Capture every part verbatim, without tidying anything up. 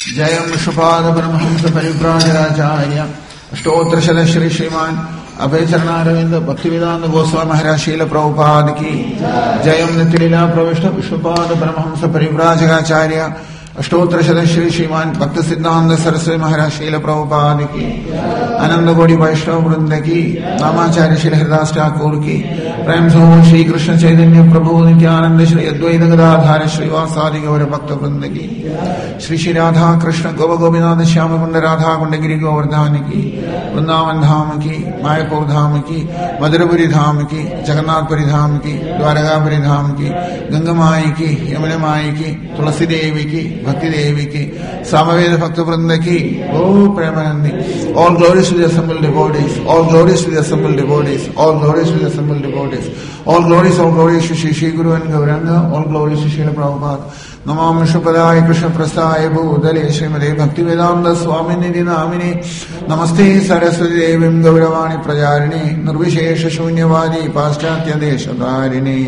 जयं विश्वपाद परमहंस परिव्राजकाचार्य अष्टोत्तर श्री श्रीमान अभयचरणारविंद भक्तिवेदांत गोस्वामी महाराज शील प्रभुपाद की जयं नित्यलीला प्रविष्ट विश्वपाद परमहंस परिव्राजकाचार्य अष्टोत्तर श्री श्रीमान भक्त सिद्धांत सरस्वती महाराज शील प्रभुपाद की आनंद कोटि वैष्णव वृंद की नामाचार्य श्री हरिदास ठाकुर की प्रेम सो श्री कृष्ण चैतन्य प्रभु नित्यानंद श्री अद्वैत गदाधार श्रीवासादि गौर भक्त वृंद की श्री श्री राधा कृष्ण गोप गोपीनाथ श्याम कुंड राधा कुंडगिरी गोवर्धन की वृंदावन धाम की मायापुर धाम की मधुरपुरी धाम की जगन्नाथपुरी धाम की द्वारकापुरी धाम की गंगा माई की यमुना माई की तुलसी देवी की भक्ति देवी की सामवेद भक्त वृंद की ओ Premanandi all glories to the assembled devotees, all glories to the assembled devotees, all glories to the assembled devotees, all glories, all glories to Shri Shri Guru and Gauranga, all glories to Srila Prabhupada. Namam Vishnupadaya Krishna Prasthaya Bhudale Srimade Bhaktivedanta Swamini Dinamini Namaste Saraswati Devim Gauravani Prajarini Nirvishesha Shunyavadi Paschatya Deshadharini.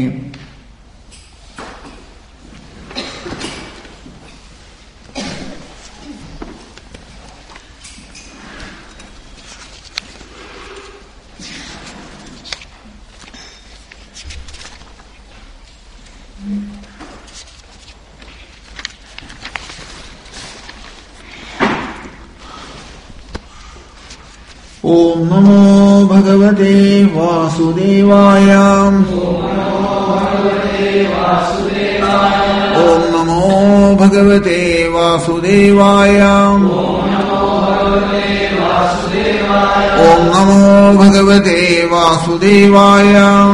ओम नमो भगवते वासुदेवाय ओम नमो भगवते वासुदेवाय ओम नमो भगवते वासुदेवाय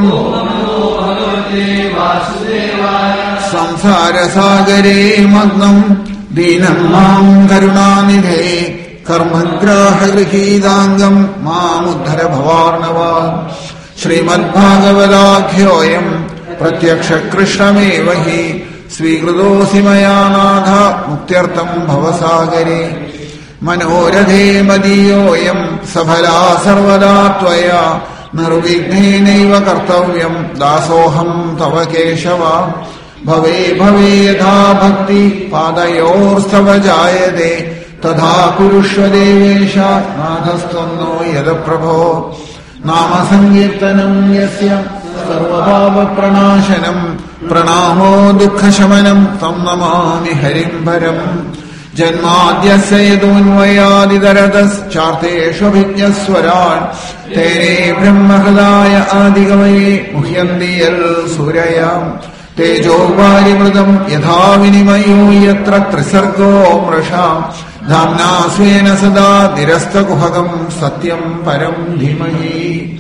संसार सागरे मग्नं दीनं मां करुणानिधे कर्मग्राहगृहीतांगम मामुद्धर भवार्णवान् श्रीमद्भागवताख्योऽयं प्रत्यक्ष कृष्णमेव हि स्वीकृतोऽसि मया नाथ मुक्त्यर्थं भवसागरे मनोरथे मदीयोऽयं सफला सर्वदा त्वया निर्विघ्नेनैव कर्तव्यं दासोऽहं तव केशव भवे भवे यथा भक्ति पादयोस्तव जायते तथा कुरुष्व देवेश नाथस्त्वन्नो यद प्रभो नाम संकीर्तनं यस्य सर्वपापप्रणाशनं प्रणामो दुःखशमनं तं नमामि हरिं परम् जन्माद्यस्य यतोऽन्वयादितरतश्चार्तेष्वभिज्ञस्वरान् तेने ब्रह्महृदाय आदिकवये मुह्यन्ति यल् सूरया तेजो वारिमृतम् यथा विनिमयो यत्र त्रिसर्गो मृषा धाम्ना स्वेन सदा निरस्तकुहकम् सत्यम् परम् धीमहि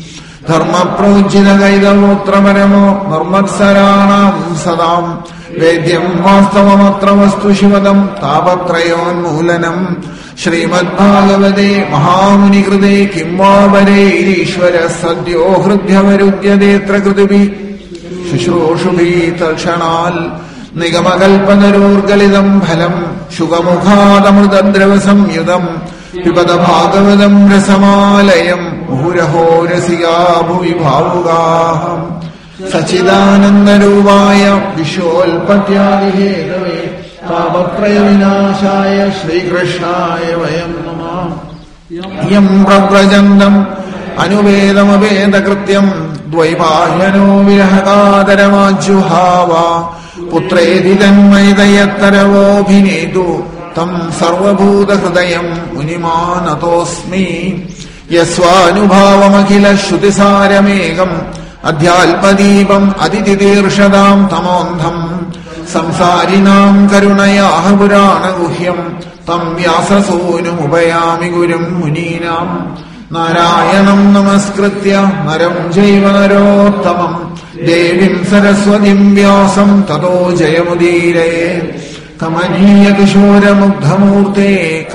धर्मप्रोज्झितकैतवोत्रपरमो निर्मत्सराणाम् सदाम् वेद्यम् वास्तवमत्र वस्तु शिवदम् तापत्रयोन्मूलनम् श्रीमद्भागवते महामुनिकृते किं वा वरेरीश्वरः सद्यो हृद्यवरुध्यतेऽत्र कृतिभिः शुश्रूषुभिः तत्क्षणाल् निगमकल्पतरोर्गलितम् फलम् शुकमुखादमृतद्रवसंयुतम् पिबत भागवतम् रसमालयम् मुहुरहो रसिका भुवि भावुकाः सच्चिदानन्दरूपाय विश्वोल्पत्यादिहेतवे तापत्रयविनाशाय श्रीकृष्णाय वयम् नमः यम् प्रव्रजन्तम् अनुवेदमवेदकृत्यम् द्वैपायनो विरहकातरमाज्जुहाव पुत्रेति तन्मयितयत्तरवोऽभिनेतु तम् सर्वभूतहृदयम् मुनिमानतोऽस्मि यस्वानुभावमखिल श्रुतिसारमेकम् अध्याल्पदीपम् अतितितीर्षदाम् तमोऽन्धम् संसारिणाम् करुणयाः पुराणगुह्यम् तम् व्याससूनुमुपयामि गुरुम् मुनीनाम् नारायणम् नमस्कृत्य नरम् चैव नरोत्तमम् देवीम् सरस्वतीम् व्यासम् ततो जयमुदीरये कमनीयकिशोरमुग्धमूर्ते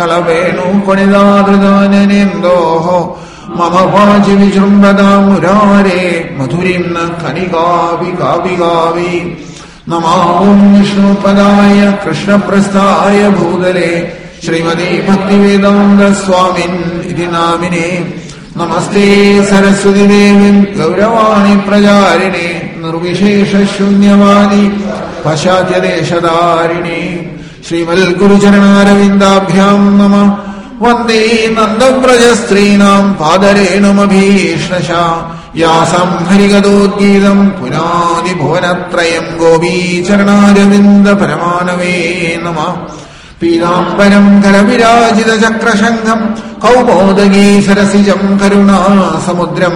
कलवेणुपणिदादृदाननेन्दोः मम वाचि विजृम्भता मुरारे मधुरिम् न कनिकापि कापि कावि नमामि विष्णुपदाय कृष्णप्रस्थाय भूतले श्रीमती भक्तिवेदान्त स्वामिन् इति नामिने नमस्ते सरस्वती देवीम् गौरवाणि प्रचारिणे निर्विशेष शून्यवादी पाश्चात्यदेशधारिणे ശ്രീമൽ ഗുരുചരണാരവിന്ദാഭ്യാം നമഃ. വന്ദേ നന്ദവ്രജസ്ത്രീണാം പാദരേണുമഭീഷ്ണശ യാസം ഹരിഗതോദ്ഗീതം പുനാതി ഭുവനത്രയം ഗോപീചരണാരവിന്ദ പരമാനവേ നമഃ. പീതാംബരം കരവിരാജിത ചക്രശംഖം കൗമോദഗീ സരസിജം കരുണാസമുദ്രം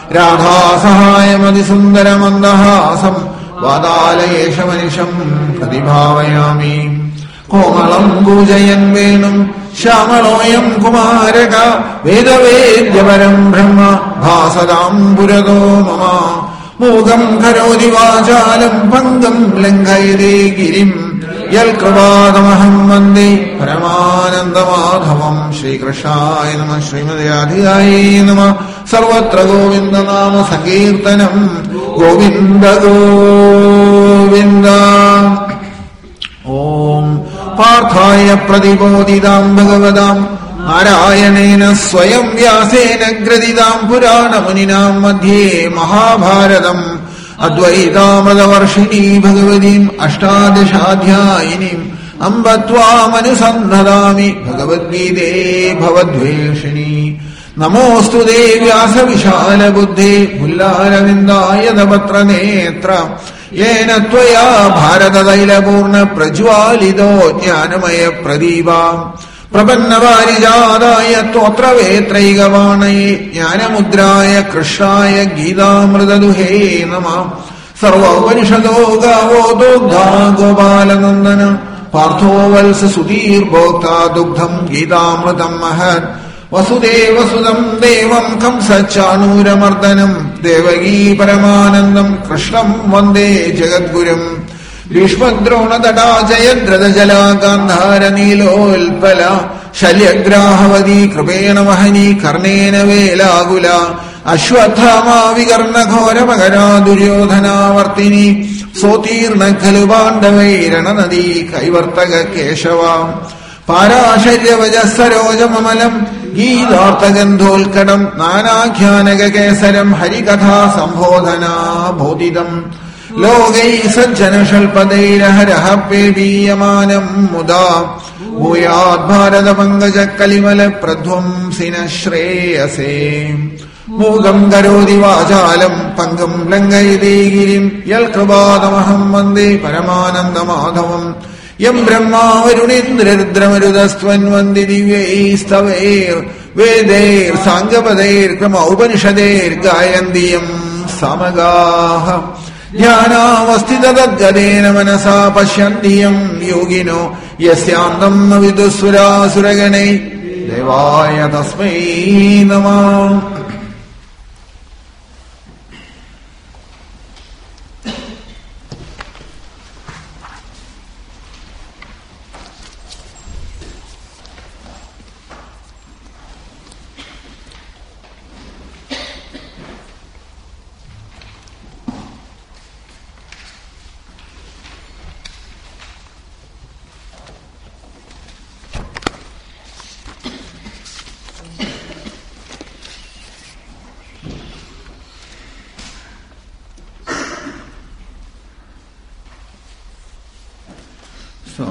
രാധാസഹായമതിസുന്ദരമന്ദഹാസം വാതാലയേശമനിശം പ്രതിഭാവയാമി. കോമളം പൂജയൻ വേണും ശ്യാമളോയം കുമാരക വേദവേദ്യപരം ബ്രഹ്മ ഭാസതാം പുരതോ മമ. മൂകം കരോതി വാചാലം പങ്കം ലംഘയതേ ഗിരിം യൽകൃപാദമഹം വന്ദേ പരമാനന്ദമാധവം. ശ്രീകൃഷ്ണായ നമഃ. ശ്രീമതേ രാധികായേ നമഃ. സർവത്ര ഗോവിന്ദനാമ സങ്കീർത്തനം. ഗോവിന്ദ ഗോവിന്ദ. ഓം പാർത്ഥായ പ്രതിബോധിതാം ഭഗവതാം നാരായണേന സ്വയം വ്യാസേന ഗ്രഥിതാം പുരാണമുനിനാം മധ്യേ മഹാഭാരതം അദ്വൈതാമതവർഷിണീ ഭഗവതീം അഷ്ടാദശാധ്യായിനീം അംബ ത്വാമനുസന്ധതാമി ഭഗവദ്ഗീതേ ഭവദ്വേഷിണീ. നമോസ്തുതേ വ്യാസവിശാലബുദ്ധേ മുല്ലാരവിന്ദായതപത്രനേത്ര യേന ത്വയാ ഭാരതതൈലപൂർണ പ്രജ്വാലിതോ ജ്ഞാനമയ പ്രദീപ പ്രപന്നവാരിജാതായ തോത്രവേത്രൈകവാണയേ ജ്ഞാനമുദ്രായ കൃഷ്ണായ ഗീതാമൃതദുഹേ നമഃ. സർവോപനിഷദോ ഗാവോ ദുഗ്ധാ ഗോപാലനന്ദന പാർത്ഥോ വത്സ സുധീർഭോക്താ ദുഗ്ധം ഗീതാമൃതം മഹത്. വസുദേവസുതം ദേവം കംസച്ചാണൂരമർദ്ദനം ദേവകീ പരമാനന്ദം കൃഷ്ണം വന്ദേ ജഗദ്ഗുരും. ഭീഷ്മദ്രോണതടാ ജയദ്രഥജലാ ഗാന്ധാരനീലോൽപല ശല്യഗ്രാഹവതി കൃപേണ വഹനി കർണേന വേലാകുല അശ്വത്ഥാമാ വികർണഘോരമകരാ ദുര്യോധനാവർത്തിനി സോതീർണ ഖലു പാണ്ഡവൈരണനദീ കൈവർത്തക കേശവ പാരാശര്യവജസ്സരോജമമലം ഗീതാർത്ഥഗന്ധോൽക്കടം നാനാഖ്യാനകേസരം ഹരികഥാ സംബോധനാ ബോധിതം ലോകൈ സജ്ജനഷൽപദൈരഹരഃ പേബീയമാനം മുദാ ഭൂയാത് ഭാരതപങ്കജ കലിമല പ്രധ്വംസിന ശ്രേയസേ. മൂകം കരോതി വാചാലം പങ്കം ലംഘയതേ ഗിരിം യൽകൃപാദമഹം വന്ദേ പരമാനന്ദമാധവം. യം ബ്രഹ്മാ വരുണേന്ദ്രരുദ്രമരുതസ്ത്വൻ വന്ദി ദിവ്യൈസ്തവൈർ വേദൈർ സാംഗപദൈർ ക്രമൗപനിഷദേർ ഗായന്തിയം സമഗാഃ. ജ്ഞാനാവസ്ഥിതദ്ഗതേന മനസാ പശ്യന്തിയം യോഗിനോ യസ്യാന്തം ന വിദുസ്സുരാസുരഗണൈ ദേവായ തസ്മൈ നമഃ. So,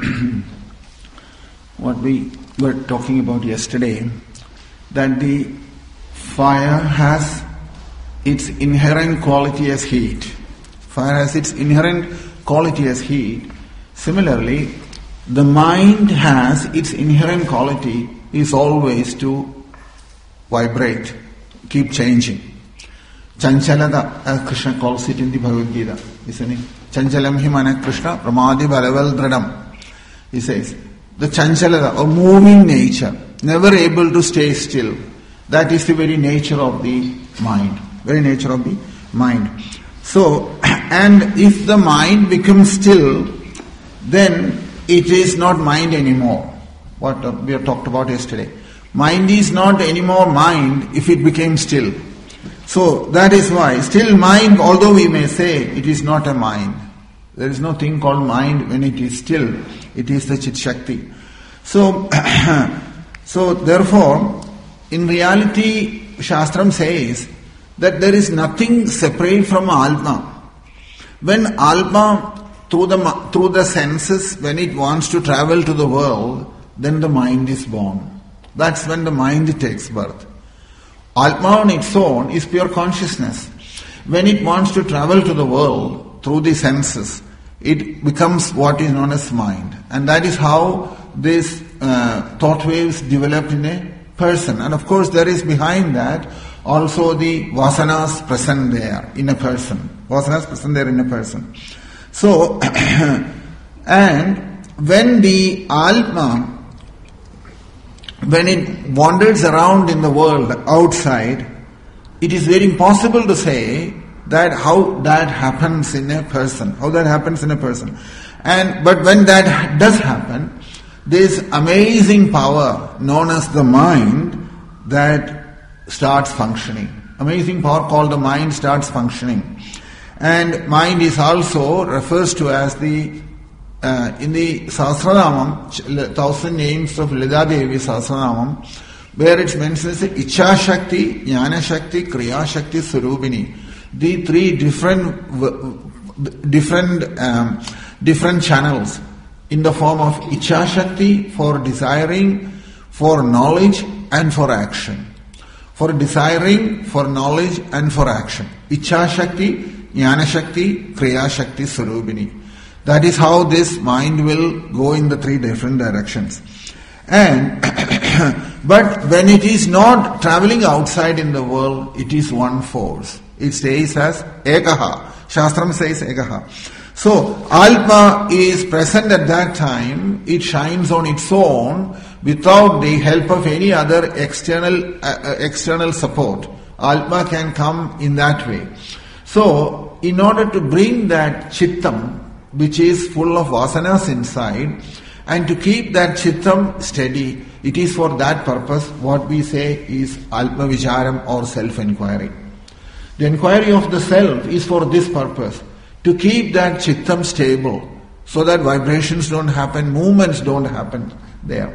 what we were talking about yesterday, that the fire has its inherent quality as heat. Fire has its inherent quality as heat. Similarly, the mind has its inherent quality is always to vibrate, keep changing. Chanchalada, as Krishna calls it in the Bhagavad Gita, isn't it? Chanchalam himana Krishna pramadi balaval dradam. He says, the chanchalada or moving nature, never able to stay still. That is the very nature of the mind. Very nature of the mind. So, and if the mind becomes still, then it is not mind anymore. What we have talked about yesterday. Mind is not anymore mind if it became still. So that is why still mind, although we may say it is not a mind, there is no thing called mind when it is still. It is the Chit Shakti. So, so therefore, in reality, Shastram says that there is nothing separate from Atma. When Atma through the through the senses, when it wants to travel to the world, then the mind is born. That's when the mind takes birth. Atma on its own is pure consciousness. When it wants to travel to the world through the senses, it becomes what is known as mind. And that is how these uh, thought waves develop in a person. And of course there is behind that also the vasanas present there in a person. Vasanas present there in a person. So, and when the Atma, when it wanders around in the world outside, it is very impossible to say that how that happens in a person, how that happens in a person. And but when that does happen, this amazing power known as the mind that starts functioning. Amazing power called the mind starts functioning. And mind is also refers to as the uh, in the Sahasranamam, thousand names of Lila Devi Sahasranamam, where it mentions Icha Shakti, Jnana Shakti, Kriya Shakti, Surubini. The three different different um, different channels in the form of Icha Shakti for desiring, for knowledge and for action. For desiring, for knowledge and for action. Icha Shakti, Jnana Shakti, Kriya Shakti, Surubini. That is how this mind will go in the three different directions. And but when it is not traveling outside in the world, it is one force. It stays as Ekaha. Shastram says Ekaha. So Atma is present at that time. It shines on its own without the help of any other external uh, external support. Atma can come in that way. So in order to bring that Chittam, which is full of vasanas inside, and to keep that Chittam steady, it is for that purpose what we say is Atma Vicharam or self-inquiry. The inquiry of the self is for this purpose, to keep that Chittam stable, so that vibrations don't happen, movements don't happen there.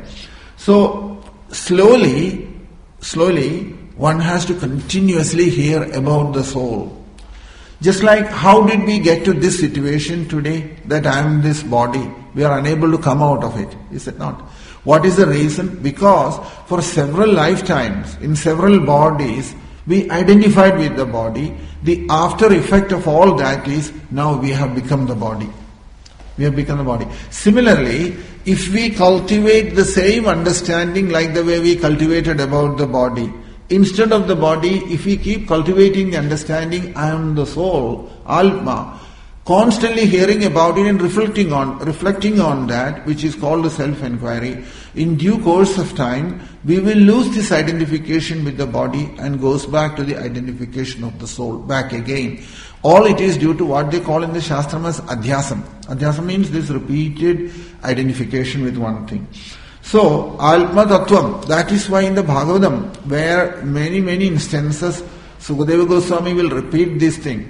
So slowly, slowly, one has to continuously hear about the soul. Just like how did we get to this situation today, that I am this body, we are unable to come out of it, is it not? What is the reason? Because for several lifetimes, in several bodies, we identified with the body. The after effect of all that is, now we have become the body. We have become the body. Similarly, if we cultivate the same understanding like the way we cultivated about the body, instead of the body, if we keep cultivating the understanding, I am the soul, Atma, constantly hearing about it and reflecting on reflecting on that, which is called the self-inquiry, in due course of time, we will lose this identification with the body and goes back to the identification of the soul, back again. All it is due to what they call in the Shastram as Adhyasam. Adhyasam means this repeated identification with one thing. So, Atma Tattvam, that is why in the Bhagavatam, where many, many instances, Sukadeva Goswami will repeat this thing,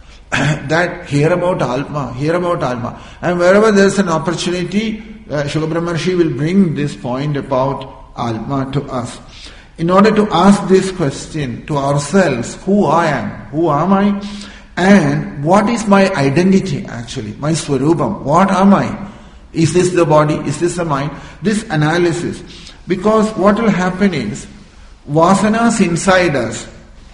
that hear about Atma, hear about Atma. And wherever there is an opportunity, uh, Shukla Brahmarshi will bring this point about Atma to us. In order to ask this question to ourselves, who I am, who am I, and what is my identity actually, my Swarupam, what am I? Is this the body? Is this the mind? This analysis. Because what will happen is, vasanas inside us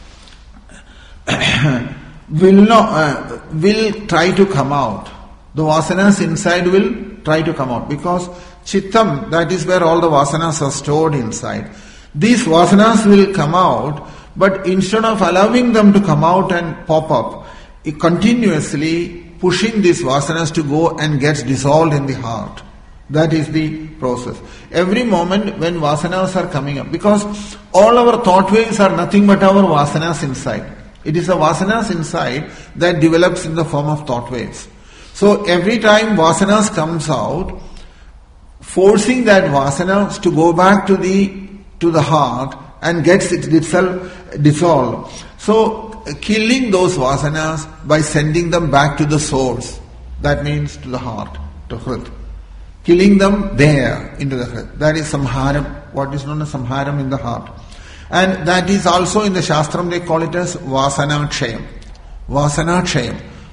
will not, uh, will try to come out. The vasanas inside will try to come out. Because Chittam, that is where all the vasanas are stored inside. These vasanas will come out, but instead of allowing them to come out and pop up, it continuously pushing these vasanas to go and gets dissolved in the heart. That is the process. Every moment when vasanas are coming up, because all our thought waves are nothing but our vasanas inside. It is the vasanas inside that develops in the form of thought waves. So every time vasanas comes out, forcing that vasanas to go back to the to the heart and gets it itself dissolved. So killing those vasanas by sending them back to the source. That means to the heart, to Hrit. Killing them there into the Hrit. That is samharam, what is known as samharam in the heart. And that is also in the Shastram they call it as vasana kshayam. Vasana kshayam.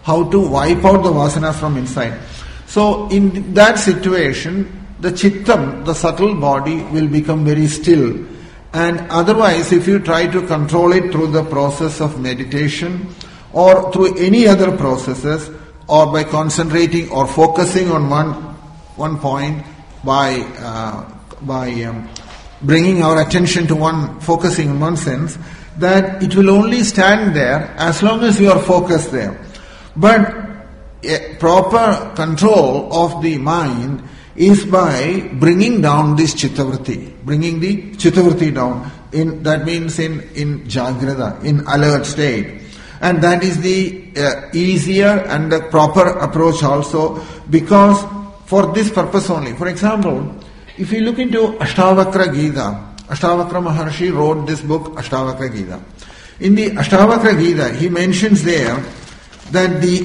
how to wipe out the vasanas from inside. So in that situation, the chittam, the subtle body, will become very still. And otherwise, if you try to control it through the process of meditation or through any other processes, or by concentrating or focusing on one one point, by uh, by um, bringing our attention to one, focusing in one sense, that it will only stand there as long as you are focused there. But a proper control of the mind is by bringing down this chittavritti, bringing the chittavritti down. In that means in in jagrata, in alert state, and that is the uh, easier and the proper approach also, because for this purpose only. For example, if you look into Ashtavakra Gita, Ashtavakra Maharshi wrote this book Ashtavakra Gita. In the Ashtavakra Gita, he mentions there that the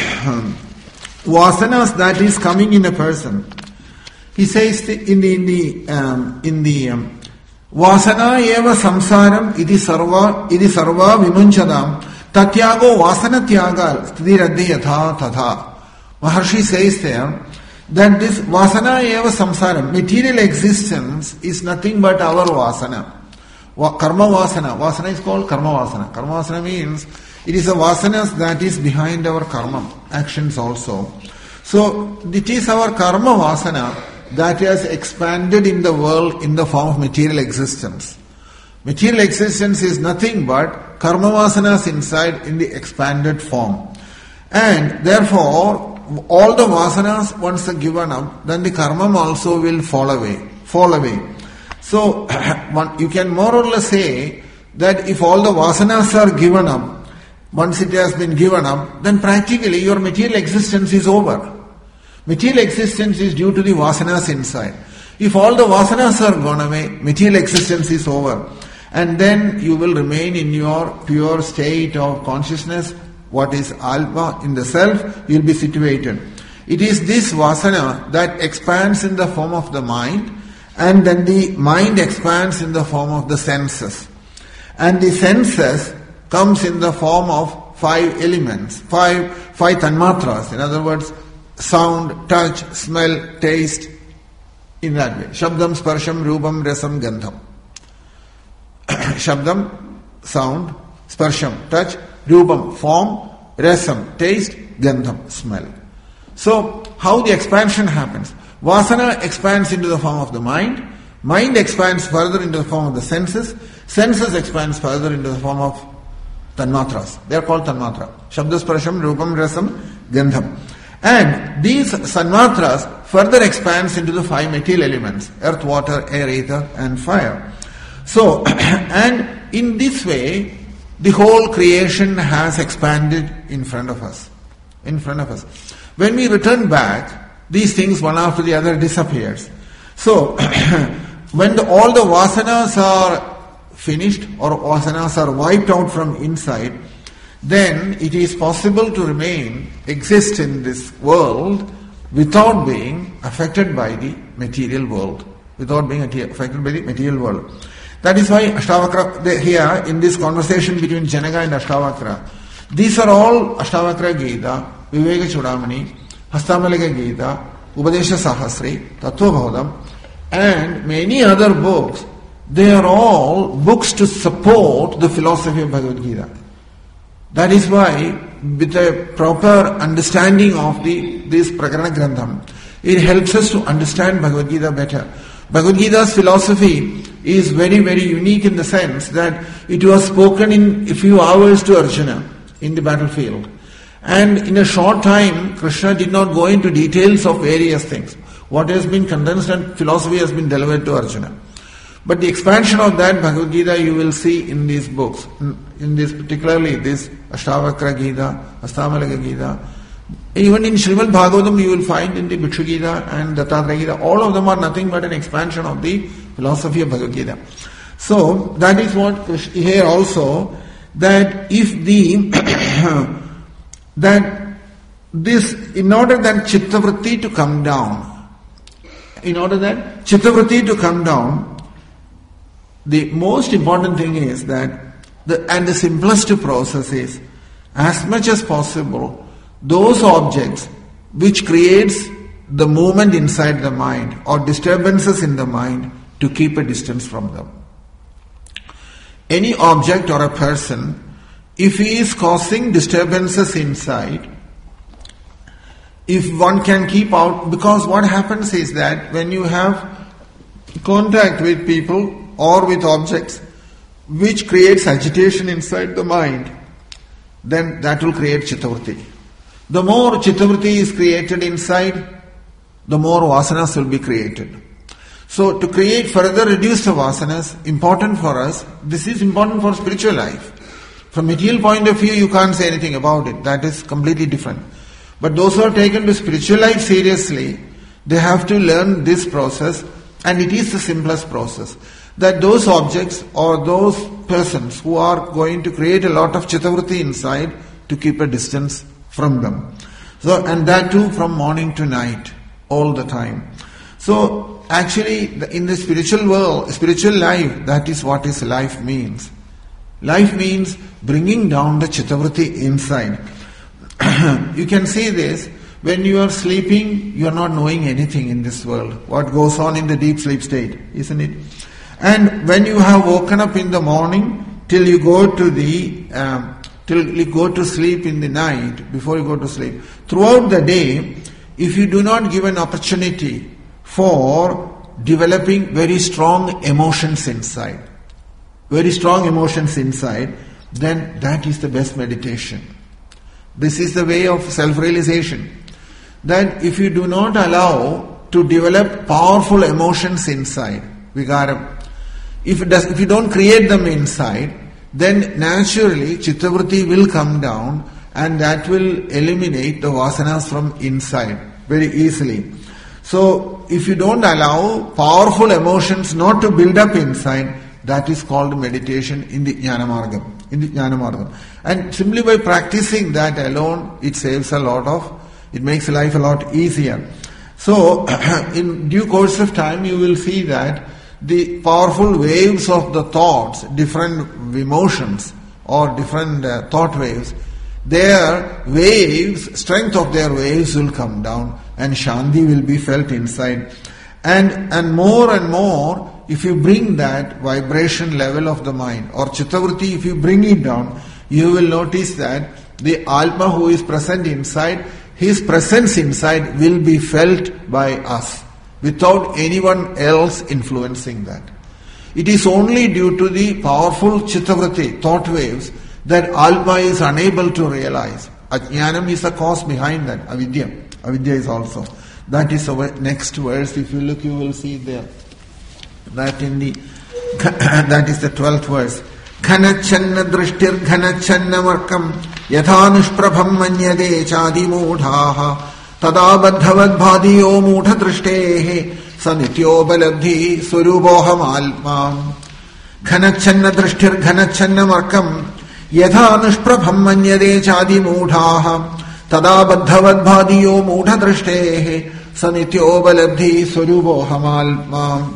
vasanas that is coming in a person. He says in the in the um, in the um, vasana eva samsaram iti sarva iti sarva vimunchadam tatyago vasana tyagal sthiradhi yatha tatha. Maharshi says there that this vasana eva samsaram, material existence, is nothing but our vasana. Karma vasana. Vasana is called karma vasana. Karma vasana means it is a vasanas that is behind our karma, actions also. So it is our karma vasana that has expanded in the world in the form of material existence. Material existence is nothing but karma vasanas inside in the expanded form. And therefore, all the vasanas once are given up, then the karma also will fall away. Fall away. So one, you can more or less say that if all the vasanas are given up, once it has been given up, then practically your material existence is over. Material existence is due to the vasanas inside. If all the vasanas are gone away, material existence is over. And then you will remain in your pure state of consciousness, what is alpha in the self, you will be situated. It is this vasana that expands in the form of the mind, and then the mind expands in the form of the senses. And the senses comes in the form of five elements, five, five tanmatras. In other words, sound, touch, smell, taste, in that way. Shabdam, sparsham, rupam, rasam, gandham. Shabdam, sound, sparsham, touch, rupam, form, rasam, taste, gandham, smell. So, how the expansion happens? Vasana expands into the form of the mind, mind expands further into the form of the senses, senses expands further into the form of tanmatras. They are called tanmatra. Shabda, sparsham, rupam, rasam, gandham. And these sanmatras further expands into the five material elements, earth, water, air, ether and fire. So, and in this way, the whole creation has expanded in front of us. In front of us. When we return back, these things one after the other disappears. So, when the, all the vasanas are finished or vasanas are wiped out from inside, then it is possible to remain, exist in this world without being affected by the material world. Without being affected by the material world. That is why Ashtavakra, here in this conversation between Janaka and Ashtavakra, these are all Ashtavakra Gita, Viveka Chudamani, Hastamalika Gita, Upadesha Sahasri, Tattvabodham, and many other books. They are all books to support the philosophy of Bhagavad Gita. That is why, with a proper understanding of the this Prakarana Grantham, it helps us to understand Bhagavad Gita better. Bhagavad Gita's philosophy is very, very unique in the sense that it was spoken in a few hours to Arjuna in the battlefield. And in a short time, Krishna did not go into details of various things. What has been condensed and philosophy has been delivered to Arjuna. But the expansion of that Bhagavad Gita you will see in these books. In this, particularly this Ashtavakra Gita, Hastamalika Gita. Even in Srimad Bhagavatam you will find in the Bhikshu Gita and Dattatreya Gita, all of them are nothing but an expansion of the philosophy of Bhagavad Gita. So, that is what here also, that if the, that this, in order that Chittavritti to come down, in order that Chittavritti to come down, the most important thing is that, the, and the simplest process is, as much as possible, those objects which creates the movement inside the mind or disturbances in the mind, to keep a distance from them. Any object or a person, if he is causing disturbances inside, if one can keep out, because what happens is that when you have contact with people or with objects which creates agitation inside the mind, then that will create chittavritti. The more chittavritti is created inside, the more vasanas will be created. So to create further reduced vasanas, important for us, this is important for spiritual life. From material point of view, you can't say anything about it. That is completely different. But those who are taken to spiritual life seriously, they have to learn this process, and it is the simplest process. That those objects or those persons who are going to create a lot of chittavritti inside, to keep a distance from them. So, and that too from morning to night, all the time. So actually in the spiritual world, spiritual life, that is what is life means. Life means bringing down the chittavritti inside. You can see this, when you are sleeping, you are not knowing anything in this world, what goes on in the deep sleep state, isn't it? And when you have woken up in the morning, till you go to the, um, till you go to sleep in the night, before you go to sleep, throughout the day, if you do not give an opportunity for developing very strong emotions inside, very strong emotions inside, then that is the best meditation. This is the way of self-realization. That if you do not allow to develop powerful emotions inside, vikaram, if it does, if you don't create them inside, then naturally chittavritti will come down, and that will eliminate the vasanas from inside very easily. So if you don't allow powerful emotions not to build up inside, that is called meditation in the Jnana Margam. In the Jnana Margam. And simply by practicing that alone, it saves a lot of, it makes life a lot easier. So in due course of time, you will see that the powerful waves of the thoughts, different emotions or different uh, thought waves, their waves, strength of their waves will come down, and Shanti will be felt inside. And and more and more, if you bring that vibration level of the mind, or chittavritti, if you bring it down, you will notice that the Atma who is present inside, his presence inside will be felt by us, without anyone else influencing that. It is only due to the powerful chittavritti, thought waves, that Atma is unable to realize. Ajnanam is the cause behind that, avidya. Avidya is also. That is the next verse. If you look, you will see there. That in the that is the twelfth verse. Ghanachanna drishtir ghanachanna markam yathanushprabham manyade chadi mudhaha tada baddhavad bhadiyo mudha drishtehe sanityo balabdhi suruboham alma. Ghanachanna drishtir ghanachanna markam yathanushprabham manyade chadi mudhaha tada baddhavad bhadiyo mudha drishtehe sanityo balabdhi suruboham alma.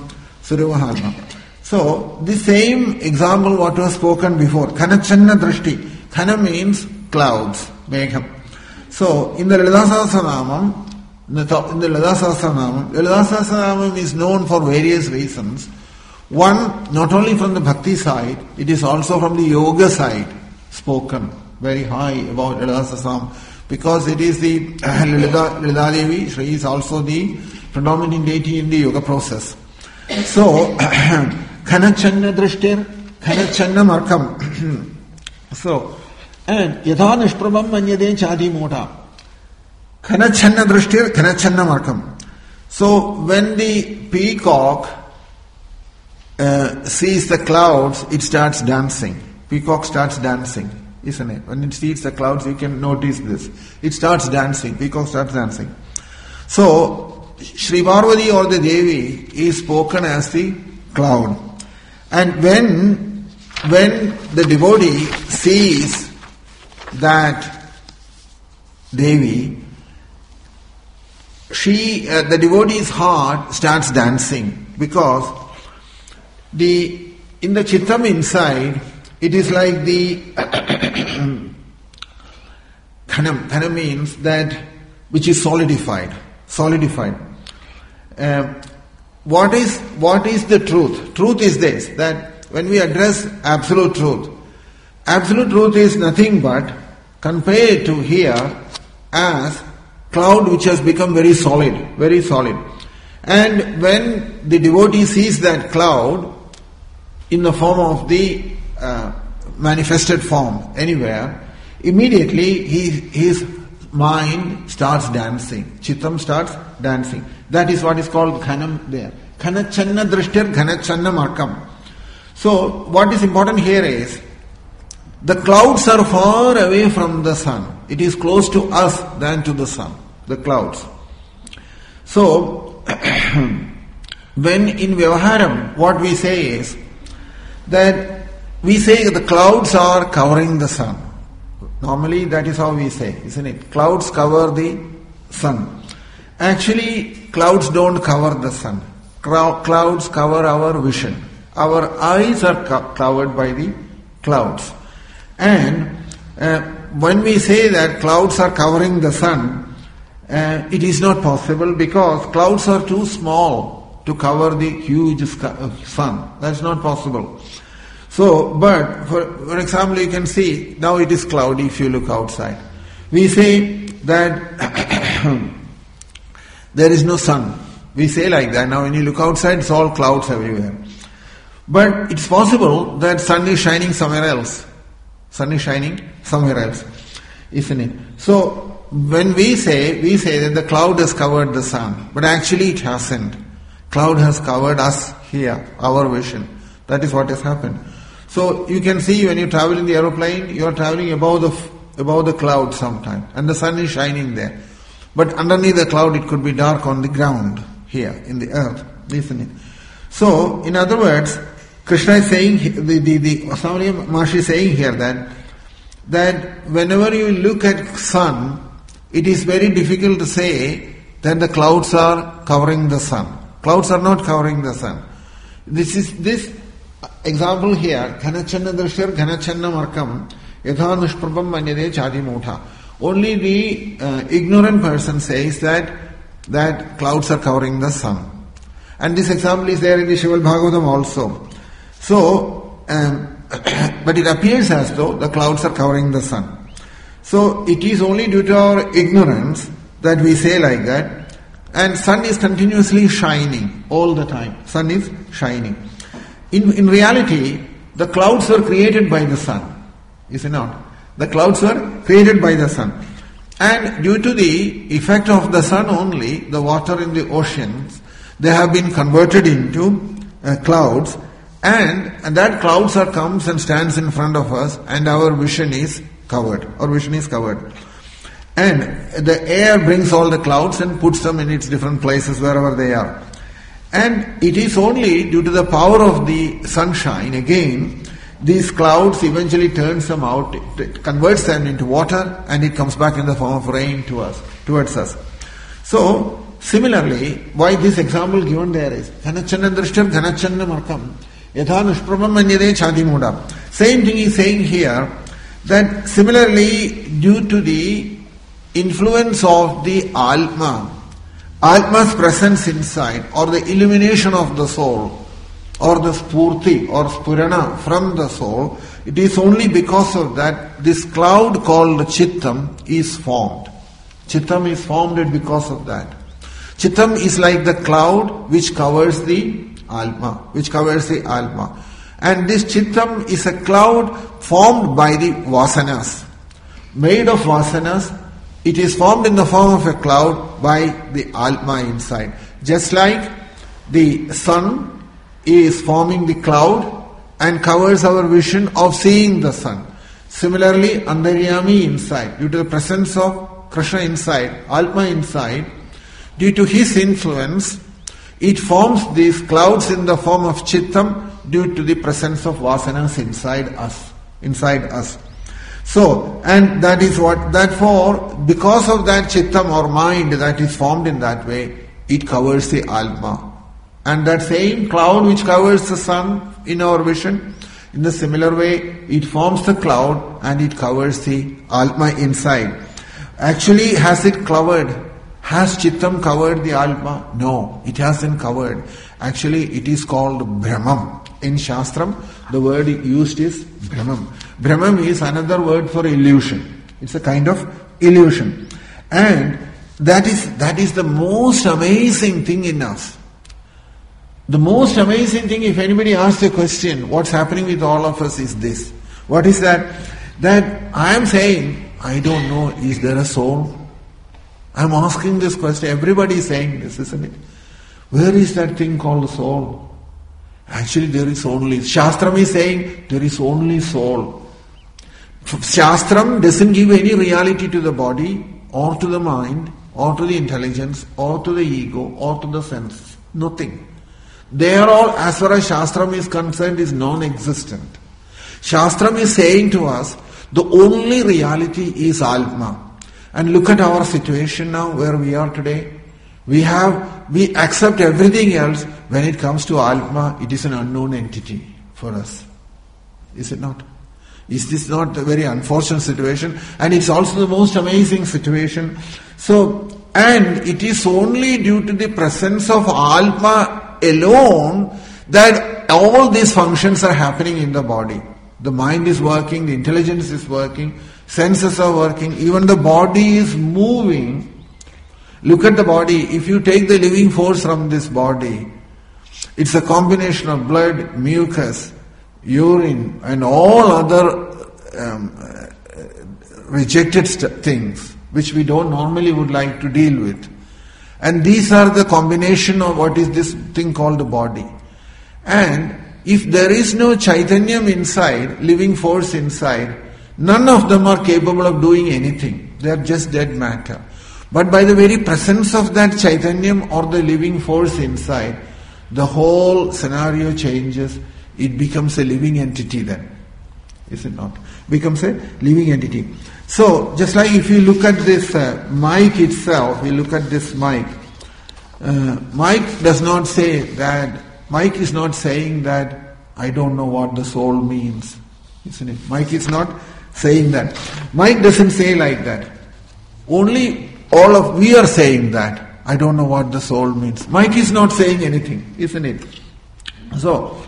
So, the same example what was spoken before, Khanachanna Drishti. Khana means clouds, Megham. So, in the Lalita Sahasranamam, in the Lalita Sahasranamam, Lalita Sahasranamam is known for various reasons. One, not only from the bhakti side, it is also from the yoga side spoken very high about Lalita Sahasranamam, because it is the Lalita, Lalita Devi, she is also the predominant deity in the yoga process. So, Khanachanna Drishtir, Khanachanna Markam. So, and Yatha Nishprabham Manyade Chadi Mota. Khanachanna Drishtir, Khanachanna Markam. So, when the peacock uh, sees the clouds, it starts dancing. Peacock starts dancing, isn't it? When it sees the clouds, you can notice this. It starts dancing, peacock starts dancing. So, Shri Parvati or the Devi is spoken as the cloud. And when when the devotee sees that Devi, she uh, the devotee's heart starts dancing, because the in the chittam inside, it is like the Ghanam. Ghanam means that which is solidified. Solidified. Uh, what is what is the truth? Truth is this, that when we address absolute truth, absolute truth is nothing but compared to here as cloud which has become very solid, very solid. And when the devotee sees that cloud in the form of the uh, manifested form anywhere, immediately he, his mind starts dancing. Chittam starts dancing. That is what is called ghanam there. Ghanachanna drishtir ghanachanna markam. So what is important here is, the clouds are far away from the sun. It is close to us than to the sun, the clouds. So, when in Vyavaharam, what we say is that we say the clouds are covering the sun. Normally that is how we say, isn't it? Clouds cover the sun. Actually, clouds don't cover the sun. Clouds cover our vision. Our eyes are co- covered by the clouds. And uh, when we say that clouds are covering the sun, uh, it is not possible because clouds are too small to cover the huge sun. That's not possible. So, but for, for example, you can see, now it is cloudy if you look outside. We say that there is no sun. We say like that. Now when you look outside, it's all clouds everywhere. But it's possible that sun is shining somewhere else. Sun is shining somewhere else, isn't it? So, when we say, we say that the cloud has covered the sun, but actually it hasn't. Cloud has covered us here, our vision. That is what has happened. So, you can see when you travel in the aeroplane, you are traveling above the, above the cloud sometime, and the sun is shining there. But underneath the cloud, it could be dark on the ground, here, in the earth, isn't it? So, in other words, Krishna is saying, the, the, the Vasamali Maharshi is saying here that, that whenever you look at sun, it is very difficult to say that the clouds are covering the sun. Clouds are not covering the sun. This is, this example here, Ghanachanna drishtir Ghanachanna markam, yatha nushprabham manyade chadi mutha. Only the uh, ignorant person says that, that clouds are covering the sun. And this example is there in the Srimad Bhagavatam also. So, um, but it appears as though the clouds are covering the sun. So, it is only due to our ignorance that we say like that. And sun is continuously shining all the time. Sun is shining. In, in reality, the clouds were created by the sun. Is it not? The clouds were created by the sun. And due to the effect of the sun only, the water in the oceans, they have been converted into uh, clouds. And, and that clouds are comes and stands in front of us, and our vision is covered. Our vision is covered. And the air brings all the clouds and puts them in its different places wherever they are. And it is only due to the power of the sunshine, again, these clouds eventually turns them out, it converts them into water, and it comes back in the form of rain to us, towards us. So, similarly, why this example given there is, Ghanachanna drishtir Ghanachanna markam, yatha nushprabham manyade chadi muda. Same thing is saying here, that similarly, due to the influence of the Atma, Atma's presence inside, or the illumination of the soul, or the spurti, or spurana from the soul, it is only because of that this cloud called Chittam is formed. Chittam is formed because of that. Chittam is like the cloud which covers the Atma, which covers the Atma. And this Chittam is a cloud formed by the Vasanas. Made of Vasanas, it is formed in the form of a cloud by the Atma inside. Just like the sun is forming the cloud and covers our vision of seeing the sun. Similarly, Antaryami inside, due to the presence of Krishna inside, Atma inside, due to his influence, it forms these clouds in the form of Chittam due to the presence of Vasanas inside us, inside us. So, and that is what, therefore, because of that Chittam or mind that is formed in that way, it covers the Atma. And that same cloud which covers the sun in our vision, in a similar way, it forms the cloud and it covers the Atma inside. Actually, has it covered? Has Chittam covered the Atma? No, it hasn't covered. Actually, it is called Brahmam. In Shastram, the word used is Brahmam. Brahmam is another word for illusion. It's a kind of illusion. And that is that is the most amazing thing in us. The most amazing thing, if anybody asks a question, what's happening with all of us is this. What is that? That I am saying, I don't know, is there a soul? I'm asking this question. Everybody is saying this, isn't it? Where is that thing called soul? Actually, there is only... Shastram is saying there is only soul. Shastram doesn't give any reality to the body, or to the mind, or to the intelligence, or to the ego, or to the senses. Nothing. They are all, as far as Shastram is concerned, is non-existent. Shastram is saying to us, the only reality is Atma. And look at our situation now, where we are today. We have, we accept everything else. When it comes to Atma, it is an unknown entity for us. Is it not? Is this not a very unfortunate situation? And it's also the most amazing situation. So, and it is only due to the presence of Atma alone that all these functions are happening in the body. The mind is working, the intelligence is working, senses are working, even the body is moving. Look at the body. If you take the living force from this body, it's a combination of blood, mucus, urine, and all other um, uh, rejected st- things which we don't normally would like to deal with. And these are the combination of what is this thing called the body. And if there is no Chaitanyam inside, living force inside, none of them are capable of doing anything. They are just dead matter. But by the very presence of that Chaitanyam or the living force inside, the whole scenario changes. It becomes a living entity then. Is it not? Becomes a living entity. So, just like if you look at this uh, mic itself, we look at this mic. Uh, mic does not say that, mic is not saying that I don't know what the soul means. Isn't it? Mic is not saying that. Mic doesn't say like that. Only all of we are saying that. I don't know what the soul means. Mike is not saying anything, isn't it? So,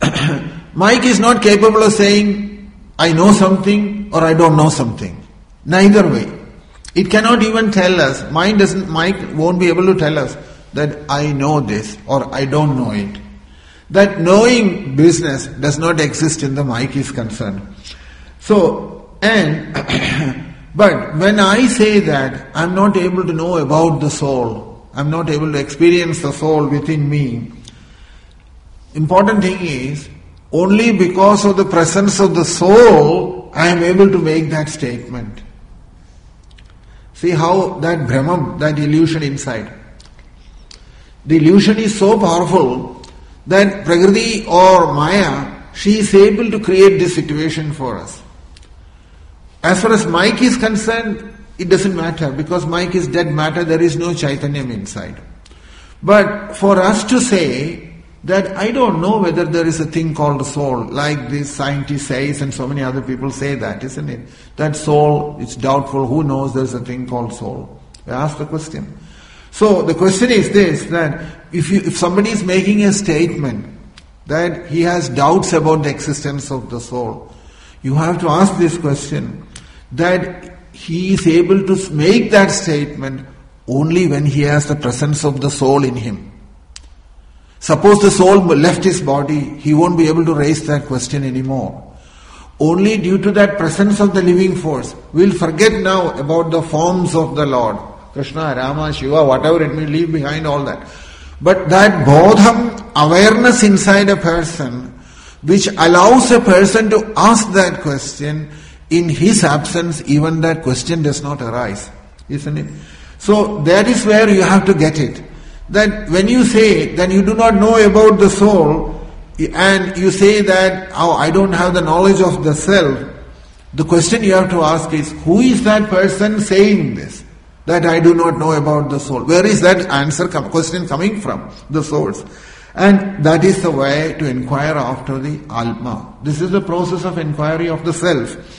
Mike is not capable of saying, I know something or I don't know something. Neither way. It cannot even tell us, mind doesn't, Mike won't be able to tell us that I know this or I don't know it. That knowing business does not exist in the Mike is concerned. So, and, but when I say that I'm not able to know about the soul, I'm not able to experience the soul within me. Important thing is, only because of the presence of the soul, I am able to make that statement. See how that Brahman, that illusion inside. The illusion is so powerful that Prakriti or Maya, she is able to create this situation for us. As far as Mike is concerned, it doesn't matter because Mike is dead matter, there is no Chaitanyam inside. But for us to say that I don't know whether there is a thing called soul, like this scientist says and so many other people say that, isn't it? That soul, it's doubtful, who knows there is a thing called soul? We ask the question. So the question is this, that if you, if somebody is making a statement that he has doubts about the existence of the soul, you have to ask this question, that he is able to make that statement only when he has the presence of the soul in him. Suppose the soul left his body, he won't be able to raise that question anymore. Only due to that presence of the living force. We'll forget now about the forms of the Lord. Krishna, Rama, Shiva, whatever it may, leave behind all that. But that bodham, awareness inside a person, which allows a person to ask that question, in his absence, even that question does not arise. Isn't it? So that is where you have to get it. That when you say that you do not know about the soul, and you say that, oh, I don't have the knowledge of the self, the question you have to ask is, who is that person saying this? That I do not know about the soul. Where is that answer, question coming from? The source. And that is the way to inquire after the Atma. This is the process of inquiry of the self.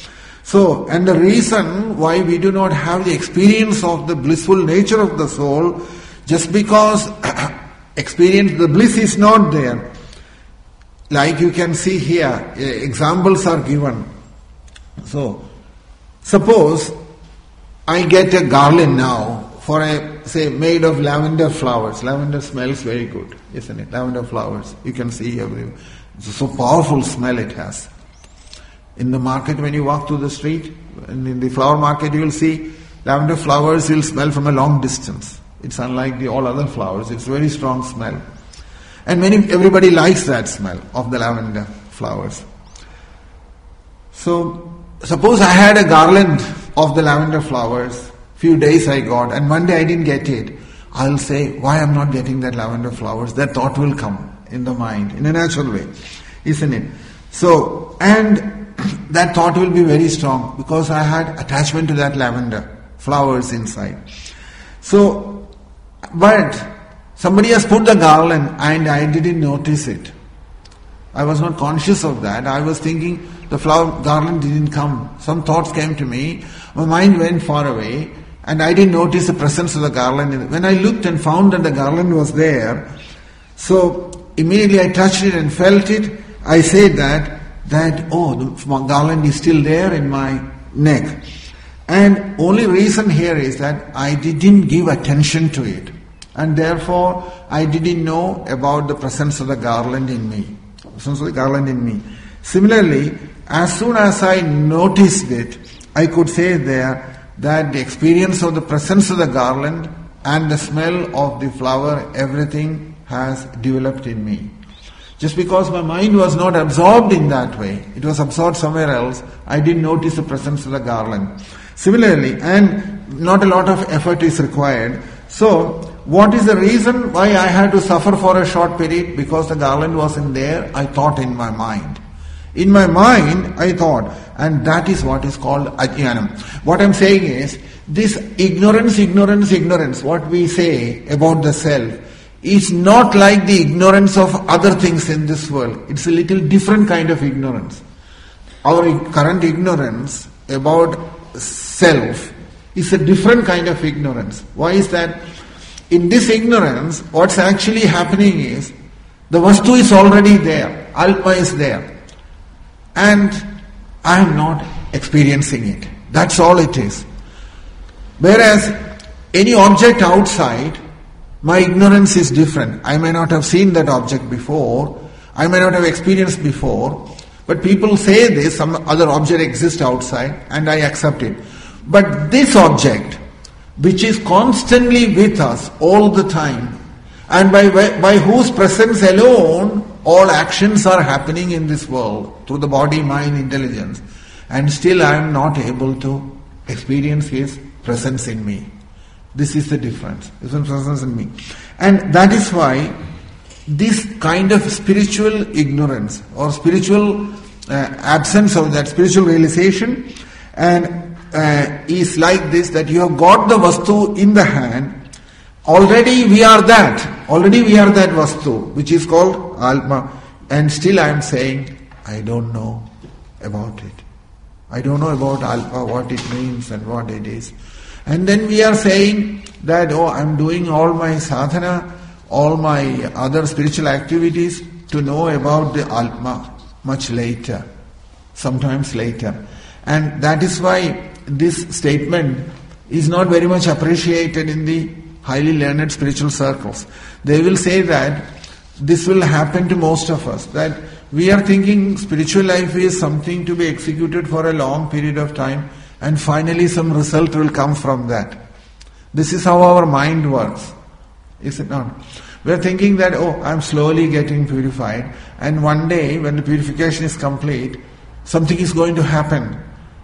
So, and the reason why we do not have the experience of the blissful nature of the soul, just because experience, the bliss is not there. Like you can see here, examples are given. So, suppose I get a garland now for a, say, made of lavender flowers. Lavender smells very good, isn't it? Lavender flowers. You can see everywhere. It's a so powerful smell it has. In the market, when you walk through the street, and in the flower market, you will see lavender flowers will smell from a long distance. It's unlike the all other flowers. It's a very strong smell. And many, everybody likes that smell of the lavender flowers. So, suppose I had a garland of the lavender flowers, few days I got, and one day I didn't get it. I'll say, why I'm not getting that lavender flowers? That thought will come in the mind, in a natural way, isn't it? So, and that thought will be very strong because I had attachment to that lavender flowers inside. So, but somebody has put the garland and I didn't notice it. I was not conscious of that. I was thinking the flower garland didn't come. Some thoughts came to me. My mind went far away and I didn't notice the presence of the garland. When I looked and found that the garland was there, so immediately I touched it and felt it. I said that, that, oh, the garland is still there in my neck. And only reason here is that I didn't give attention to it. And therefore, I didn't know about the presence of the garland in me. Presence of the garland in me. Similarly, as soon as I noticed it, I could say there that the experience of the presence of the garland and the smell of the flower, everything has developed in me. Just because my mind was not absorbed in that way, it was absorbed somewhere else, I didn't notice the presence of the garland. Similarly, and not a lot of effort is required. So, what is the reason why I had to suffer for a short period? Because the garland wasn't there, I thought in my mind. In my mind, I thought, and that is what is called ajnanam. What I'm saying is, this ignorance, ignorance, ignorance, what we say about the self, is not like the ignorance of other things in this world. It's a little different kind of ignorance. Our current ignorance about self is a different kind of ignorance. Why is that? In this ignorance, what's actually happening is, the vastu is already there, alpa is there, and I am not experiencing it. That's all it is. Whereas, any object outside, my ignorance is different. I may not have seen that object before, I may not have experienced before, but people say this, some other object exists outside, and I accept it. But this object, which is constantly with us all the time, and by, by whose presence alone all actions are happening in this world, through the body, mind, intelligence, and still I am not able to experience his presence in me. This is the difference. His presence in me. And that is why this kind of spiritual ignorance or spiritual uh, absence of that spiritual realization and uh, is like this, that you have got the vastu in the hand. Already we are that. Already we are that vastu, which is called Alma. And still I am saying, I don't know about it. I don't know about Alpa, what it means and what it is. And then we are saying that, oh, I am doing all my sadhana, all my other spiritual activities to know about the Alma much later, sometimes later. And that is why this statement is not very much appreciated in the highly learned spiritual circles. They will say that this will happen to most of us, that we are thinking spiritual life is something to be executed for a long period of time, and finally some result will come from that. This is how our mind works, is it not? We are thinking that, oh, I am slowly getting purified, and one day when the purification is complete, something is going to happen.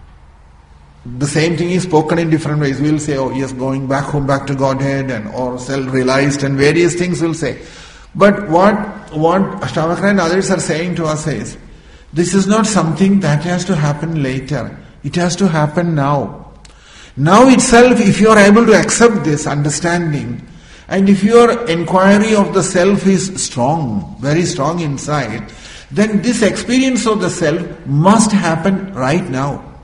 The same thing is spoken in different ways. We will say, oh yes, going back home, back to Godhead, and or self-realized, and various things we'll say. But what, what Ashtavakra and others are saying to us is, this is not something that has to happen later. It has to happen now. Now itself, if you are able to accept this understanding, and if your inquiry of the self is strong, very strong inside, then this experience of the self must happen right now.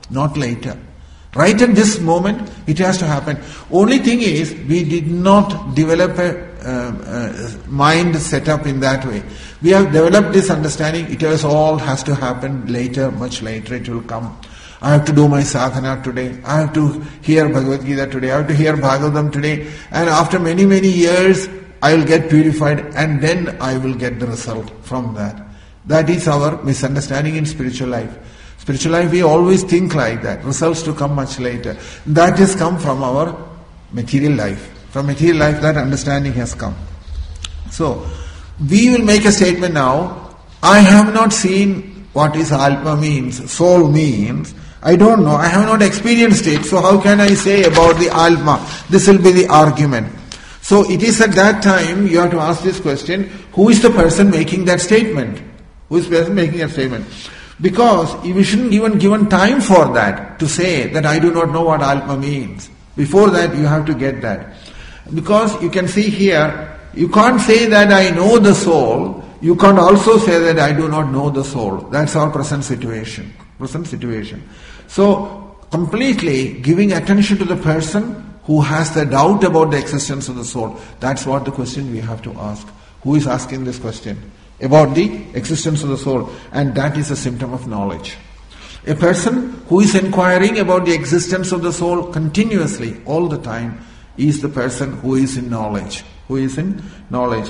not later. Right at this moment, it has to happen. Only thing is, we did not develop a uh, uh, mind set up in that way. We have developed this understanding, it has all has to happen later, much later it will come. I have to do my sadhana today, I have to hear Bhagavad Gita today, I have to hear Bhagavatam today, and after many, many years, I will get purified, and then I will get the result from that. That is our misunderstanding in spiritual life. Spiritual life, we always think like that. Results to come much later. That has come from our material life. From material life, that understanding has come. So, we will make a statement now. I have not seen what is Atma means, soul means. I don't know. I have not experienced it. So how can I say about the Atma? This will be the argument. So it is at that time you have to ask this question, who is the person making that statement? Who is the person making that statement? Because we shouldn't even given time for that, to say that I do not know what Atma means. Before that you have to get that. Because you can see here, you can't say that I know the soul, you can't also say that I do not know the soul. That's our present situation. Present situation. So, completely giving attention to the person who has the doubt about the existence of the soul. That's what the question we have to ask. Who is asking this question? About the existence of the soul. And that is a symptom of knowledge. A person who is inquiring about the existence of the soul continuously, all the time, is the person who is in knowledge. Who is in knowledge.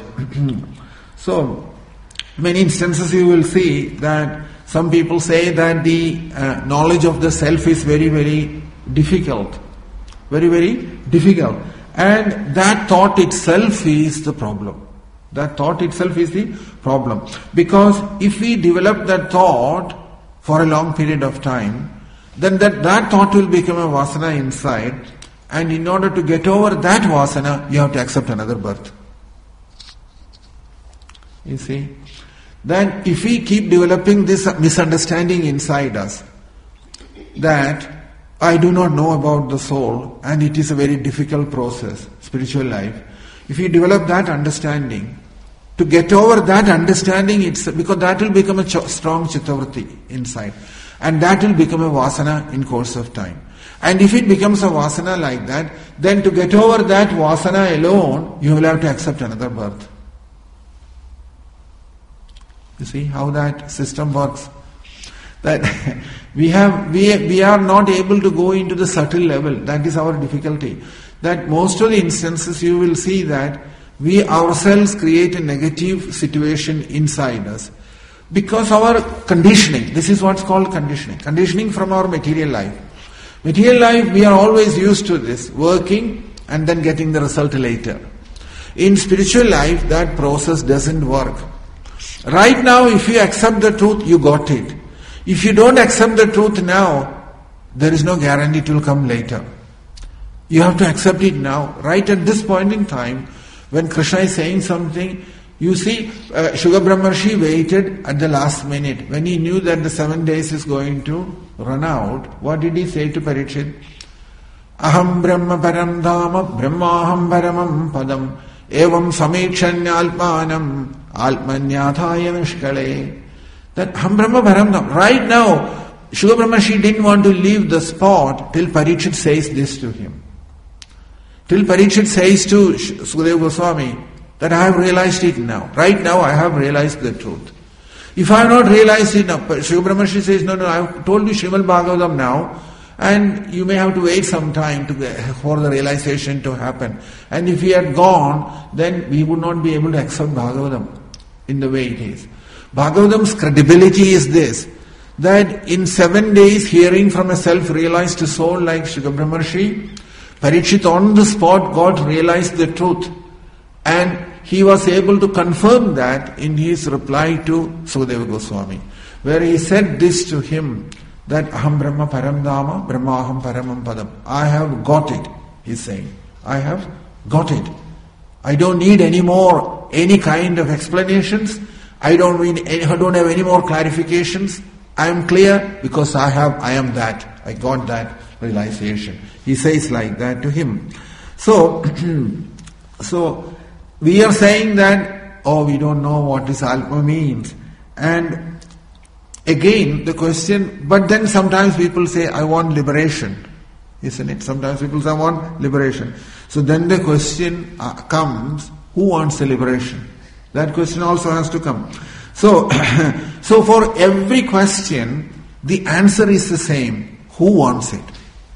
So, many instances you will see that some people say that the uh, knowledge of the self is very, very difficult. Very, very difficult. And that thought itself is the problem. That thought itself is the problem. Because if we develop that thought for a long period of time, then that, that thought will become a vasana inside, and in order to get over that vasana, you have to accept another birth. You see? Then if we keep developing this misunderstanding inside us, that I do not know about the soul, and it is a very difficult process, spiritual life. If you develop that understanding, to get over that understanding, it's because that will become a ch- strong chittavritti inside, and that will become a vasana in course of time. And if it becomes a vasana like that, then to get over that vasana alone, you will have to accept another birth. You see how that system works? That we have, we, we are not able to go into the subtle level. That is our difficulty. That most of the instances you will see that we ourselves create a negative situation inside us because our conditioning, this is what's called conditioning, conditioning from our material life. Material life, we are always used to this, working and then getting the result later. In spiritual life, that process doesn't work. Right now, if you accept the truth, you got it. If you don't accept the truth now, there is no guarantee it will come later. You have to accept it now. Right at this point in time, when Krishna is saying something, you see, uh, Shuka Brahmarshi waited at the last minute. When he knew that the seven days is going to run out, what did he say to Parikshit? Aham Brahma Param Dhama Brahmaham Paramam Padam Evam Samikshanyalpanam Alpmanyathaya Nishkale. That Aham Brahma Param Dhama. Right now, Shuka Brahmarshi didn't want to leave the spot till Parikshit says this to him. Till Parikshit says to Sukadeva Goswami that I have realized it now. Right now I have realized the truth. If I have not realized it now, Shuka Brahmarshi says, no, no, I have told you Srimad Bhagavatam now, and you may have to wait some time to for the realization to happen. And if he had gone, then we would not be able to accept Bhagavatam in the way it is. Bhagavatam's credibility is this, that in seven days hearing from a self-realized soul like Shuka Brahmarshi, Parikshit on the spot got realized the truth, and he was able to confirm that in his reply to Sukadeva Goswami, where he said this to him, that Aham Brahma Param Dhama Brahmaham Paramam Padam. I have got it, he's saying. I have got it. I don't need any more, any kind of explanations. I don't need any, I don't have any more clarifications. I am clear because I have, I am that. I got that realization. He says like that to him. So, so we are saying that, oh, we don't know what this Atma means. And again the question, but then sometimes people say, I want liberation. Isn't it? Sometimes people say, I want liberation. So then the question uh, comes, who wants the liberation? That question also has to come. So, so for every question, the answer is the same. Who wants it?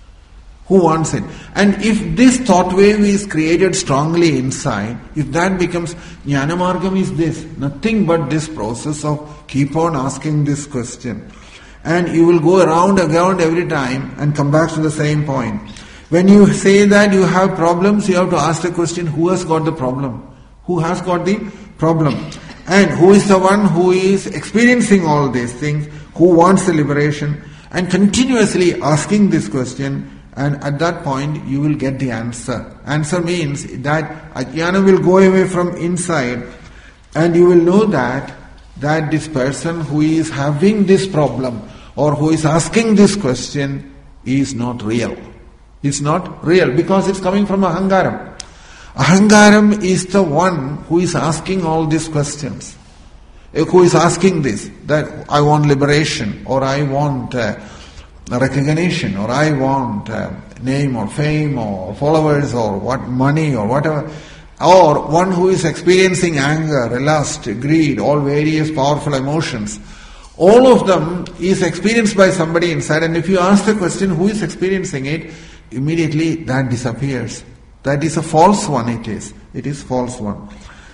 Who wants it? And if this thought wave is created strongly inside, if that becomes, Jnanamargam is this, nothing but this process of keep on asking this question. And you will go around and around every time and come back to the same point. When you say that you have problems, you have to ask the question, who has got the problem? Who has got the problem? And who is the one who is experiencing all these things? Who wants the liberation? And continuously asking this question, and at that point you will get the answer. Answer means that ajnana will go away from inside, and you will know that that this person who is having this problem or who is asking this question is not real. It's not real because it's coming from ahangaram. Ahangaram is the one who is asking all these questions. Who is asking this, that I want liberation, or I want uh, recognition, or I want uh, name or fame or followers or what money or whatever. Or one who is experiencing anger, lust, greed, all various powerful emotions. All of them is experienced by somebody inside, and if you ask the question who is experiencing it, immediately that disappears. That is a false one it is. It is false one.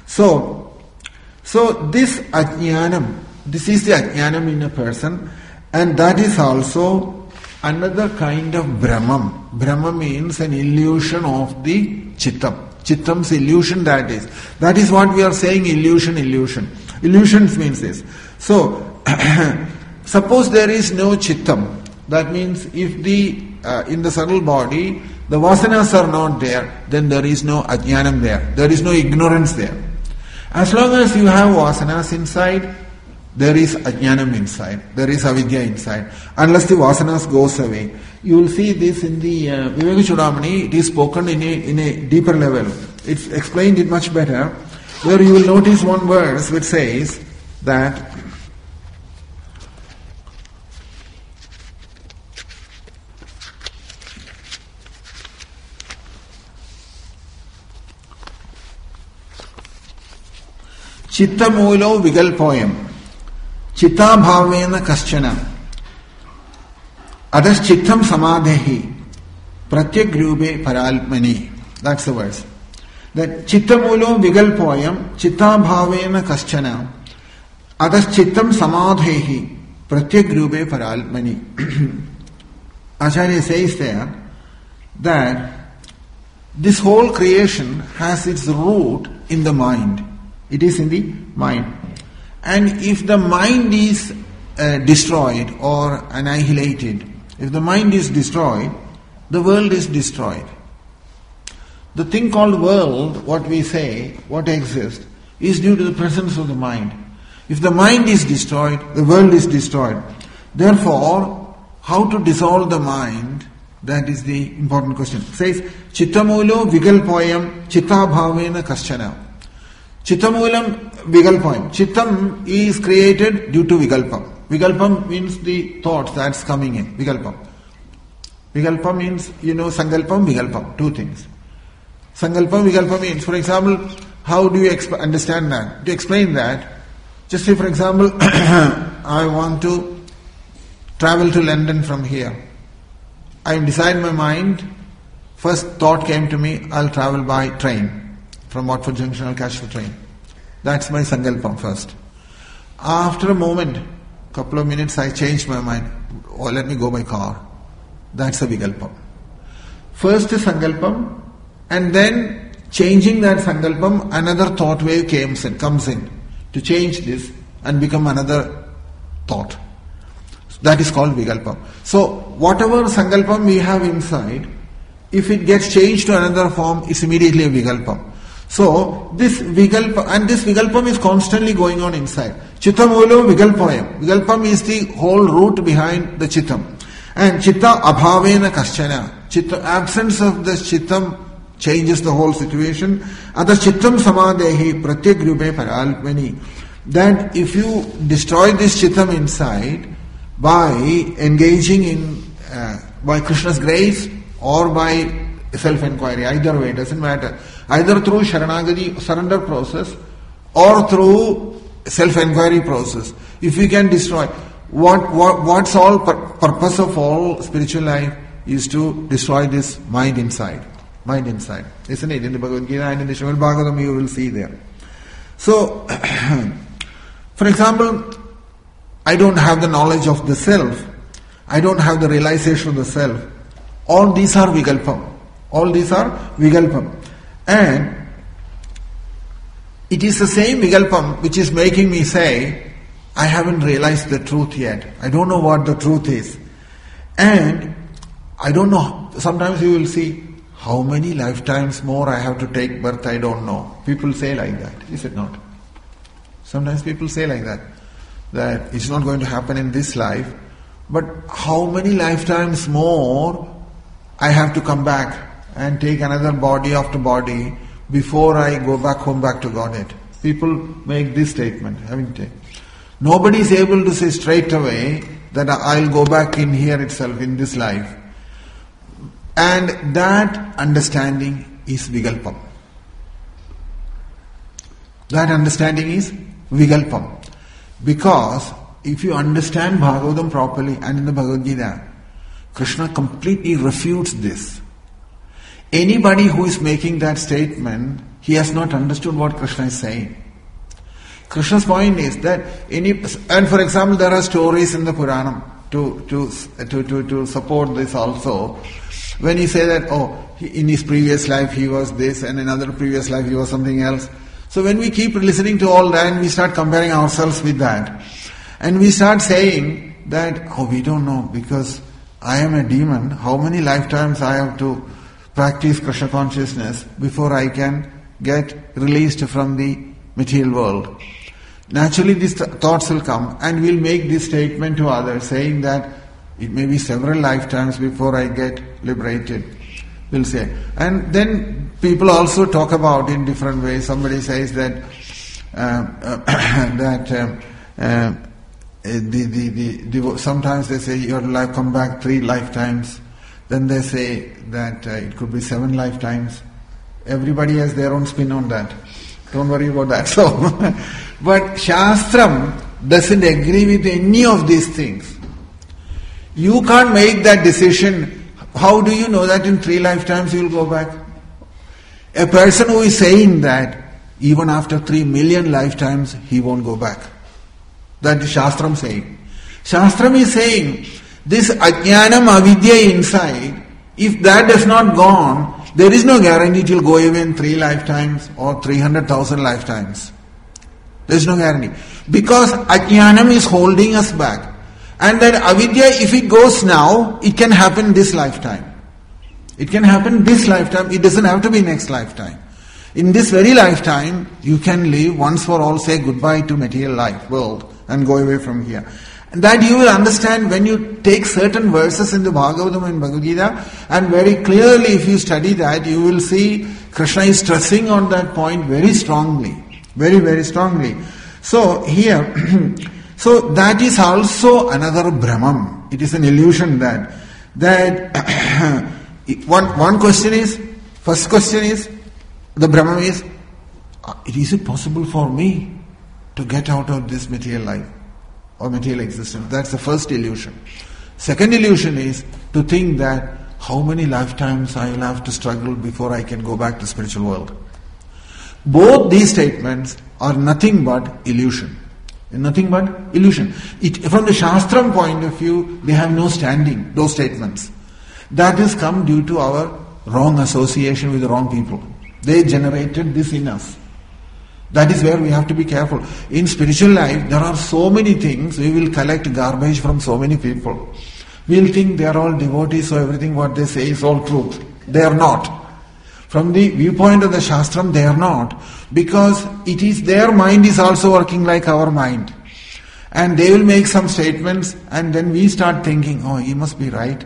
So, so this ajnanam, this is the ajnanam in a person, and that is also another kind of Brahman. Brahman means an illusion of the Chittam. Chittam's illusion, that is. That is what we are saying, illusion, illusion. Illusions means this. So, suppose there is no Chittam. That means if the, uh, in the subtle body, the vasanas are not there, then there is no ajnanam there. There is no ignorance there. As long as you have vasanas inside, there is ajnanam inside. There is avidya inside. Unless the vasanas goes away. You will see this in the uh, Viveka-Chudamani. It is spoken in a, in a deeper level. It's explained it much better. Where you will notice one verse which says that Chittamulo Vigalpoyam Chitta Bhavena Kaschana Adas Chittam Samadhehi Pratyagrube Paralpmani. That's the verse. That Chittamulo Vigalpoyam Chitta Bhavena Kaschana Adas Chittam Samadhehi Pratyagrube Paralpmani. Acharya says there that this whole creation has its root in the mind. It is in the mind. And if the mind is uh, destroyed or annihilated, if the mind is destroyed, the world is destroyed. The thing called world, what we say, what exists, is due to the presence of the mind. If the mind is destroyed, the world is destroyed. Therefore, how to dissolve the mind, that is the important question. It says, Chittamulo Vigalpoyam Chitta Bhavena Kaschana. Chittamulam Vigalpoyam. Chittam is created due to Vigalpam. Vigalpam means the thoughts that's coming in. Vigalpam. Vigalpam means, you know, Sangalpam, Vigalpam. Two things. Sangalpam, Vigalpam means, for example, how do you exp- understand that? To explain that, just say, for example, I want to travel to London from here. I decide in my mind, first thought came to me, I'll travel by train. From Watford Junction, I'll catch the train. That's my Sangalpam first. After a moment, couple of minutes, I changed my mind. Oh, let me go by car. That's a Vigalpam. First is Sangalpam, and then changing that Sangalpam, another thought wave comes in, comes in to change this and become another thought. That is called Vigalpam. So, whatever Sangalpam we have inside, if it gets changed to another form, it's immediately a Vigalpam. So, this Vigalpam, and this Vigalpam is constantly going on inside. Chittamulo Vigalpoyam. Vigalpam is the whole root behind the Chittam. And Chitta Abhavena Kaschana. Chitta, absence of the Chittam changes the whole situation. Adas Chittam Samadhehi Pratyagrube Paralpmani. that if you destroy this chittam inside by engaging in uh, by Krishna's grace or by self-inquiry, either way, doesn't matter. Either through Sharanagati, surrender process, or through self-inquiry process. If we can destroy, what, what what's all pur- purpose of all spiritual life is to destroy this mind inside. Mind inside. Isn't it? In the Bhagavad Gita and in the Srimad Bhagavatam you will see there. So, for example, I don't have the knowledge of the self. I don't have the realization of the self. All these are vikalpam. All these are vikalpam. And it is the same vikalpam which is making me say, I haven't realized the truth yet. I don't know what the truth is. And I don't know. Sometimes you will see, how many lifetimes more I have to take birth, I don't know. People say like that, is it not? Sometimes people say like that, that it's not going to happen in this life, but how many lifetimes more I have to come back and take another body after body before I go back home, back to Godhead. People make this statement, haven't they? Nobody is able to say straight away that I'll go back in here itself, in this life. And that understanding is vikalpam. That understanding is vikalpam. Because if you understand Bhagavatam properly and in the Bhagavad Gita, Krishna completely refutes this. Anybody who is making that statement, he has not understood what Krishna is saying. Krishna's point is that any, and for example, there are stories in the Puranam to to to to, to support this also. When he say that, oh, he, in his previous life he was this, and in another previous life he was something else. So when we keep listening to all that, and we start comparing ourselves with that, and we start saying that, oh, we don't know, because I am a demon, how many lifetimes I have to practice Krishna consciousness before I can get released from the material world. Naturally these th- thoughts will come, and we'll make this statement to others, saying that it may be several lifetimes before I get liberated, we'll say. And then people also talk about in different ways. Somebody says that uh, uh, that um, uh, the, the, the, the sometimes they say your life come back three lifetimes. Then they say that uh, it could be seven lifetimes. Everybody has their own spin on that. Don't worry about that. So, but Shastram doesn't agree with any of these things. You can't make that decision. How do you know that in three lifetimes you will go back? A person who is saying that, even after three million lifetimes, he won't go back. That is Shastram saying. Shastram is saying, this ajnanam avidya inside, if that has not gone, there is no guarantee it will go away in three lifetimes or three hundred thousand lifetimes. There is no guarantee. Because ajnanam is holding us back. And that avidya, if it goes now, it can happen this lifetime. It can happen this lifetime. It doesn't have to be next lifetime. In this very lifetime, you can live once for all, say goodbye to material life, world, and go away from here. And that you will understand when you take certain verses in the Bhagavatam and Bhagavad Gita, and very clearly if you study that, you will see Krishna is stressing on that point very strongly. Very, very strongly. So here... So that is also another Brahmam. It is an illusion that that one one question is, first question is, the Brahmam is, is it possible for me to get out of this material life or material existence? That's the first illusion. Second illusion is to think that how many lifetimes I will have to struggle before I can go back to spiritual world. Both these statements are nothing but illusion. Nothing but illusion. It, from the Shastram point of view, they have no standing, those statements. That has come due to our wrong association with the wrong people. They generated this in us. That is where we have to be careful. In spiritual life, there are so many things, we will collect garbage from so many people. We will think they are all devotees, so everything what they say is all truth. They are not. From the viewpoint of the Shastram, they are not. Because it is their mind is also working like our mind. And they will make some statements, and then we start thinking, oh, he must be right.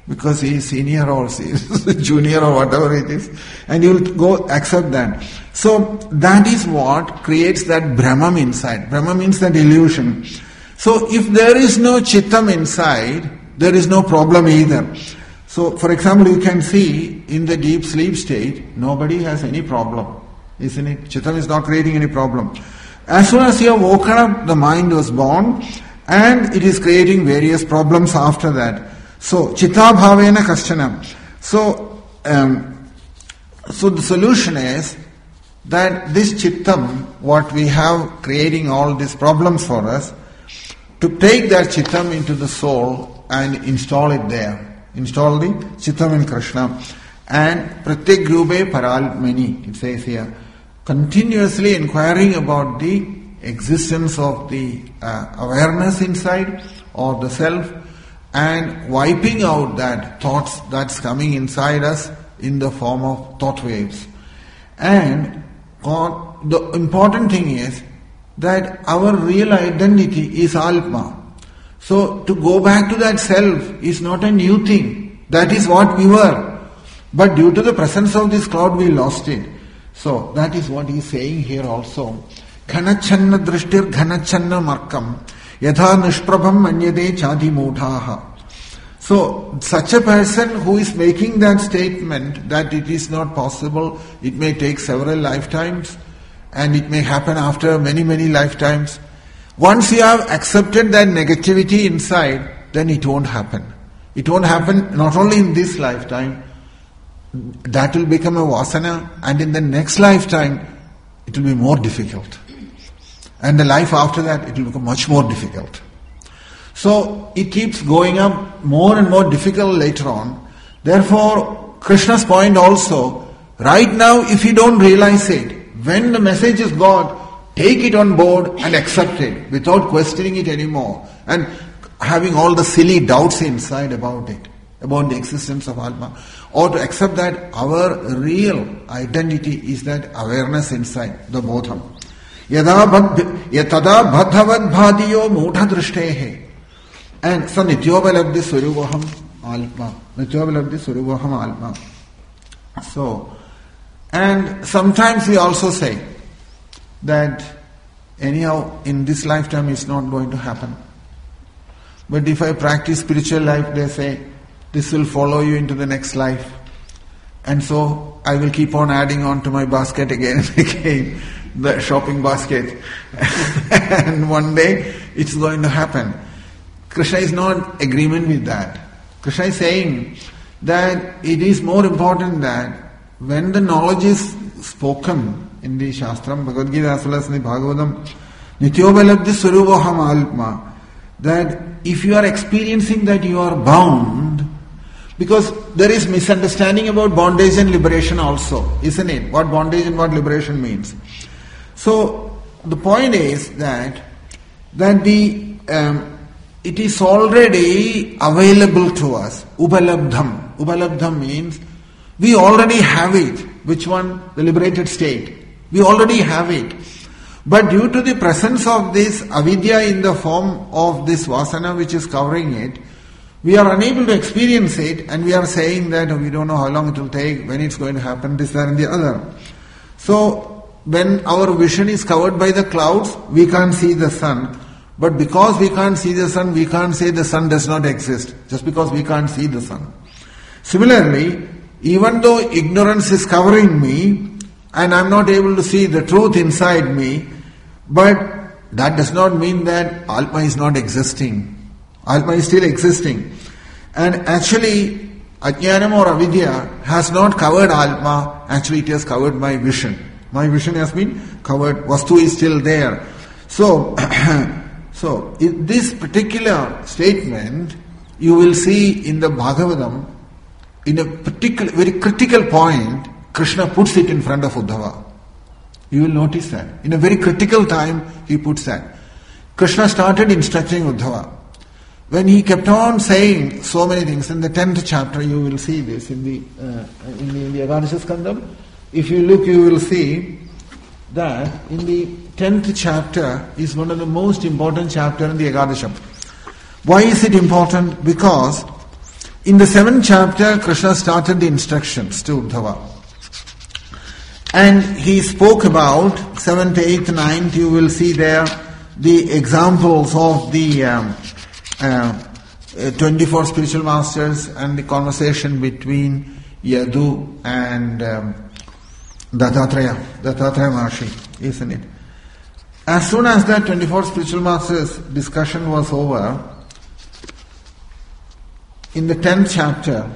because he is senior or he is junior or whatever it is, and you will go accept that. So that is what creates that Brahman inside. Brahman means that illusion. So if there is no Chittam inside, there is no problem either. So for example, you can see in the deep sleep state, nobody has any problem, isn't it? Chittam is not creating any problem. As soon as you have woken up, the mind was born, and it is creating various problems after that. So, chitta bhavena kaschana. So, um, so the solution is that this chittam, what we have creating all these problems for us, to take that chittam into the soul and install it there. Install the chittam in Krishna. And pratyek rube paralmani, it says here, continuously inquiring about the existence of the uh, awareness inside or the self, and wiping out that thoughts that's coming inside us in the form of thought waves. And God, the important thing is that our real identity is Atma. So to go back to that self is not a new thing. That is what we were. But due to the presence of this cloud, we lost it. So that is what he is saying here also. Ghanachanna drishtir ghanachanna markam yatha nishprabham manyade chadi mudhaha. So such a person who is making that statement that it is not possible, it may take several lifetimes and it may happen after many many lifetimes. Once you have accepted that negativity inside, then it won't happen. It won't happen not only in this lifetime, that will become a vasana, and in the next lifetime it will be more difficult. And the life after that, it will become much more difficult. So it keeps going up more and more difficult later on. Therefore, Krishna's point also, right now if you don't realize it, when the message is got, take it on board and accept it without questioning it anymore and having all the silly doubts inside about it, about the existence of Atma. Or to accept that our real identity is that awareness inside, the bodham. Yada yatada bhadhavad bhadiyo mudha drishthehe. And so nityobalabdhi suruvaham alma. Nityobalabdhi suruvaham alma. So, and sometimes we also say that anyhow in this lifetime it's not going to happen. But if I practice spiritual life, they say, this will follow you into the next life. And so I will keep on adding on to my basket again and again, the shopping basket. And one day it's going to happen. Krishna is not in agreement with that. Krishna is saying that it is more important that when the knowledge is spoken in the Shastram, Bhagavad Gita as well as in the Bhagavatam, Nityobalabdhi Surubaham Alpma, that if you are experiencing that you are bound, because there is misunderstanding about bondage and liberation also, isn't it? What bondage and what liberation means. So the point is that that the um, it is already available to us. Ubalabdham. Ubalabdham means we already have it. Which one? The liberated state. We already have it. But due to the presence of this avidya in the form of this vasana which is covering it, we are unable to experience it, and we are saying that we don't know how long it will take, when it's going to happen, this, that and the other. So, when our vision is covered by the clouds, we can't see the sun. But because we can't see the sun, we can't say the sun does not exist, just because we can't see the sun. Similarly, even though ignorance is covering me, and I'm not able to see the truth inside me, but that does not mean that Atma is not existing. Atma is still existing. And actually, Ajnanam or Avidya has not covered Atma, actually it has covered my vision. My vision has been covered, Vastu is still there. So, so in this particular statement, you will see in the Bhagavatam, in a particular, very critical point, Krishna puts it in front of Uddhava. You will notice that. In a very critical time, he puts that. Krishna started instructing Uddhava. When he kept on saying so many things, in the tenth chapter you will see this, in the uh, in the, in the Ekadasha Skandam, if you look you will see that in the tenth chapter is one of the most important chapters in the Ekadasham. Why is it important? Because In the seventh chapter, Krishna started the instructions to Uddhava. And he spoke about seventh, eighth, ninth, you will see there the examples of the um, uh, twenty-four spiritual masters and the conversation between Yadu and um, Dattatreya, Dattatreya Maharshi, isn't it? As soon as that twenty-four spiritual masters discussion was over, in the tenth chapter,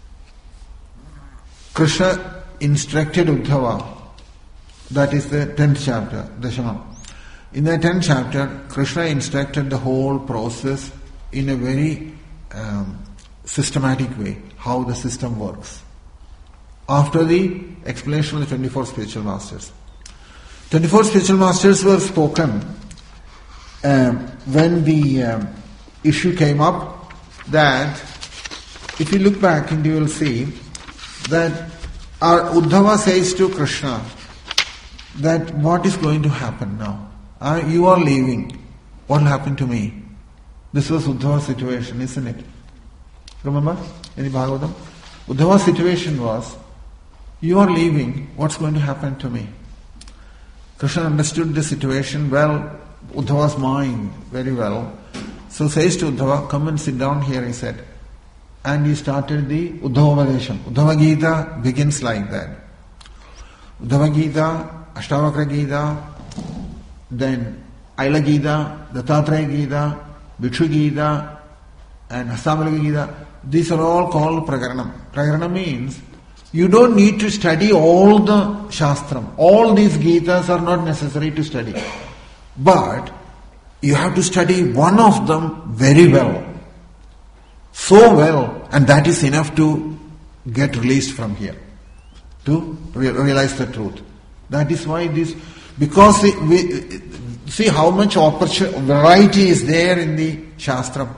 Krishna instructed Uddhava, that is the tenth chapter, Dashama. In the tenth chapter, Krishna instructed the whole process in a very um, systematic way, how the system works. After the explanation of the twenty-four spiritual masters. twenty-four spiritual masters were spoken um, when the um, issue came up that, if you look back and you will see that our Uddhava says to Krishna that what is going to happen now? Uh, you are leaving. What will happen to me? This was Uddhava's situation, isn't it? Remember? In the Bhagavatam? Uddhava's situation was, you are leaving, what's going to happen to me? Krishna understood the situation well, Uddhava's mind very well. So says to Uddhava, come and sit down here, he said. And he started the Uddhavadesham. Uddhava Gita begins like that. Uddhava Gita, Ashtavakra Gita, then Aila Gita, Dattatreya Gita, Bhikshu Gita, and Hastamalaka Gita. These are all called Prakaranam. Prakaranam means you don't need to study all the Shastram. All these Gitas are not necessary to study. But you have to study one of them very well. So well, and that is enough to get released from here. To re- realize the truth. That is why this, because we, we see how much opportunity, variety is there in the Shastram.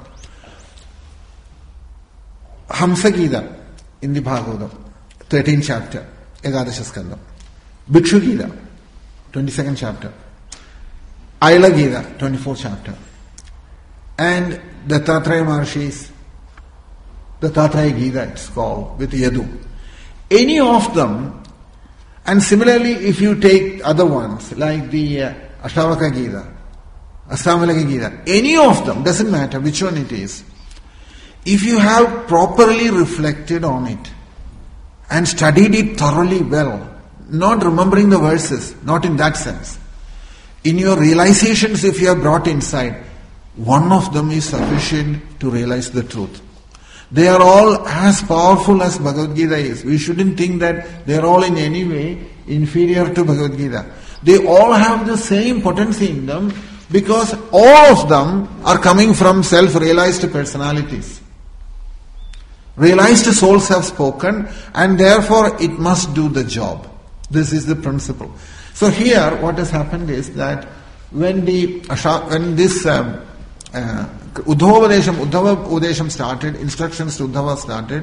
Hamsa Gita in the Bhagavatam, thirteenth chapter, Ekadasha Skandam. Bhikshu Gita, twenty-second chapter. Aila Gita, twenty-fourth chapter. And Dattatreya Maharshi's Dattatreya Gita, it's called, with Yadu. Any of them, and similarly if you take other ones, like the uh, Ashtavakra Gita, Astamalaka Gita, any of them, doesn't matter which one it is, if you have properly reflected on it and studied it thoroughly well, not remembering the verses, not in that sense, in your realizations if you have brought inside, one of them is sufficient to realize the truth. They are all as powerful as Bhagavad Gita is. We shouldn't think that they are all in any way inferior to Bhagavad Gita. They all have the same potency in them because all of them are coming from self-realized personalities. Realized souls have spoken and therefore it must do the job. This is the principle. So here what has happened is that when the when this um, uh, Uddhavadesham, Uddhavadesham started, instructions to Uddhava started,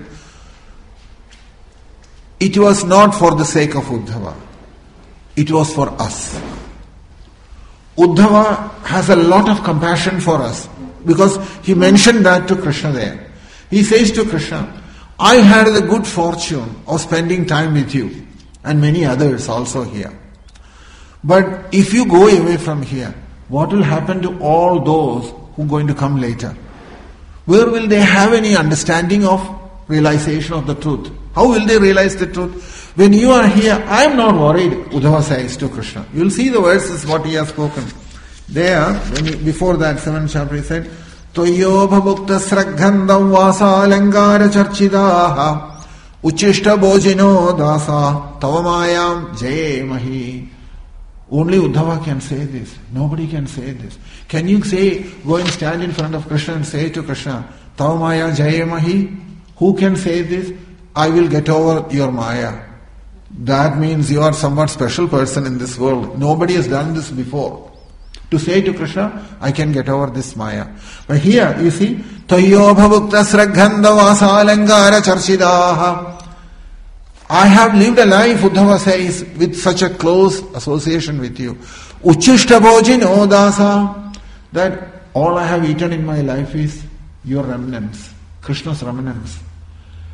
it was not for the sake of Uddhava. It was for us. Uddhava has a lot of compassion for us because he mentioned that to Krishna there. He says to Krishna, I had the good fortune of spending time with you and many others also here. But if you go away from here, what will happen to all those who are going to come later? Where will they have any understanding of realization of the truth? How will they realize the truth? When you are here, I am not worried, Uddhava says to Krishna. You will see the verses what he has spoken. There, when he, before that, seventh chapter, he said, Toyo bhavukta sraggandam vasa alangara charchidaha uchishta bojino dasa tavamayam jayemahi. Only Uddhava can say this. Nobody can say this. Can you say, go and stand in front of Krishna and say to Krishna, Tavamaya Jayemahi? Who can say this? I will get over your Maya. That means you are somewhat special person in this world. Nobody has done this before. To say to Krishna, I can get over this Maya. But here, you see, Tayo bhavukta sragganda vasalangara charchidaha. I have lived a life, Uddhava says, with such a close association with you. Uchishta bhojino dasa. That all I have eaten in my life is your remnants, Krishna's remnants.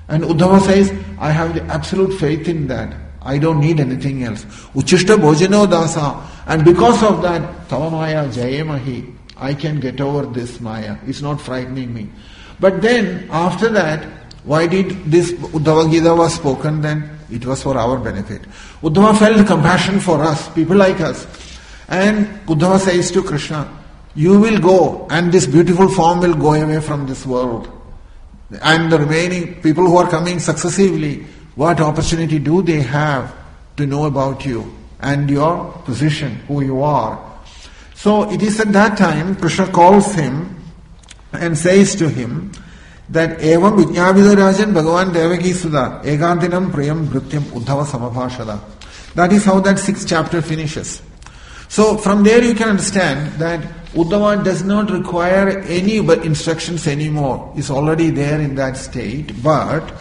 And Uddhava says, I have the absolute faith in that. I don't need anything else. Uchishta bhojano dasa. And because of that, tava maya jayemahi. I can get over this maya. It's not frightening me. But then, after that, why did this Uddhava Gita was spoken then? It was for our benefit. Uddhava felt compassion for us, people like us. And Uddhava says to Krishna, you will go and this beautiful form will go away from this world. And the remaining people who are coming successively, what opportunity do they have to know about you and your position, who you are? So it is at that time Krishna calls him and says to him that evam vijñāvida rajan Bhagavan Devaki Sudha ekantinam priyam bhrityam Uddhava samabhashada. That is how that sixth chapter finishes. So from there you can understand that Uddhava does not require any instructions anymore. It's already there in that state. But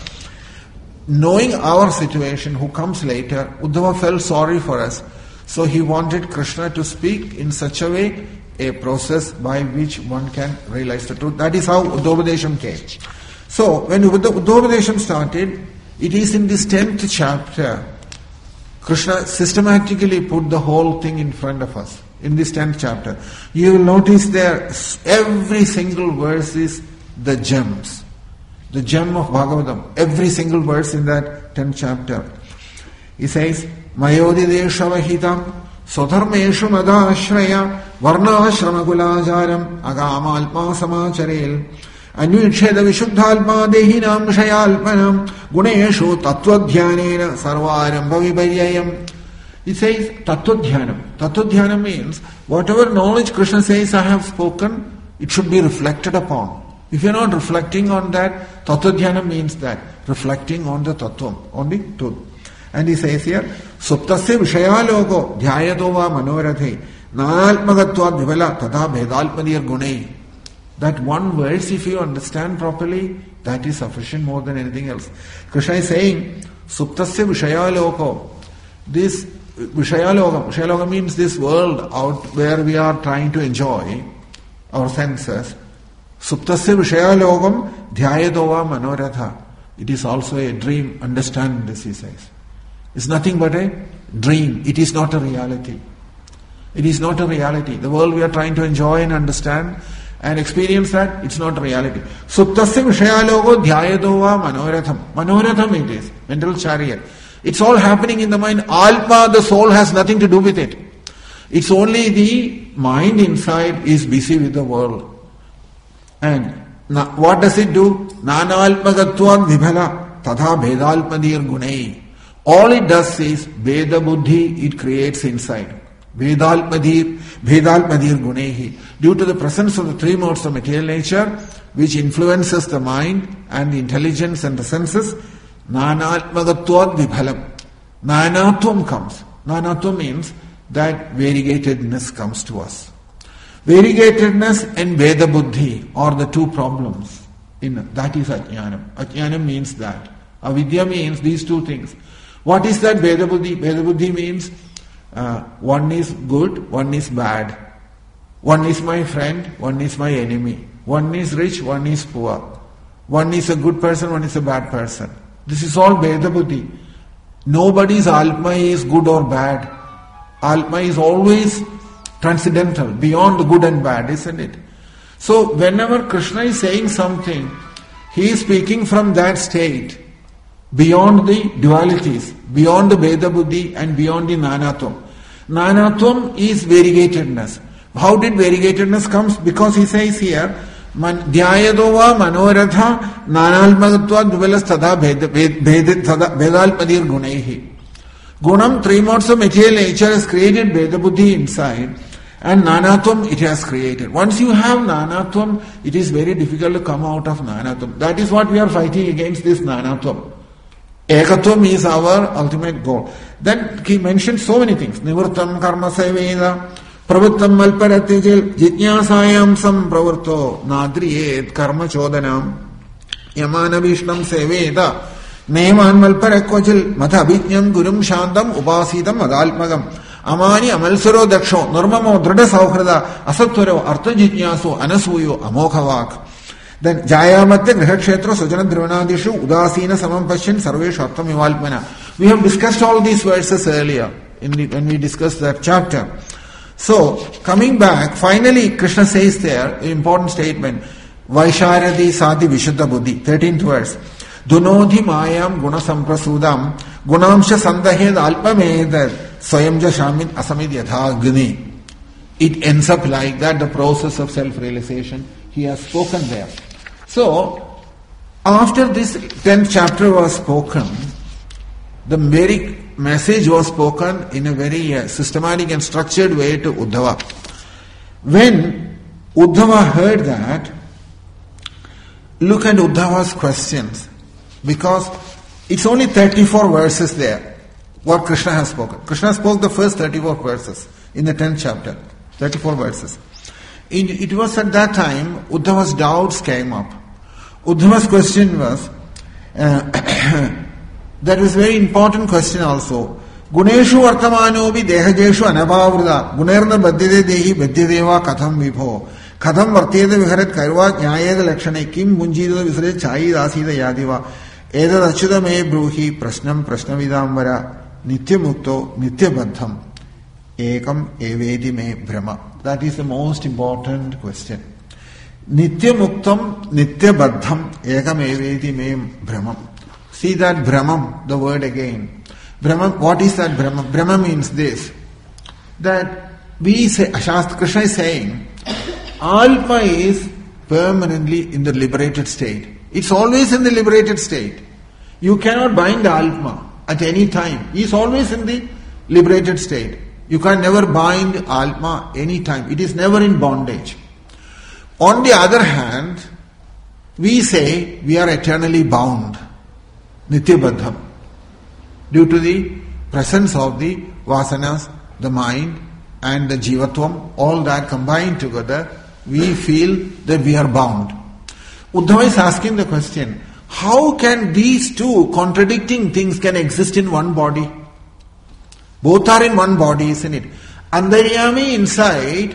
knowing our situation, who comes later, Uddhava felt sorry for us. So he wanted Krishna to speak in such a way, a process by which one can realize the truth. That is how Uddhavadesham came. So when Uddhavadesham started, it is in this tenth chapter, Krishna systematically put the whole thing in front of us. In this tenth chapter, you will notice there every single verse is the gems, the gem of Bhagavatam. Every single verse in that tenth chapter. He says, Mayodideshavahitam Sodharmeshu madashraya Varnashramakulājaram Agamalpa samacharel Anvitsheda vishuddhalpa dehinam shayalpanam Guneshu tattvadhyanena sarvarambha viparyayam. He says Tattva-dhyānam. Tattva-dhyānam means whatever knowledge Krishna says I have spoken, it should be reflected upon. If you are not reflecting on that, Tattva-dhyānam means that, reflecting on the Tattvam, on the truth. And he says here, Suptasya vishayalogo dhyayatova manorathe nanalpmagatvad vivala tadha bhedalpadir gunai. That one verse, if you understand properly, that is sufficient more than anything else. Krishna is saying, Suptasya vishayalogo. This Vishayaloga. Vishayaloga means this world out where we are trying to enjoy our senses. Suptasya Vishayalogam Dhyayatova Manoratha. It is also a dream. Understand this, he says. It's nothing but a dream. It is not a reality. It is not a reality. The world we are trying to enjoy and understand and experience that, it's not a reality. Suptasya Vishayalogo Dhyayatova Manoratham. Manoratham it is. Mental chariot. It's all happening in the mind. Alpa, the soul, has nothing to do with it. It's only the mind inside is busy with the world. And na, what does it do? Nana alpagatvad vibhala tadha bhedalpadir gunai. All it does is Veda buddhi, it creates inside. Vedalpadir, Vedalpadir gunehi. Due to the presence of the three modes of material nature, which influences the mind and the intelligence and the senses, Nanatmagatvad vibhalam. Nanatvam comes. Nanatvam means that variegatedness comes to us. Variegatedness and Veda buddhi are the two problems. In that is Ajnanam. Ajnanam means that. Avidya means these two things. What is that Veda buddhi? Veda buddhi means uh, one is good, one is bad. One is my friend, one is my enemy. One is rich, one is poor. One is a good person, one is a bad person. This is all Veda buddhi. Nobody's Atma is good or bad. Atma is always transcendental, beyond the good and bad, isn't it? So whenever Krishna is saying something, he is speaking from that state, beyond the dualities, beyond the Veda buddhi and beyond the Nanatvam. Nanatvam is variegatedness. How did variegatedness comes? Because he says here, Dhyayadova manoratha nanalmagatva duvelas tada vedalpadir gunehi. Gunam, three modes of material nature, has created Veda buddhi inside, and Nanatvam it has created. Once you have Nanatvam, it is very difficult to come out of Nanatvam. That is what we are fighting against, this Nanatvam. Ekatvam is our ultimate goal. Then he mentioned so many things. Nivurtam karma seveda pravuttam malparatijil jitnyasayam sampravarto nadriyet karma chodanam yamana vishnam seveda neman malparakwajil mathabhinyam gurum shantam upasitam adalpagam amani amalsaro daksho normamo drada sauhrada asatwaro artha jitnyaso anasuyo amokhavak. Then Jayamatte Grihakshetra Sujana Dhrivanadishu Udasina Samam Pashin Sarveshu Artham Ivalpana. We have discussed all these verses earlier in the, when we discussed that chapter. So, coming back, finally Krishna says there, an important statement, Vaisharadi Sadi Vishuddha Buddhi, thirteenth verse. Dunodhi Mayam Guna Samprasudam Gunamsha Sandahed Alpamedar Swayamja Shamin Asamid Yathagni. It ends up like that, the process of self-realization. He has spoken there. So, after this tenth chapter was spoken, the very message was spoken in a very uh, systematic and structured way to Uddhava. When Uddhava heard that, look at Uddhava's questions, because it's only thirty-four verses there, what Krishna has spoken. Krishna spoke the first thirty-four verses in the tenth chapter, thirty-four verses. It, it was at that time, Uddhava's doubts came up. Uddhava's question was, uh, that was a very important question also. Guneshu Vartamanobi Dehajeshu Anabhavrada Gunerna Badhyade Dehi Badhyadeva Katham Vibho Katham Varteda Viharat Kairva Nyayeda Lakshane Kim Munjida Visare Chai Dasida Yadiva Eda Achuda Me Bruhi Prasnam Prasnavidambara Nitya Mukto Nitya Badham Ekam Evedi Me Brahma. That is the most important question. Nitya Muktam Nitya Badham Ekam Evedi Me Brahma. See that Brahmam, the word again. Brahman, what is that Brahman? Brahman means this, that we say, Shastra Krishna is saying, Alma is permanently in the liberated state. It's always in the liberated state. You cannot bind Alma at any time. He is always in the liberated state. You can never bind Alma any time. It is never in bondage. On the other hand, we say we are eternally bound. Nityabadham. Due to the presence of the vasanas, the mind and the jivatvam, all that combined together, we feel that we are bound. Uddhava is asking the question, how can these two contradicting things can exist in one body? Both are in one body, isn't it? Antaryami inside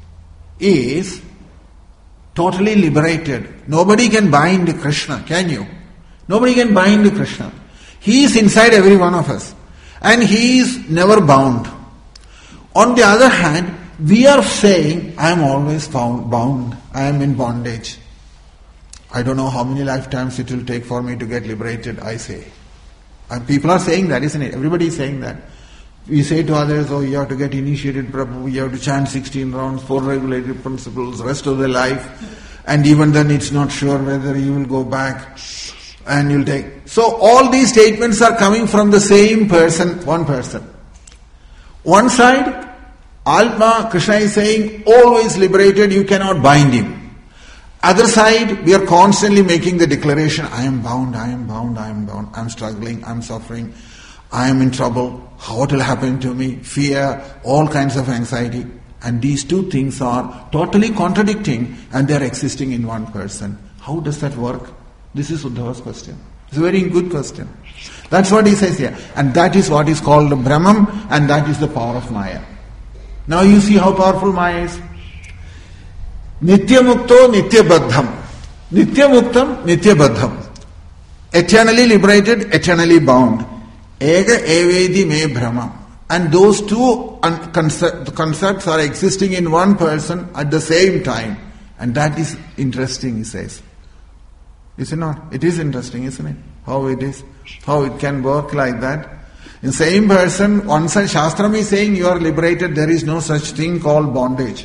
is totally liberated. Nobody can bind Krishna, can you? Nobody can bind Krishna. He is inside every one of us. And he is never bound. On the other hand, we are saying, I am always found, bound. I am in bondage. I don't know how many lifetimes it will take for me to get liberated, I say. And people are saying that, isn't it? Everybody is saying that. We say to others, oh, you have to get initiated, Prabhu, you have to chant sixteen rounds, four regulated principles, rest of the life. And even then it's not sure whether you will go back. And you'll take. So all these statements are coming from the same person, one person. One side, Alma, Krishna is saying, always liberated, you cannot bind him. Other side, we are constantly making the declaration, I am bound, I am bound, I am bound, I am struggling, I am suffering, I am in trouble, what will happen to me, fear, all kinds of anxiety. And these two things are totally contradicting and they are existing in one person. How does that work? This is Uddhava's question. It's a very good question. That's what he says here. And that is what is called the Brahman, and that is the power of Maya. Now you see how powerful Maya is. Nitya Mukto Nitya Badham. Nitya Muktam Nitya Badham. Eternally liberated, eternally bound. Ega Evedi Me Brahma. And those two un- concept, concepts are existing in one person at the same time. And that is interesting, he says. Is it not? It is interesting, isn't it? How it is. How it can work like that. In same person, one side Shastram is saying you are liberated, there is no such thing called bondage.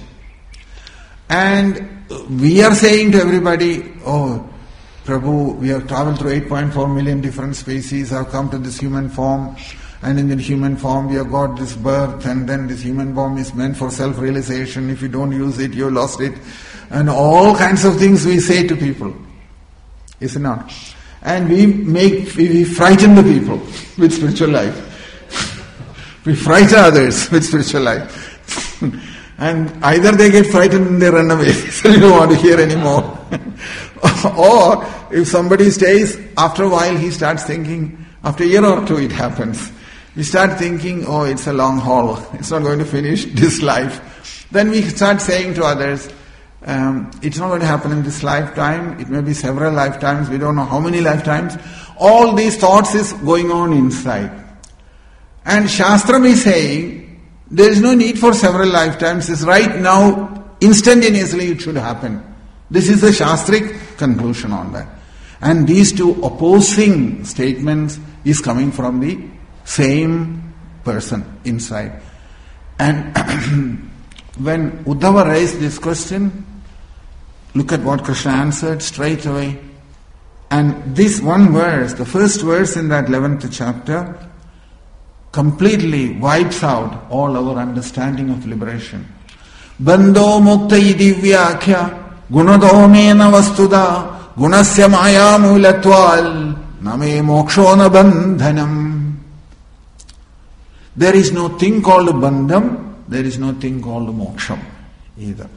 And we are saying to everybody, oh, Prabhu, we have traveled through eight point four million different species, have come to this human form, and in the human form we have got this birth, and then this human form is meant for self-realization. If you don't use it, you lost it. And all kinds of things we say to people. Is it not? And we make, we, we frighten the people with spiritual life. We frighten others with spiritual life. And either they get frightened and they run away, so you don't want to hear anymore. Or if somebody stays, after a while he starts thinking, after a year or two it happens. We start thinking, oh, it's a long haul, it's not going to finish this life. Then we start saying to others, Um, it's not going to happen in this lifetime. It may be several lifetimes. We don't know how many lifetimes. All these thoughts is going on inside. And Shastram is saying, there is no need for several lifetimes. It's right now, instantaneously it should happen. This is the Shastric conclusion on that. And these two opposing statements is coming from the same person inside. And when Uddhava raised this question, look at what Krishna answered straight away. And this one verse, the first verse in that eleventh chapter, completely wipes out all our understanding of liberation. Bandho mukta idivyakya gunadhomena vastuda gunasya maya mulatval name mokshona bandhanam. There is no thing called bandham, there is no thing called moksham either.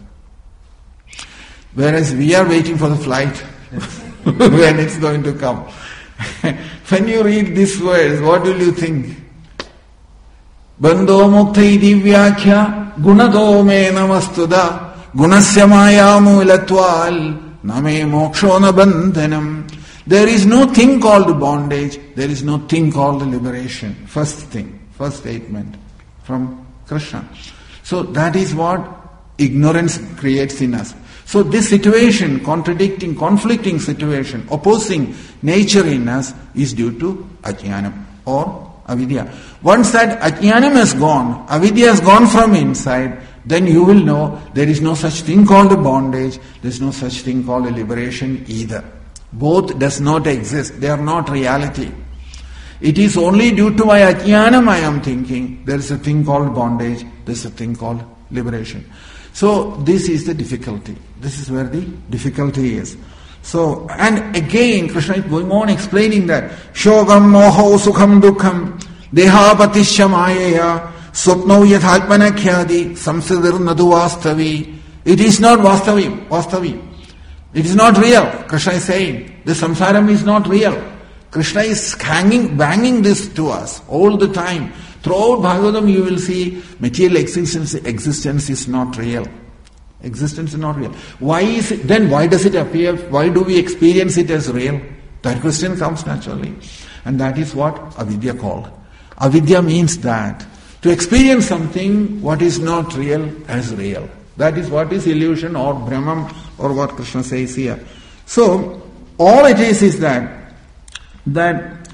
Whereas we are waiting for the flight when it's going to come. When you read this verse, what will you think? Bandho muktai divyakya gunado me namastuda gunasya maya mulatval name mokshona bandhanam. There is no thing called bondage, there is no thing called liberation. First thing, first statement from Krishna. So that is what ignorance creates in us. So this situation, contradicting, conflicting situation, opposing nature in us is due to ajnanam or avidya. Once that ajnanam has gone, avidya has gone from inside, then you will know there is no such thing called a bondage, there is no such thing called a liberation either. Both does not exist, they are not reality. It is only due to my ajnanam I am thinking there is a thing called bondage, there is a thing called liberation. So this is the difficulty. This is where the difficulty is. So, and again Krishna is going on explaining that Shogam moho sukham dukham deha patishya mayaya swapno yathatmana khyadi samsidir nadu vastavi. It is not vastavi, vastavi. It is not real. Krishna is saying the samsaram is not real. Krishna is hanging, banging this to us all the time. Throughout Bhagavatam you will see material existence, existence is not real. Existence is not real. Why is it, then why does it appear? Why do we experience it as real? That question comes naturally. And that is what avidya called. Avidya means that to experience something what is not real as real. That is what is illusion or Brahman or what Krishna says here. So all it is is that that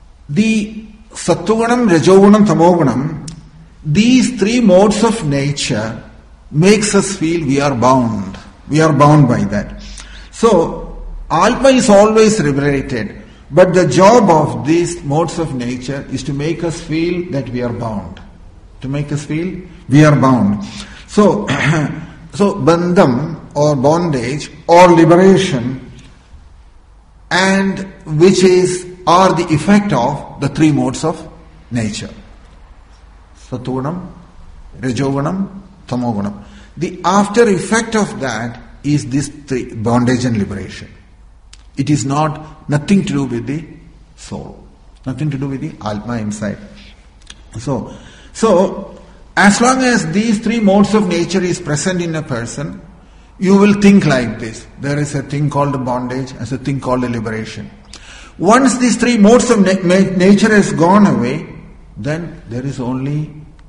the Sattvagunam, Rajogunam, Tamogunam, these three modes of nature makes us feel we are bound. We are bound by that. So, Atma is always liberated, but the job of these modes of nature is to make us feel that we are bound. To make us feel we are bound. So, so bandham or bondage or liberation, and which is are the effect of the three modes of nature. Sattvagunam, Rajogunam, Tamogunam. The after effect of that is this three, bondage and liberation. It is not, nothing to do with the soul. Nothing to do with the Atma inside. So, so as long as these three modes of nature is present in a person, you will think like this. There is a thing called a bondage, as a thing called a liberation. Once these three modes of na- nature has gone away, then there is only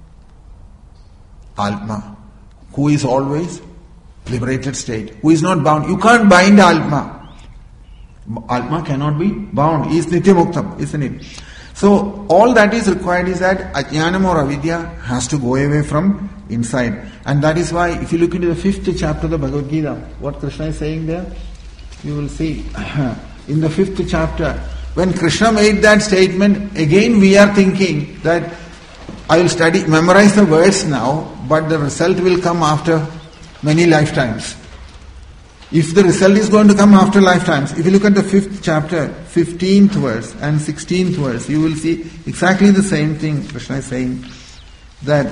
Atma, who is always liberated state, who is not bound. You can't bind Atma. Atma cannot be bound. He is Nityamuktam, isn't it? So all that is required is that Ajnanam or Avidya has to go away from inside. And that is why if you look into the fifth chapter of the Bhagavad Gita, what Krishna is saying there, you will see in the fifth chapter, when Krishna made that statement, again we are thinking that I will study, memorize the words now, but the result will come after many lifetimes. If the result is going to come after lifetimes, if you look at the fifth chapter, fifteenth verse and sixteenth verse, you will see exactly the same thing. Krishna is saying that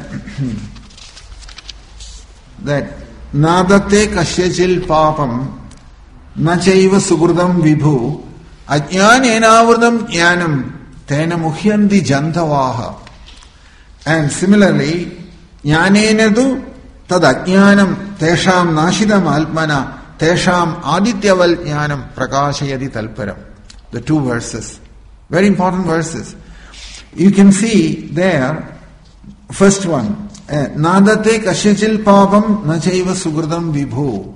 that nadate kasyachil papam nachaiva sugurdam vibhu ajnanenavurdam jnanam tena muhyandi jantavaha. And similarly, jnanenadu tad ajnanam tesham nashidam alpmana tesham adityaval jnanam prakashayati talparam. The two verses. Very important verses. You can see there, first one, nadate kashachil papam nachaiva sugradam vibhu.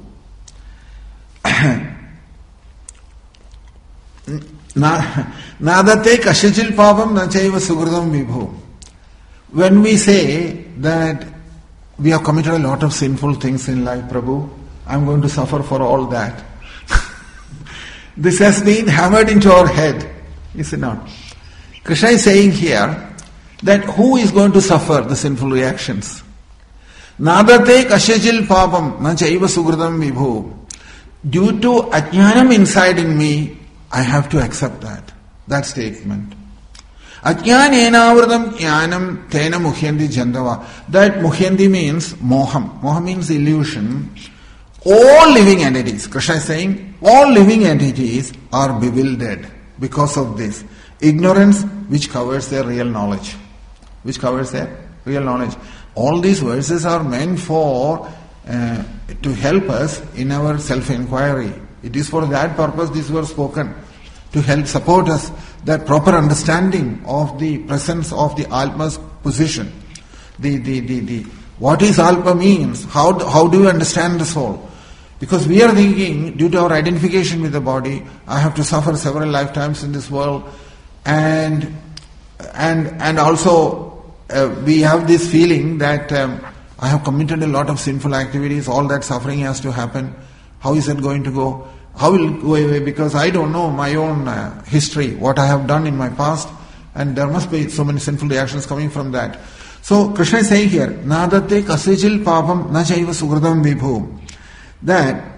Nadate kashachil papam nachaiva sugradam vibhu. When we say that we have committed a lot of sinful things in life, Prabhu, I'm going to suffer for all that. This has been hammered into our head, is it not? Krishna is saying here that who is going to suffer the sinful reactions? Nadate kashachil papam nachaiva sugradam vibhu. Due to ajnanam inside in me, I have to accept that. That statement. Ajnanenavradam jnanam tena muhyandi jandava. That muhyandi means moham. Moham means illusion. All living entities, Krishna is saying, all living entities are bewildered because of this. Ignorance which covers their real knowledge. Which covers their real knowledge. All these verses are meant for uh, to help us in our self-inquiry. It is for that purpose these were spoken. To help support us that proper understanding of the presence of the Atma's position. The, the, the, the, what is Atma means? How, how do you understand the soul? Because we are thinking, due to our identification with the body, I have to suffer several lifetimes in this world, and and and also uh, we have this feeling that um, I have committed a lot of sinful activities, all that suffering has to happen. How is it going to go? How will it go away? Because I don't know my own uh, history, what I have done in my past, and there must be so many sinful reactions coming from that. So Krishna is saying here, Nadate kasijil papam na chaiva sugradam vibhu. That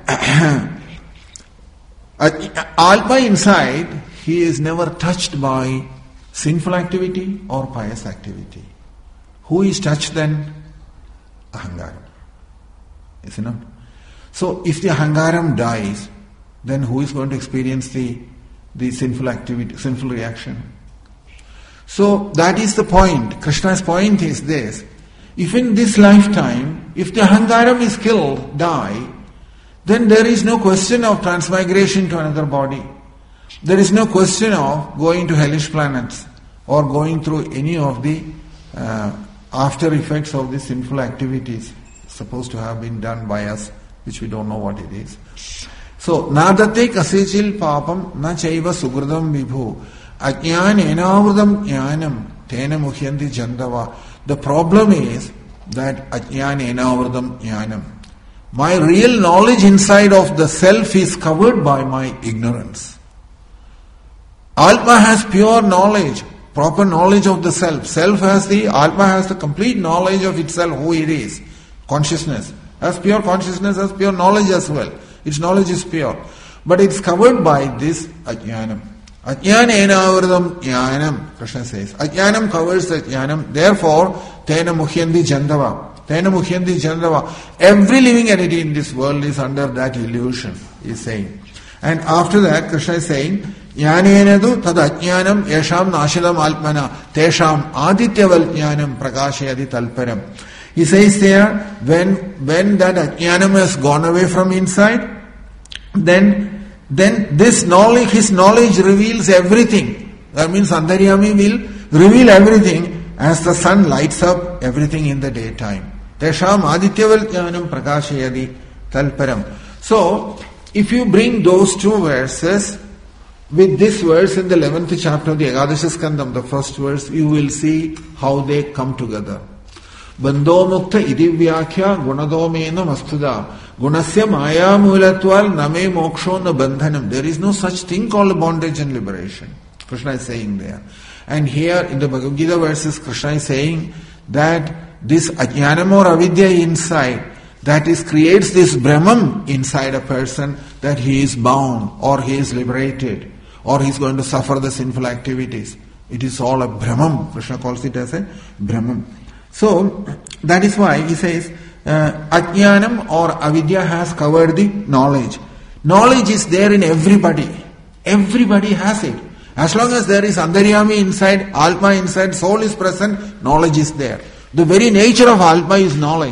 Atma inside, he is never touched by sinful activity or pious activity. Who is touched then? Ahangaram. Is it not? So if the Ahangaram dies, then who is going to experience the, the sinful activity, sinful reaction? So that is the point. Krishna's point is this. If in this lifetime, if the Ahangaram is killed, die, then there is no question of transmigration to another body. There is no question of going to hellish planets or going through any of the uh, after effects of the sinful activities supposed to have been done by us, which we don't know what it is. So, nadate kasechil papam na chaiva sugradam vibhu ajnana enavradam jnanam tena muhyandi jandava. The problem is that ajnana enavradam jnanam. My real knowledge inside of the self is covered by my ignorance. Atma has pure knowledge, proper knowledge of the self. Self has the, Atma has the complete knowledge of itself, who it is. Consciousness. Has pure consciousnness, has pure knowledge as well. Its knowledge is pure. But it's covered by this ajnanam. Ajnana enavradam jnanam, Krishna says. Ajnanam covers the jnanam. Therefore, tena muhyandi jandava. Tena muhyandi jandava. Every living entity in this world is under that illusion, he is saying. And after that, Krishna is saying, jnanenadu tad ajnanam yesham nashidam alpmana tesham adityaval jnanam prakashayati talparam. He says there, when when that ajnanam has gone away from inside, then then this knowledge, his knowledge reveals everything. That means Antaryami will reveal everything as the sun lights up everything in the daytime. Tesham adityaval jnanam prakashayati talparam. So, if you bring those two verses with this verse in the eleventh chapter of the Ekadasha Skandam, the first verse, you will see how they come together. Bandho mukta idivyakya gunadomena mastuda gunasya maya mulatval name mokshona bandhanam. There is no such thing called bondage and liberation. Krishna is saying there. And here in the Bhagavad Gita verses, Krishna is saying that this ajnanam or avidya inside, that is creates this Brahman inside a person, that he is bound or he is liberated or he is going to suffer the sinful activities. It is all a Brahman. Krishna calls it as a Brahman. So, that is why he says, uh, ajnanam or avidya has covered the knowledge. Knowledge is there in everybody. Everybody has it. As long as there is Antaryami inside, Atma inside, soul is present, knowledge is there. The very nature of Atma is knowledge.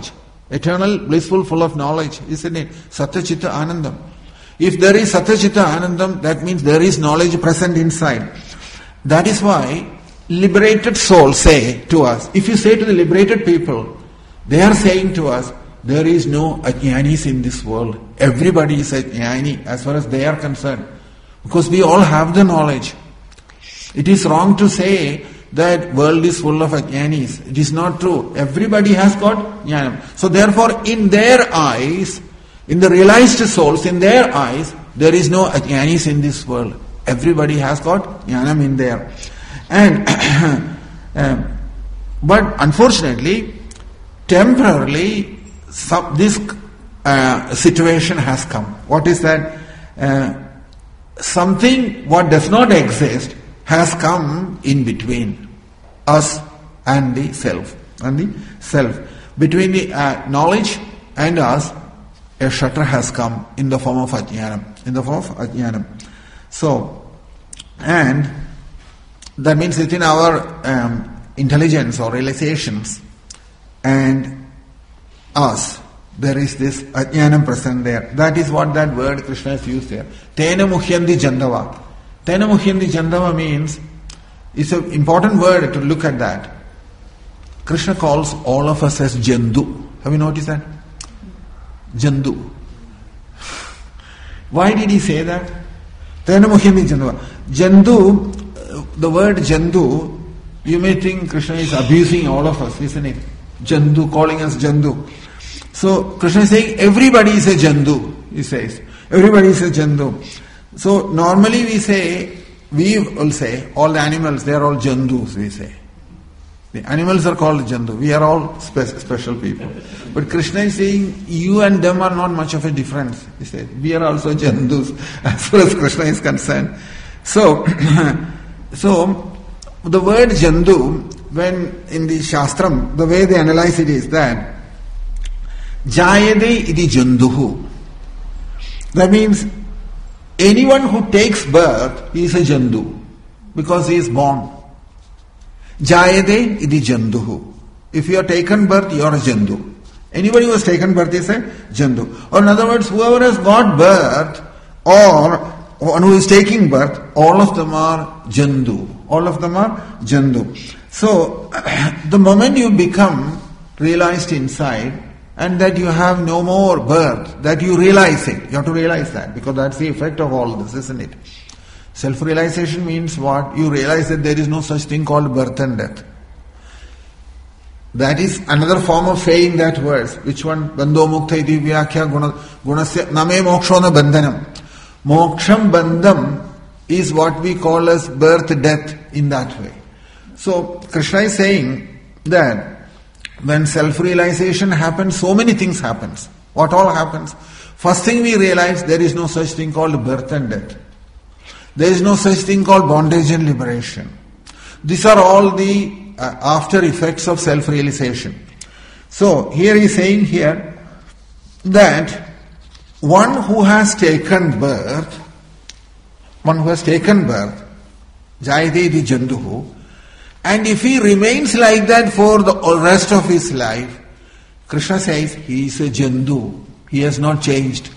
Eternal, blissful, full of knowledge, isn't it? Satya-chitta Anandam. If there is Satya-chitta Anandam, that means there is knowledge present inside. That is why liberated souls say to us, if you say to the liberated people, they are saying to us, there is no ajnanis in this world. Everybody is a jnani as far as they are concerned. Because we all have the knowledge. It is wrong to say that world is full of ajnanis. It is not true. Everybody has got jnanam. So therefore, in their eyes, in the realized souls, in their eyes, there is no ajnanis in this world. Everybody has got jnanam in there. And um, but unfortunately, temporarily, some, this uh, situation has come. What is that? Uh, something what does not exist has come in between us and the self. And the self. Between the uh, knowledge and us, a shutter has come in the form of ajnanam. In the form of ajnanam. So, and that means within our um, intelligence or realizations and us, there is this ajnanam present there. That is what that word Krishna has used there. Tena muhyandi jandava. Tena muhyandi jandava means, it's an important word to look at that. Krishna calls all of us as jandu. Have you noticed that? Jandu. Why did he say that? Tena muhyandi jandava. Jandu, the word jandu, you may think Krishna is abusing all of us, isn't it? Jandu, calling us jandu. So Krishna is saying everybody is a jandu, he says. Everybody is a jandu. So normally we say, we will say, all the animals, they are all jandus, we say. The animals are called jandu. We are all spe- special people. But Krishna is saying, you and them are not much of a difference. He said, we are also jandus, as far as Krishna is concerned. So, so the word jandu, when in the Shastram, the way they analyze it is that Jayade iti janduhu. That means anyone who takes birth, he is a jandu because he is born. Jayade iti janduhu. If you are taken birth, you are a jandu. Anybody who has taken birth is a jandu. Or in other words, whoever has got birth or one who is taking birth, all of them are jandu. All of them are jandu. So, the moment you become realized inside, and that you have no more birth, that you realize it. You have to realize that, because that's the effect of all this, isn't it? Self-realization means what? You realize that there is no such thing called birth and death. That is another form of saying that verse. Which one? Bandho mukta iti vyakya gunasya name mokshona bandhanam. Moksham bandham is what we call as birth, death in that way. So, Krishna is saying that when self-realization happens, so many things happens. What all happens? First thing we realize, there is no such thing called birth and death. There is no such thing called bondage and liberation. These are all the uh, after effects of self-realization. So, here he is saying here that one who has taken birth, one who has taken birth, Jayade iti janduhu, and if he remains like that for the rest of his life, Krishna says he is a jandu. He has not changed.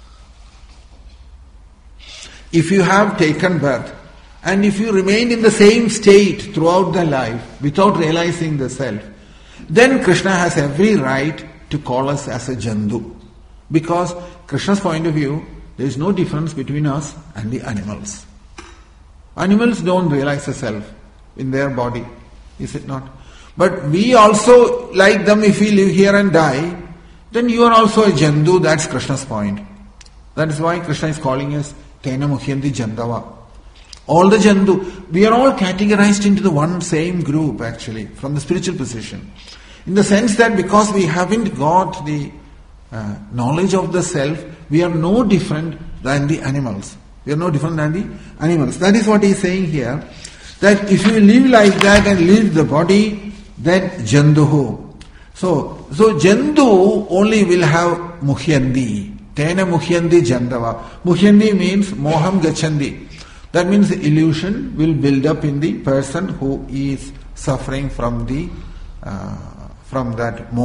If you have taken birth, and if you remain in the same state throughout the life, without realizing the self, then Krishna has every right to call us as a jandu. Because Krishna's point of view, there is no difference between us and the animals. Animals don't realize the self in their body, is it not? But we also, like them, if we live here and die, then you are also a jandu. That's Krishna's point. That is why Krishna is calling us Tena Muhyandi Jandava. All the jandu, we are all categorized into the one same group actually, from the spiritual position. In the sense that because we haven't got the uh, knowledge of the self, we are no different than the animals. We are no different than the animals. That is what he is saying here. That if you live like that and leave the body, then janduhu. So, so jandu only will have muhyandi. Tena muhyandi jandava. Muhyandi means moham gachandi. That means the illusion will build up in the person who is suffering from the uh, from that moham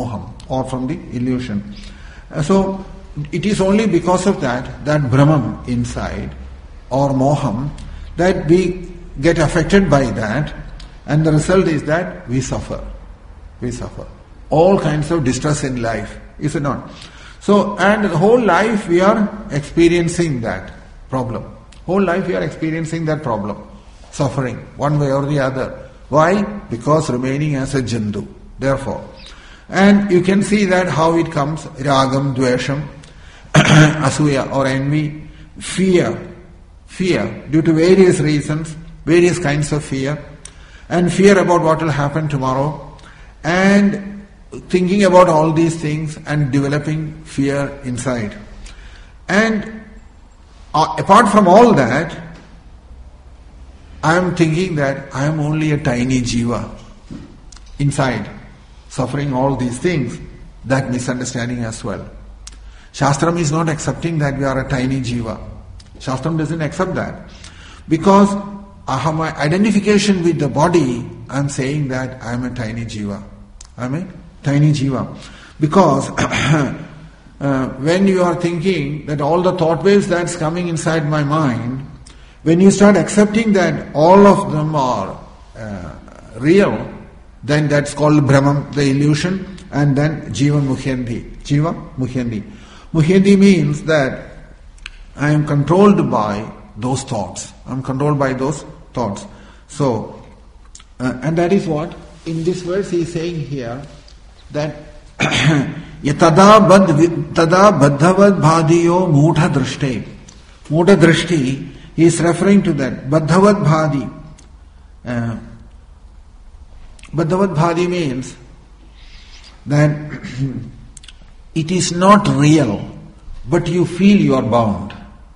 or from the illusion. Uh, so it is only because of that, that Brahman inside or Moham, that we get affected by that, and the result is that we suffer. We suffer. All kinds of distress in life, is it not? So, and the whole life we are experiencing that problem. Whole life we are experiencing that problem. Suffering, one way or the other. Why? Because remaining as a Jantu. Therefore. And you can see that how it comes, Ragam, Dvesham, Asuya or envy, fear. Fear, due to various reasons, various kinds of fear, and fear about what will happen tomorrow, and thinking about all these things and developing fear inside. And uh, apart from all that, I am thinking that I am only a tiny jiva inside, suffering all these things, that misunderstanding as well. Shastram is not accepting that we are a tiny jiva. Shastram doesn't accept that. Because I have my identification with the body, I am saying that I am a tiny jiva. I am a tiny jiva. Because uh, when you are thinking that all the thought waves that's coming inside my mind, when you start accepting that all of them are uh, real, then that's called Brahman, the illusion, and then Jiva Muhyandi. Jiva Muhyandi. Muhyandi means that I am controlled by those thoughts. I am controlled by those thoughts. So, uh, and that is what in this verse he is saying here, that yatada bad tada baddhavad bhadiyo mudha drishte. Mudha drishti, he is referring to that. Baddhavad bhadi. Uh, baddhavad bhadi means that it is not real, but you feel you are bound.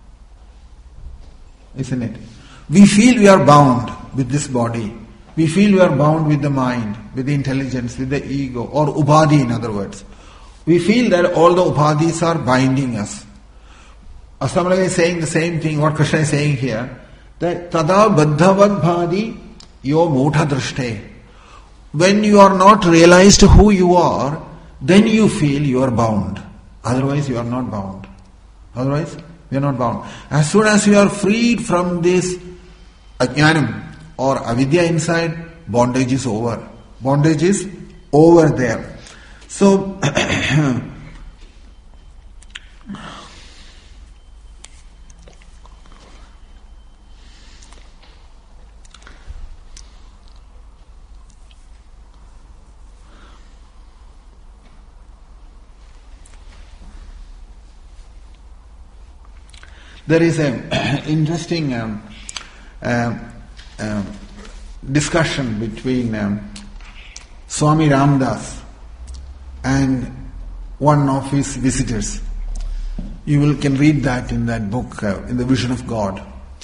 Isn't it? We feel we are bound with this body. We feel we are bound with the mind, with the intelligence, with the ego, or upadhi in other words. We feel that all the upadhis are binding us. Asamala is saying the same thing, what Krishna is saying here, that tada baddhavad bhadi yo mudha drishte. When you are not realized who you are, then you feel you are bound. Otherwise you are not bound. Otherwise we are not bound. As soon as you are freed from this ajnanam or avidya inside, bondage is over. Bondage is over there. So, there is an interesting um, uh, uh, discussion between um, Swami Ramdas and one of his visitors. You will can read that in that book, uh, in the Vision of God.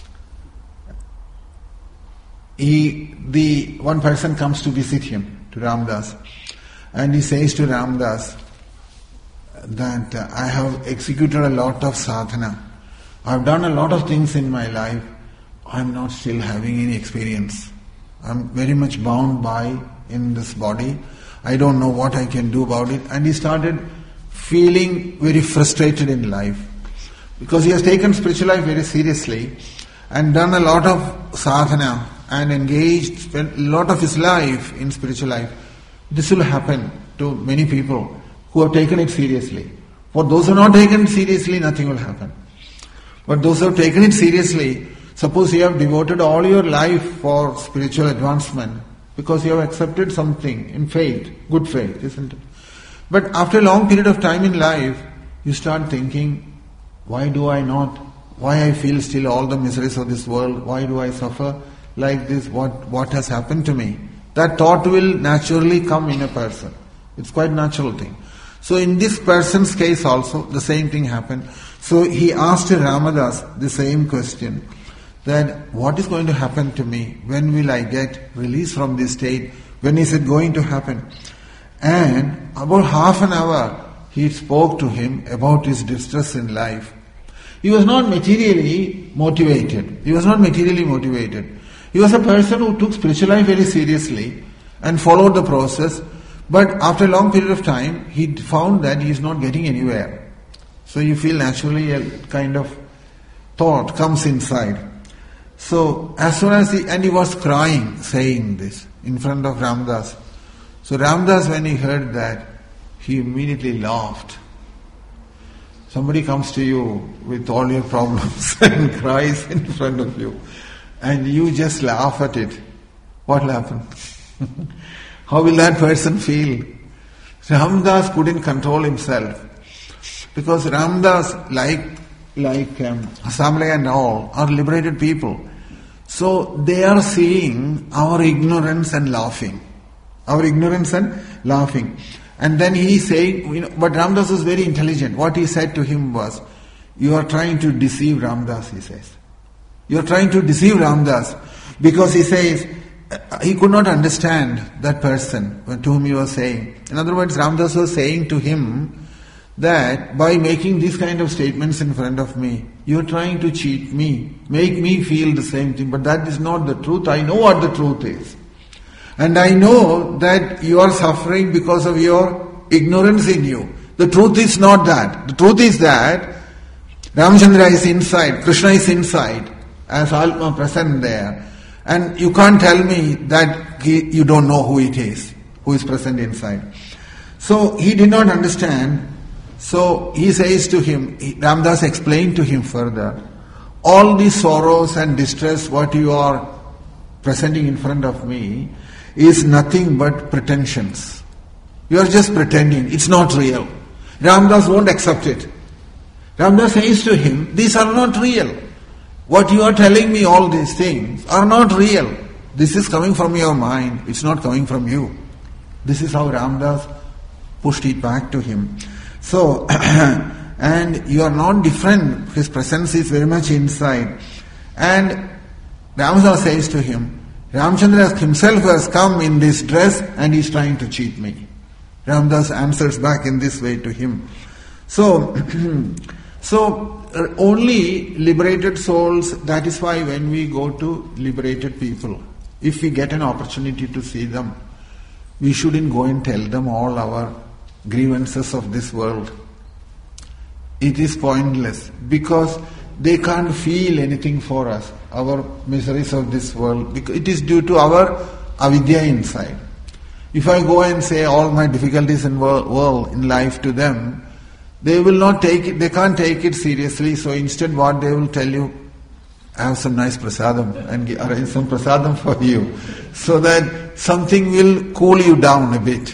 He, the one person comes to visit him, to Ramdas, and he says to Ramdas that uh, I have executed a lot of sadhana. I have done a lot of things in my life. I am not still having any experience. I am very much bound by in this body. I don't know what I can do about it. And he started feeling very frustrated in life. Because he has taken spiritual life very seriously and done a lot of sadhana and engaged, spent a lot of his life in spiritual life. This will happen to many people who have taken it seriously. For those who have not taken it seriously, nothing will happen. But those who have taken it seriously, suppose you have devoted all your life for spiritual advancement because you have accepted something in faith, good faith, isn't it? But after a long period of time in life, you start thinking, why do I not? Why I feel still all the miseries of this world? Why do I suffer like this? What, what has happened to me? That thought will naturally come in a person. It's quite natural thing. So in this person's case also, the same thing happened. So he asked Ramadas the same question, that what is going to happen to me? When will I get released from this state? When is it going to happen? And about half an hour he spoke to him about his distress in life. He was not materially motivated. He was not materially motivated. He was a person who took spiritual life very seriously and followed the process, But after a long period of time, he found that he is not getting anywhere. So you feel naturally a kind of thought comes inside. So as soon as he, and he was crying, saying this in front of Ramdas. So Ramdas, when he heard that, he immediately laughed. Somebody comes to you with all your problems and cries in front of you, and you just laugh at it. What will happen? How will that person feel? Ramdas couldn't control himself, because Ramdas, like like um, Samlaya and all, are liberated people. So they are seeing our ignorance and laughing. Our ignorance and laughing. And then he is saying, you know, but Ramdas was very intelligent. What he said to him was, you are trying to deceive Ramdas, he says. You are trying to deceive Ramdas. Because he says, he could not understand that person to whom he was saying. In other words, Ramdas was saying to him that by making these kind of statements in front of me, you are trying to cheat me, make me feel the same thing. But that is not the truth. I know what the truth is. And I know that you are suffering because of your ignorance in you. The truth is not that. The truth is that Ramchandra is inside, Krishna is inside, as Atma present there. And you can't tell me that he, you don't know who it is, who is present inside. So he did not understand. So he says to him, Ramdas explained to him further, all these sorrows and distress what you are presenting in front of me is nothing but pretensions. You are just pretending. It's not real. Ramdas won't accept it. Ramdas says to him, these are not real. What you are telling me, all these things, are not real. This is coming from your mind. It's not coming from you. This is how Ramdas pushed it back to him. So, and you are not different. His presence is very much inside. And Ramdas says to him, Ramchandra himself has come in this dress and he is trying to cheat me. Ramdas answers back in this way to him. So, so only liberated souls, that is why when we go to liberated people, if we get an opportunity to see them, we shouldn't go and tell them all our grievances of this world. It is pointless, because they can't feel anything for us, our miseries of this world, because it is due to our avidya inside. If I go and say all my difficulties in world, in life to them, they will not take it, they can't take it seriously. So instead what they will tell you, have some nice prasadam and arrange some prasadam for you, so that something will cool you down a bit.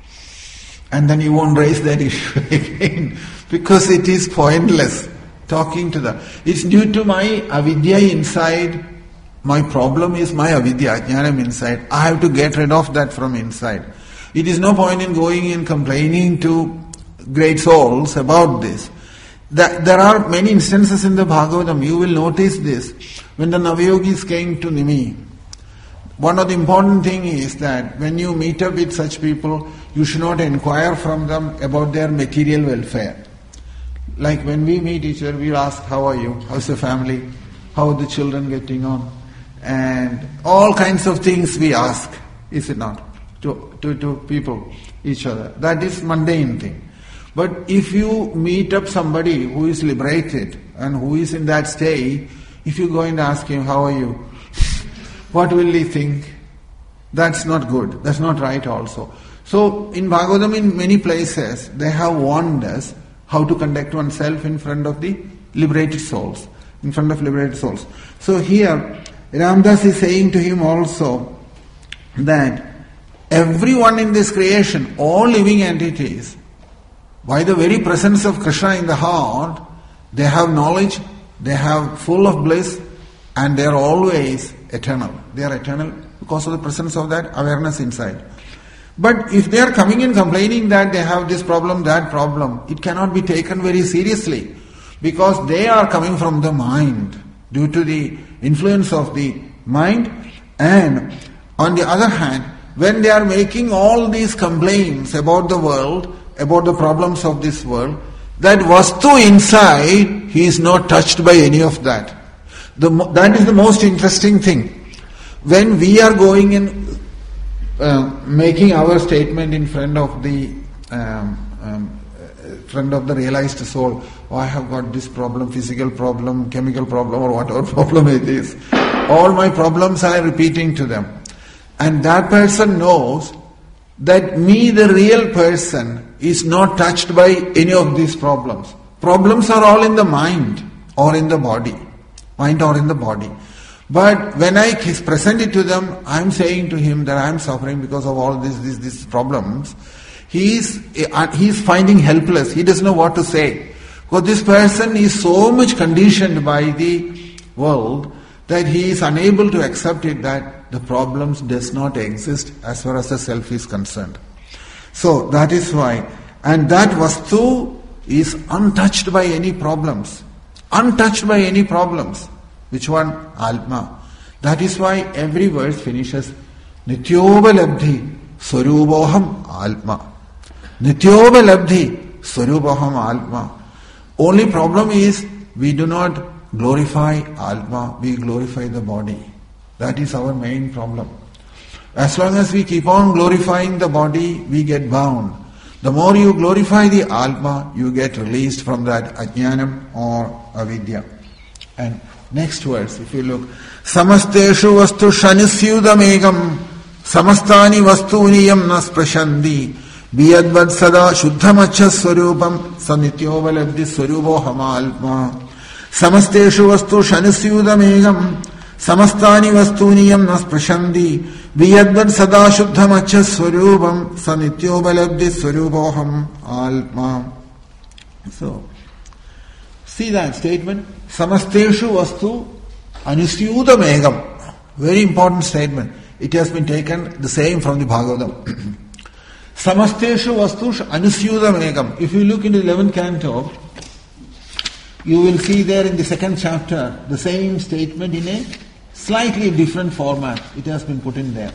And then you won't raise that issue again, because it is pointless talking to them. It's due to my avidya inside. My problem is my avidya, jnanam inside. I have to get rid of that from inside. It is no point in going and complaining to great souls about this. That there are many instances in the Bhagavatam. You will notice this. When the Navayogis came to Nimi, one of the important thing is that when you meet up with such people, you should not inquire from them about their material welfare. Like when we meet each other, we ask, how are you? How's the family? How are the children getting on? And all kinds of things we ask, is it not? To, to, to people, each other. That is mundane thing. But if you meet up somebody who is liberated and who is in that state, if you go and ask him, how are you? What will he think? That's not good. That's not right also. So in Bhagavatam, in many places, they have warned us how to conduct oneself in front of the liberated souls. In front of liberated souls. So here, Ramdas is saying to him also that everyone in this creation, all living entities, by the very presence of Krishna in the heart, they have knowledge, they have full of bliss, and they are always eternal. They are eternal because of the presence of that awareness inside. But if they are coming and complaining that they have this problem, that problem, it cannot be taken very seriously, because they are coming from the mind, due to the influence of the mind. And on the other hand, when they are making all these complaints about the world, about the problems of this world, that vastu inside, he is not touched by any of that. The, that is the most interesting thing. When we are going and uh, making our statement in front of the um, um, front of the realized soul. Oh, I have got this problem, physical problem, chemical problem, or whatever problem it is. All my problems I am repeating to them. And that person knows that me, the real person, is not touched by any of these problems. Problems are all in the mind or in the body. Mind or in the body. But when I present it to them, I am saying to him that I am suffering because of all these these, these problems. He is, he is finding helpless. He doesn't know what to say. Because this person is so much conditioned by the world that he is unable to accept it that the problems does not exist as far as the self is concerned. So that is why. And that vastu is untouched by any problems. Untouched by any problems. Which one? Atma. That is why every verse finishes Nityobalabdhi Swaruboham Atma. Nityobalabdhi Swaruboham Atma. Only problem is we do not glorify Atma, we glorify the body. That is our main problem. As long as we keep on glorifying the body, we get bound. The more you glorify the Atma, you get released from that ajnanam or avidya. And next verse, if you look, Samasteshu vastu shanisyudamegam samastani vastuniyam nas prashandi biyadvad sada shuddhamacha swarupam sanityovalabdi swarupo hamalma. Samasteshu vastu shanisyudamegam samastani vastuniyam nas prashandi biyadvad sada shuddhamacha swarupam sanityovalabdi swarupoham alma. So, see that statement? Samasteshu vastu anusyuta megam. Very important statement. It has been taken the same from the Bhagavatam. Samasteshu vastu anusyuta megam. If you look in the eleventh canto, you will see there in the second chapter the same statement in a slightly different format. It has been put in there.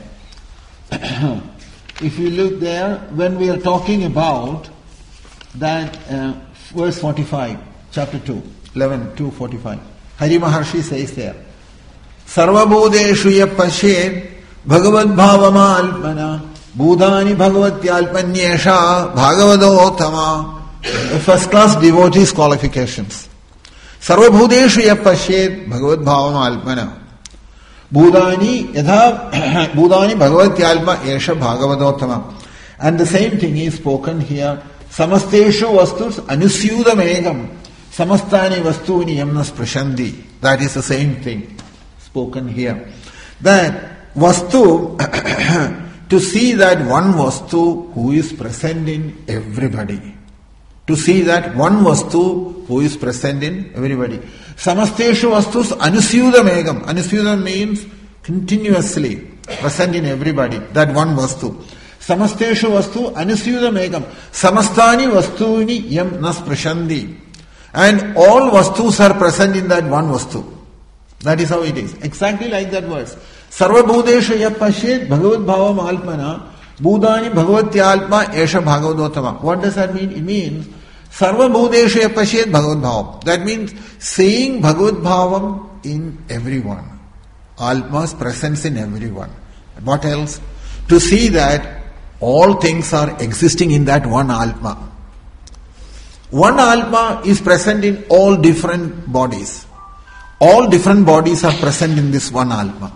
If you look there, when we are talking about that uh, verse forty-five, chapter two. eleven, two forty-five. Hari Maharshi says there, Sarvabodeshu ya pashed bhagavad bhavama alpana budhani bhagavatyalpanyesha bhagavadotama. First class devotees qualifications. Sarvabodeshu ya pashed bhagavad bhavama alpana budhani yadha budhani bhagavatyalpa esha bhagavadotama. And the same thing is spoken here. Samasteshu vastus anusyuda megam samastani vastuni yamnas prashandi. That is the same thing spoken here. That vastu, to see that one vastu who is present in everybody. To see that one vastu who is present in everybody. Samasteshu vastus anusyuda megam. Anusyuda means continuously present in everybody. That one vastu. Samasteshu vastu anusyuda megam. Samastani vastuni yam nas prashandi. And all vastus are present in that one vastu. That is how it is. Exactly like that verse. Sarva bhudesha ya pashed bhagavad bhavam alpana budhani bhagavatyalpa esha bhagavadotama. What does that mean? It means Sarva bhudesha ya pashed bhagavad bhavam. That means seeing bhagavad bhavam in everyone. Alpa's presence in everyone. What else? To see that all things are existing in that one alpa. One alpa is present in all different bodies. All different bodies are present in this one alpa.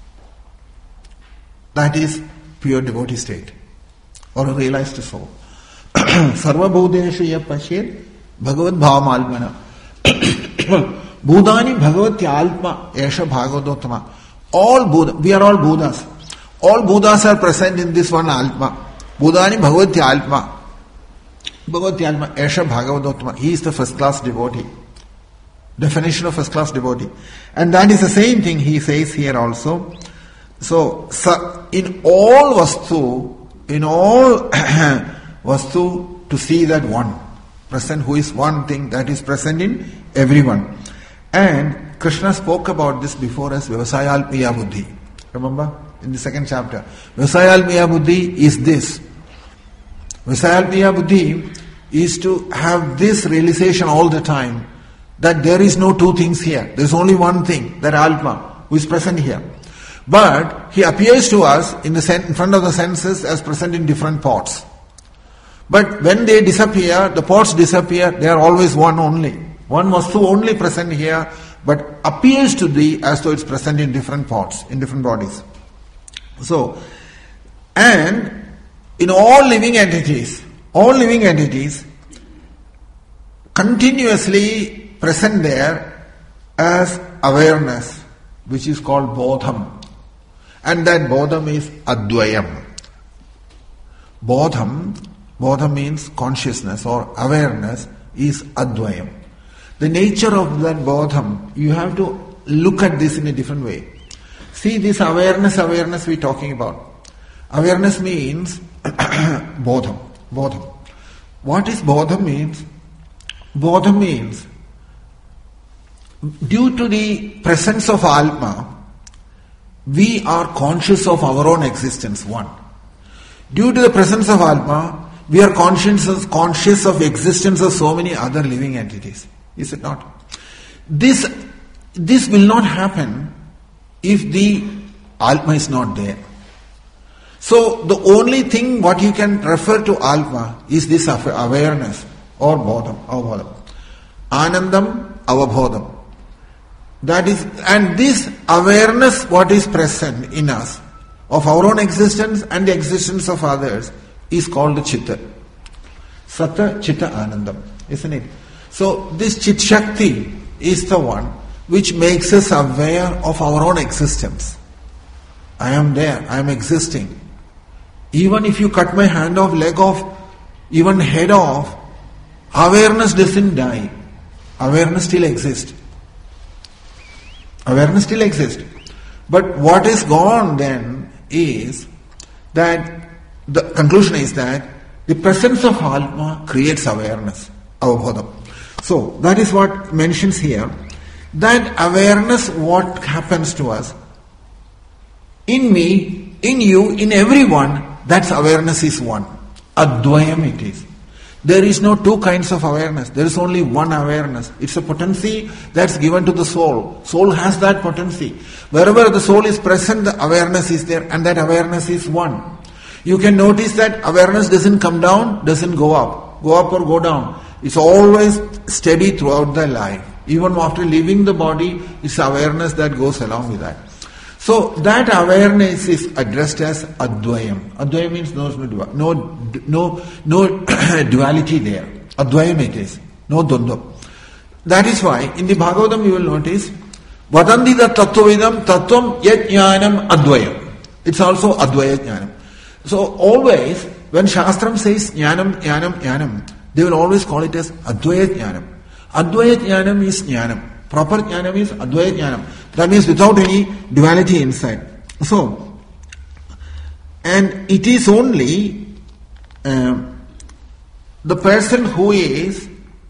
That is pure devotee state or a realized soul. Sarva bhudeshu ya pashed bhagavad bhavam alpana budhani bhagavatya alpa esha bhagavadottama. All Buddha, we are all Buddhas. All Buddhas are present in this one alpa. Budhani bhagavatya alpa. Bhagavatya alpa esha bhagavadottama. He is the first class devotee. Definition of first class devotee. And that is the same thing he says here also. So, in all vastu, in all vastu, to see that one present who is one thing that is present in everyone. And Krishna spoke about this before as Vyavasayalpiya Buddhi. Remember? In the second chapter. Vyavasayalpiya Buddhi is this. Vyavasayalpiya Buddhi is to have this realization all the time that there is no two things here. There is only one thing, that Alpa, who is present here. But he appears to us in the sen- in front of the senses as present in different parts. But when they disappear, the parts disappear, they are always one only. One vastu only present here, but appears to thee as though it's present in different parts, in different bodies. So, and in all living entities, all living entities continuously present there as awareness, which is called bodham. And that bodham is advayam. Bodham, bodham means consciousness or awareness, is advayam. The nature of that bodham, you have to look at this in a different way. See, this awareness, awareness we're talking about. Awareness means bodham, bodham. What is bodham means? Bodham means, due to the presence of Atma, we are conscious of our own existence, one. Due to the presence of Atma, we are conscious of, conscious of existence of so many other living entities. Is it not? This, this will not happen if the Atma is not there. So the only thing what you can refer to Atma is this awareness or bodham, avabodham. Anandam, avabodham. That is, and this awareness what is present in us of our own existence and the existence of others is called the Chitta. Sata, Chitta, Anandam. Isn't it? So this Chit Shakti is the one which makes us aware of our own existence. I am there, I am existing. Even if you cut my hand off, leg off, even head off, awareness doesn't die. Awareness still exists. Awareness still exists. But what is gone then is that the conclusion is that the presence of Atma creates awareness, avabodham. So that is what mentions here. That awareness, what happens to us, in me, in you, in everyone, that awareness is one. Advayam it is. There is no two kinds of awareness. There is only one awareness. It's a potency that's given to the soul. Soul has that potency. Wherever the soul is present, the awareness is there, and that awareness is one. You can notice that awareness doesn't come down, doesn't go up. Go up or go down. It's always steady throughout the life. Even after leaving the body, it's awareness that goes along with that. So that awareness is addressed as Advayam. Advayam means no, no, no, no duality there. Advayam it is. No dvandva. That is why in the Bhagavatam you will notice Vadandita tattvavidam tattvam yat jnanam advayam. It's also Advaya jnanam. So always when Shastram says jnanam, jnanam, jnanam, they will always call it as Advaya jnanam. Advaya jnanam is jnanam. Proper jnanam is Advaya jnanam. That means without any duality inside. So, and it is only uh, the person who is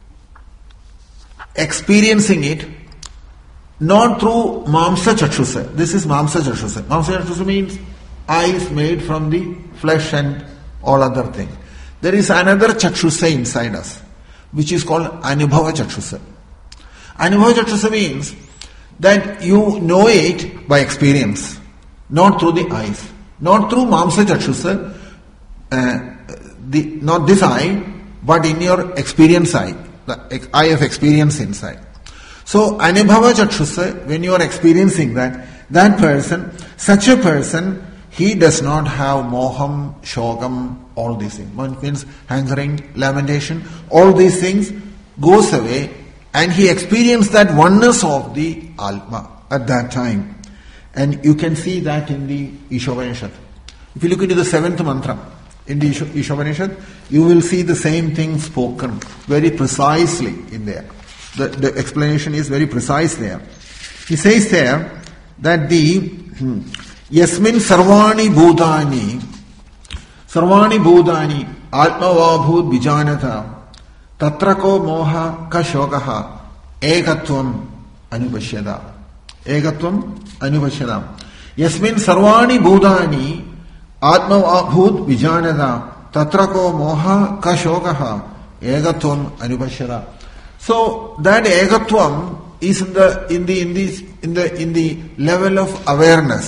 experiencing it not through Mamsa Chakshusa. This is Mamsa Chakshusa. Mamsa Chakshusa means eyes made from the flesh and all other things. There is another Chakshusa inside us, which is called Anubhava Chakshusa. Anubhava Chakshusa means that you know it by experience, not through the eyes, not through Mamsa Chakshusa, uh, the, not this eye, but in your experience eye, the eye of experience inside. So, Anubhava Chakshusa, when you are experiencing that, that person, such a person, he does not have moham, shogam, all these things. One means hankering, lamentation, all these things goes away, and he experienced that oneness of the Atma at that time. And you can see that in the Ishopanishad. If you look into the seventh mantra in the Ishopanishad, you will see the same thing spoken very precisely in there. The, the explanation is very precise there. He says there that the hmm, Yasmin Sarvani Bhutani Sarvani Bhutani Atma Vabhut Vijanata Tatrako Moha Kashokaha Ekatvam Anupashyada Ekatvam Anupashyada Yasmin Sarvani Bhutani Atma Vabhut Vijanata Tatrako Moha Kashokaha Ekatvam Anupashyada. So that Ekatvam is in the in the in the in the in the level of awareness.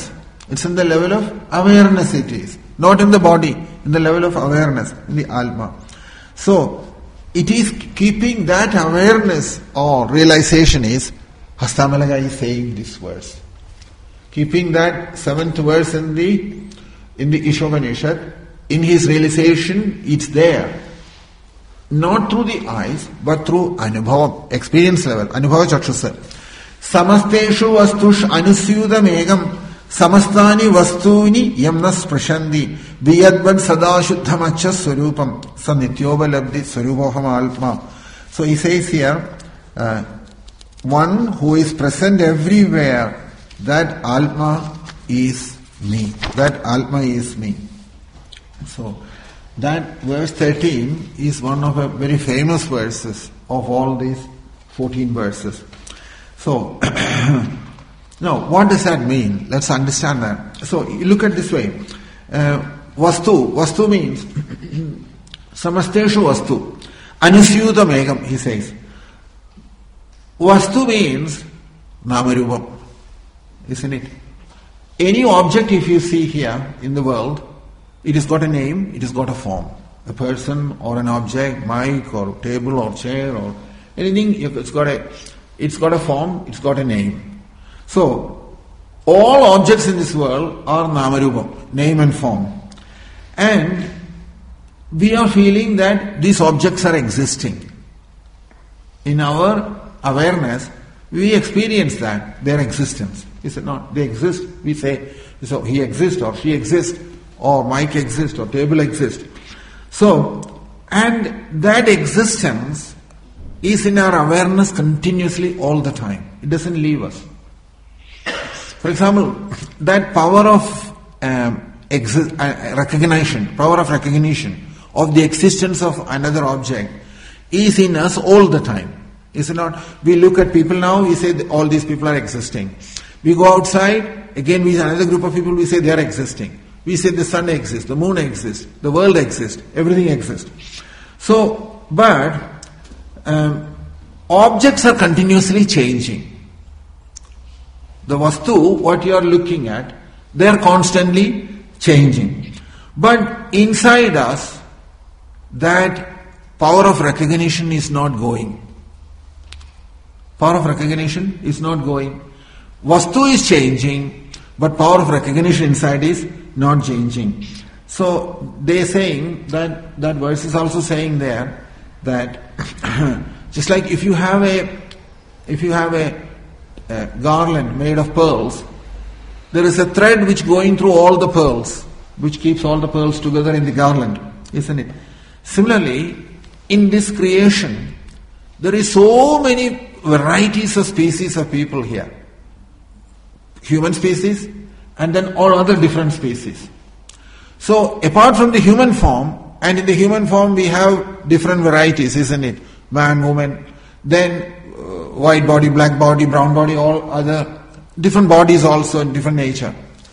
It's in the level of awareness it is. Not in the body, in the level of awareness, in the Atma. So, it is keeping that awareness or realization is, Hastamalaga is saying this verse. Keeping that seventh verse in the in the Ishopanishad, in his realization, it's there. Not through the eyes, but through Anubhavam, experience level, Anubhava Chakshasa. Samasteshu vastush anusyudam egam samastani vastuni yamnas prashandi viyadvad sada shuddhamacha swarupam sanityobalabdi swarupoham alma. So he says here, uh, one who is present everywhere, that Alma is me. That Alma is me. So, that verse thirteen is one of the very famous verses of all these fourteen verses. So, now, what does that mean? Let's understand that. So, you look at this way. Uh, vastu. Vastu means Samasteshu vastu. Anusyuta megam, he says. Vastu means Namarupam. Isn't it? Any object if you see here in the world, it has got a name, it has got a form. A person or an object, mic or table or chair or anything, it's got a, it's got a form, it's got a name. So, all objects in this world are Namarupam, name and form. And we are feeling that these objects are existing. In our awareness, we experience that, their existence. Is it not? They exist. We say, so he exists or she exists or mic exists or table exists. So, and that existence is in our awareness continuously all the time. It doesn't leave us. For example, that power of um, exi- uh, recognition, power of recognition of the existence of another object is in us all the time. Is it not? We look at people now, we say all these people are existing. We go outside, again we see another group of people, we say they are existing. We say the sun exists, the moon exists, the world exists, everything exists. So, but um, objects are continuously changing. The vastu, what you are looking at, they are constantly changing. But inside us, that power of recognition is not going. Power of recognition is not going. Vastu is changing, but power of recognition inside is not changing. So they are saying that that verse is also saying there that just like if you have a if you have a, a garland made of pearls, there is a thread which going through all the pearls, which keeps all the pearls together in the garland, isn't it? Similarly, in this creation, there is so many varieties of species of people here. Human species and then all other different species. So apart from the human form, and in the human form we have different varieties, isn't it? Man, woman, then uh, white body, black body, brown body, all other different bodies also in different nature.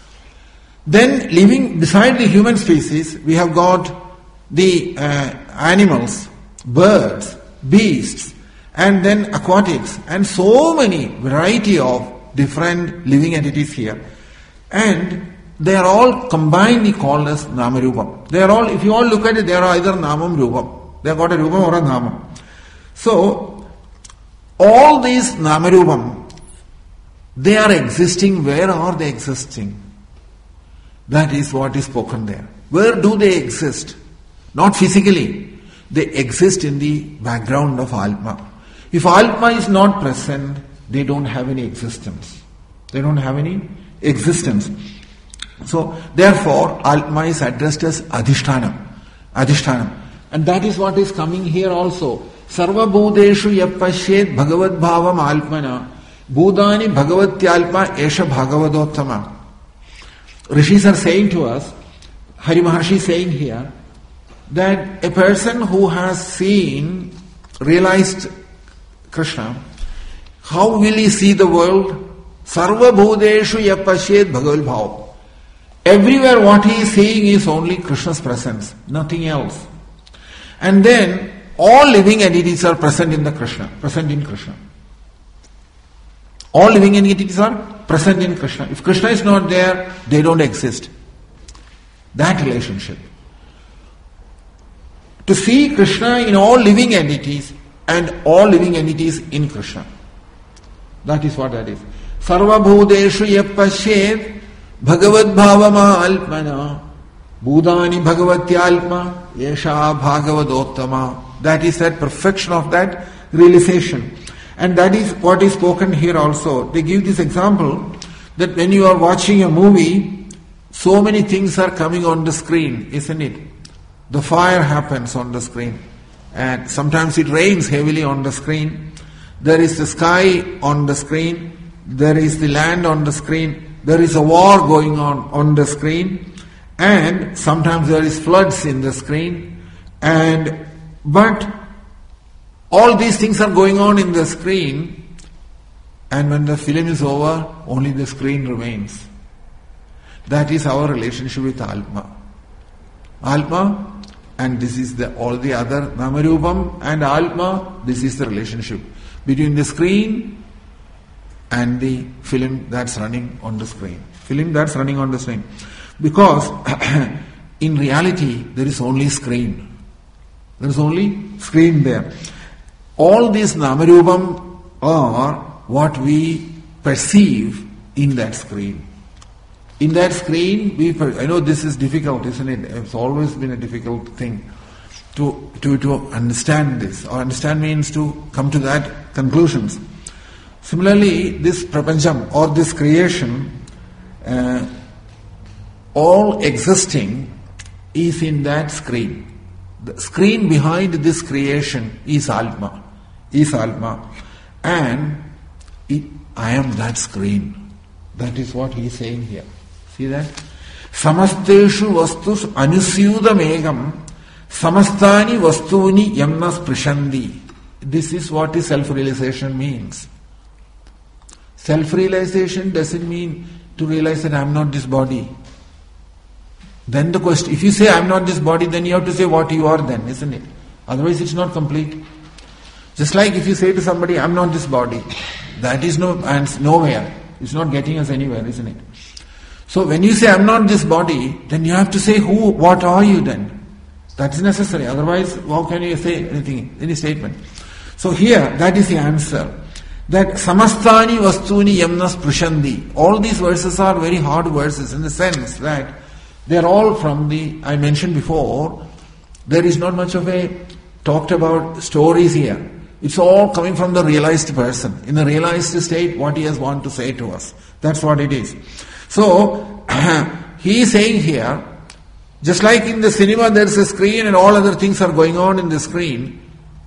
Then living beside the human species, we have got the uh, animals, birds, beasts, and then aquatics, and so many variety of different living entities here. And they are all combinedly called as Namarupam. They are all, if you all look at it, they are either Namam Rupam. They have got a Rupam or a Namam. So, all these Namarupam, they are existing. Where are they existing? That is what is spoken there. Where do they exist? Not physically. They exist in the background of Alma. If Alma is not present, they don't have any existence. They don't have any existence. So, therefore, Alma is addressed as Adhishtanam. Adhishtanam. And that is what is coming here also. Sarva Bhudeshu Yapashet Bhagavad Bhavam Alpana Bhudani Bhagavatyalpa Esha Bhagavadottama. Rishis are saying to us, Hari Maharshi is saying here, that a person who has seen, realized Krishna, how will he see the world? Sarva Bhudeshu Yapashet Bhagavad Bhavam. Everywhere what he is seeing is only Krishna's presence, nothing else. And then all living entities are present in the Krishna, present in Krishna. All living entities are present in Krishna. If Krishna is not there, they don't exist. That relationship. To see Krishna in all living entities and all living entities in Krishna. That is what that is. Sarva bhudeshu yapashet bhagavad bhavama alpana Budani Bhagavatyalma Yesha Bhagavadottama. That is that perfection of that realization. And that is what is spoken here also. They give this example that when you are watching a movie, so many things are coming on the screen, isn't it? The fire happens on the screen. And sometimes it rains heavily on the screen. There is the sky on the screen. There is the land on the screen. There is a war going on on the screen. And sometimes there is floods in the screen, and but all these things are going on in the screen, and when the film is over, only the screen remains. That is our relationship with Atma. Atma, and this is the all the other Namarupam and Atma. This is the relationship between the screen and the film that's running on the screen. Film that's running on the screen. Because in reality there is only screen. There is only screen there. All these Namarupam are what we perceive in that screen. In that screen, we per- I know this is difficult, isn't it? It's always been a difficult thing to, to, to understand this. Or understand means to come to that conclusions. Similarly, this prapancham or this creation, uh, all existing is in that screen. The screen behind this creation is Atma. Is Atma. And it, I am that screen. That is what he is saying here. See that? Samasteshu vastus anusyudam egam samastani vastuni yamnas prishandi. This is what is self-realization means. Self-realization doesn't mean to realize that I am not this body. Then the question, if you say I am not this body, then you have to say what you are then, isn't it? Otherwise it's not complete. Just like if you say to somebody, I am not this body, that is no and nowhere. It's not getting us anywhere, isn't it? So when you say I am not this body, then you have to say who, what are you then? That is necessary. Otherwise, how can you say anything, any statement? So here, that is the answer. That samastani vastuni yamnas prishandi. All these verses are very hard verses in the sense that they are all from the, I mentioned before, there is not much of a talked about stories here. It's all coming from the realized person. In the realized state, what he has want to say to us. That's what it is. So, he is saying here, just like in the cinema there is a screen and all other things are going on in the screen,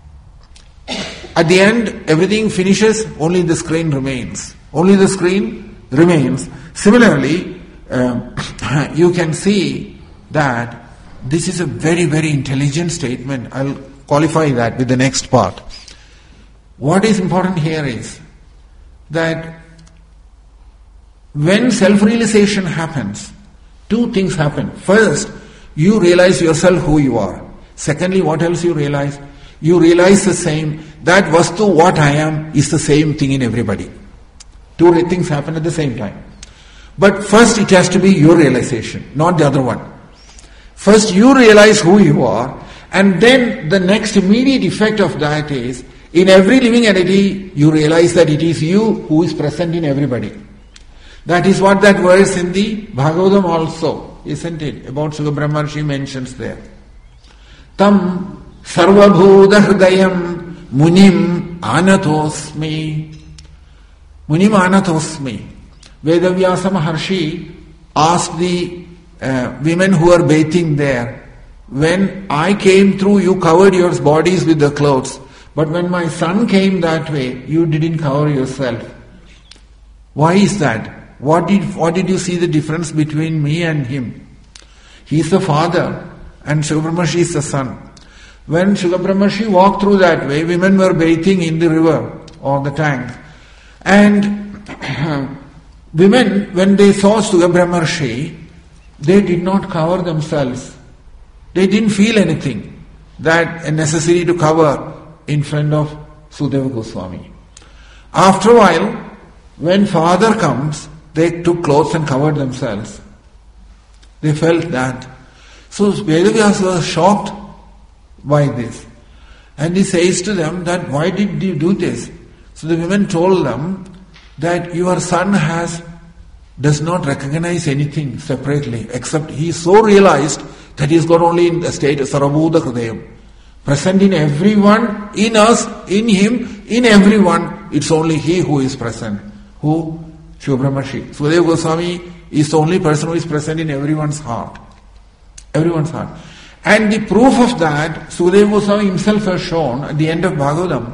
at the end everything finishes, only the screen remains. Only the screen remains. Similarly, Um, you can see that this is a very, very intelligent statement. I'll qualify that with the next part. What is important here is that when self-realization happens, two things happen. First, you realize yourself who you are. Secondly, what else you realize? You realize the same, that vastu, what I am, is the same thing in everybody. Two things happen at the same time. But first it has to be your realization, not the other one. First you realize who you are, and then the next immediate effect of that is, in every living entity, you realize that it is you who is present in everybody. That is what that verse in the Bhagavatam also, isn't it? About Sukabrahmarshi mentions there. Tam sarvabhuta hridayam munim anatosmi. Munim anatosmi. Vedavyasa Maharshi asked the uh, women who were bathing there, when I came through, you covered your bodies with the clothes, but when my son came that way, you didn't cover yourself. Why is that? What did, what did you see the difference between me and him? He is the father and Sukabrahmarshi is the son. When Sukabrahmarshi walked through that way, women were bathing in the river or the tank, and women, when they saw Sukabrahmarshi, they did not cover themselves. They didn't feel anything that a necessity to cover in front of Sudeva Goswami. After a while, when father comes, they took clothes and covered themselves. They felt that. So Vedavyasa was shocked by this. And he says to them that, why did you do this? So the women told them that your son has does not recognize anything separately, except he is so realized that he has got only in the state of Sarabhuta Hridayam. Present in everyone, in us, in him, in everyone, it's only he who is present. Who? Shivbrahmashi. Sukadeva Goswami is the only person who is present in everyone's heart. Everyone's heart. And the proof of that, Sukadeva Goswami himself has shown at the end of Bhagavatam,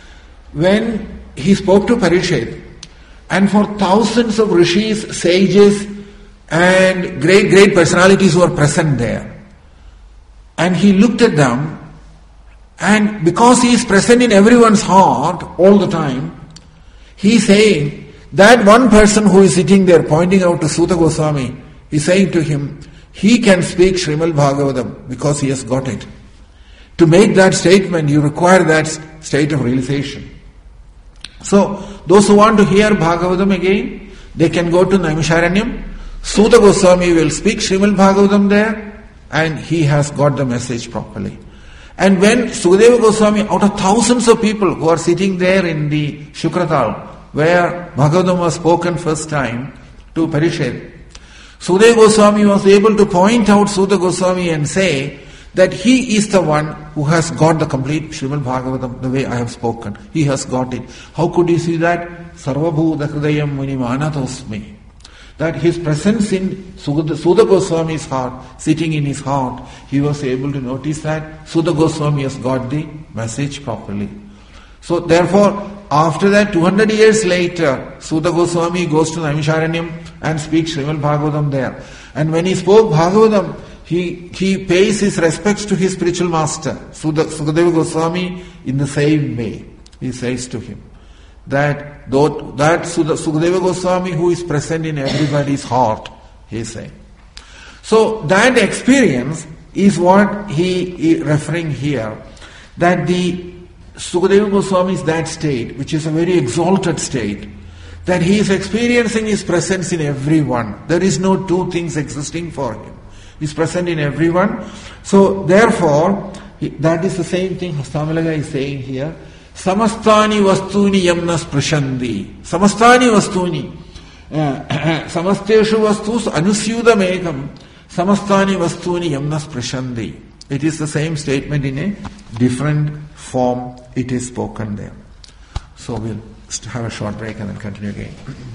when he spoke to Parikshit, and for thousands of rishis, sages, and great, great personalities who are present there. And he looked at them, and because he is present in everyone's heart all the time, he is saying that one person who is sitting there pointing out to Suta Goswami, is saying to him, he can speak Srimad Bhagavatam because he has got it. To make that statement, you require that state of realization. So, those who want to hear Bhagavatam again, they can go to Naimisharanyam. Suta Goswami will speak Srimad Bhagavatam there, and he has got the message properly. And when Sukadeva Goswami, out of thousands of people who are sitting there in the Shukratal, where Bhagavatam was spoken first time to Parikshit, Sukadeva Goswami was able to point out Suta Goswami and say that he is the one who has got the complete Srimad Bhagavatam the way I have spoken. He has got it. How could you see that? Sarvabhuta Hridayam Munimanatosmi. That his presence in Suta Goswami's heart, sitting in his heart, he was able to notice that Suta Goswami has got the message properly. So therefore, after that, two hundred years later, Suta Goswami goes to Naimisharanyam and speaks Srimad Bhagavatam there. And when he spoke Bhagavatam, he, he pays his respects to his spiritual master, Sukadeva Goswami, in the same way. He says to him that though, that Sukadeva Goswami who is present in everybody's heart, he is saying. So that experience is what he is referring here, that the Sukadeva Goswami is that state, which is a very exalted state, that he is experiencing his presence in everyone. There is no two things existing for him. He is present in everyone. So therefore, that is the same thing Hastamalaga is saying here. Samastani vastuni yamna sprashandi. Samastani vastuni. Samasteshu vastus anusyudam ekam. Samastani vastuni yamna sprashandi. It is the same statement in a different form. It is spoken there. So we'll have a short break and then continue again.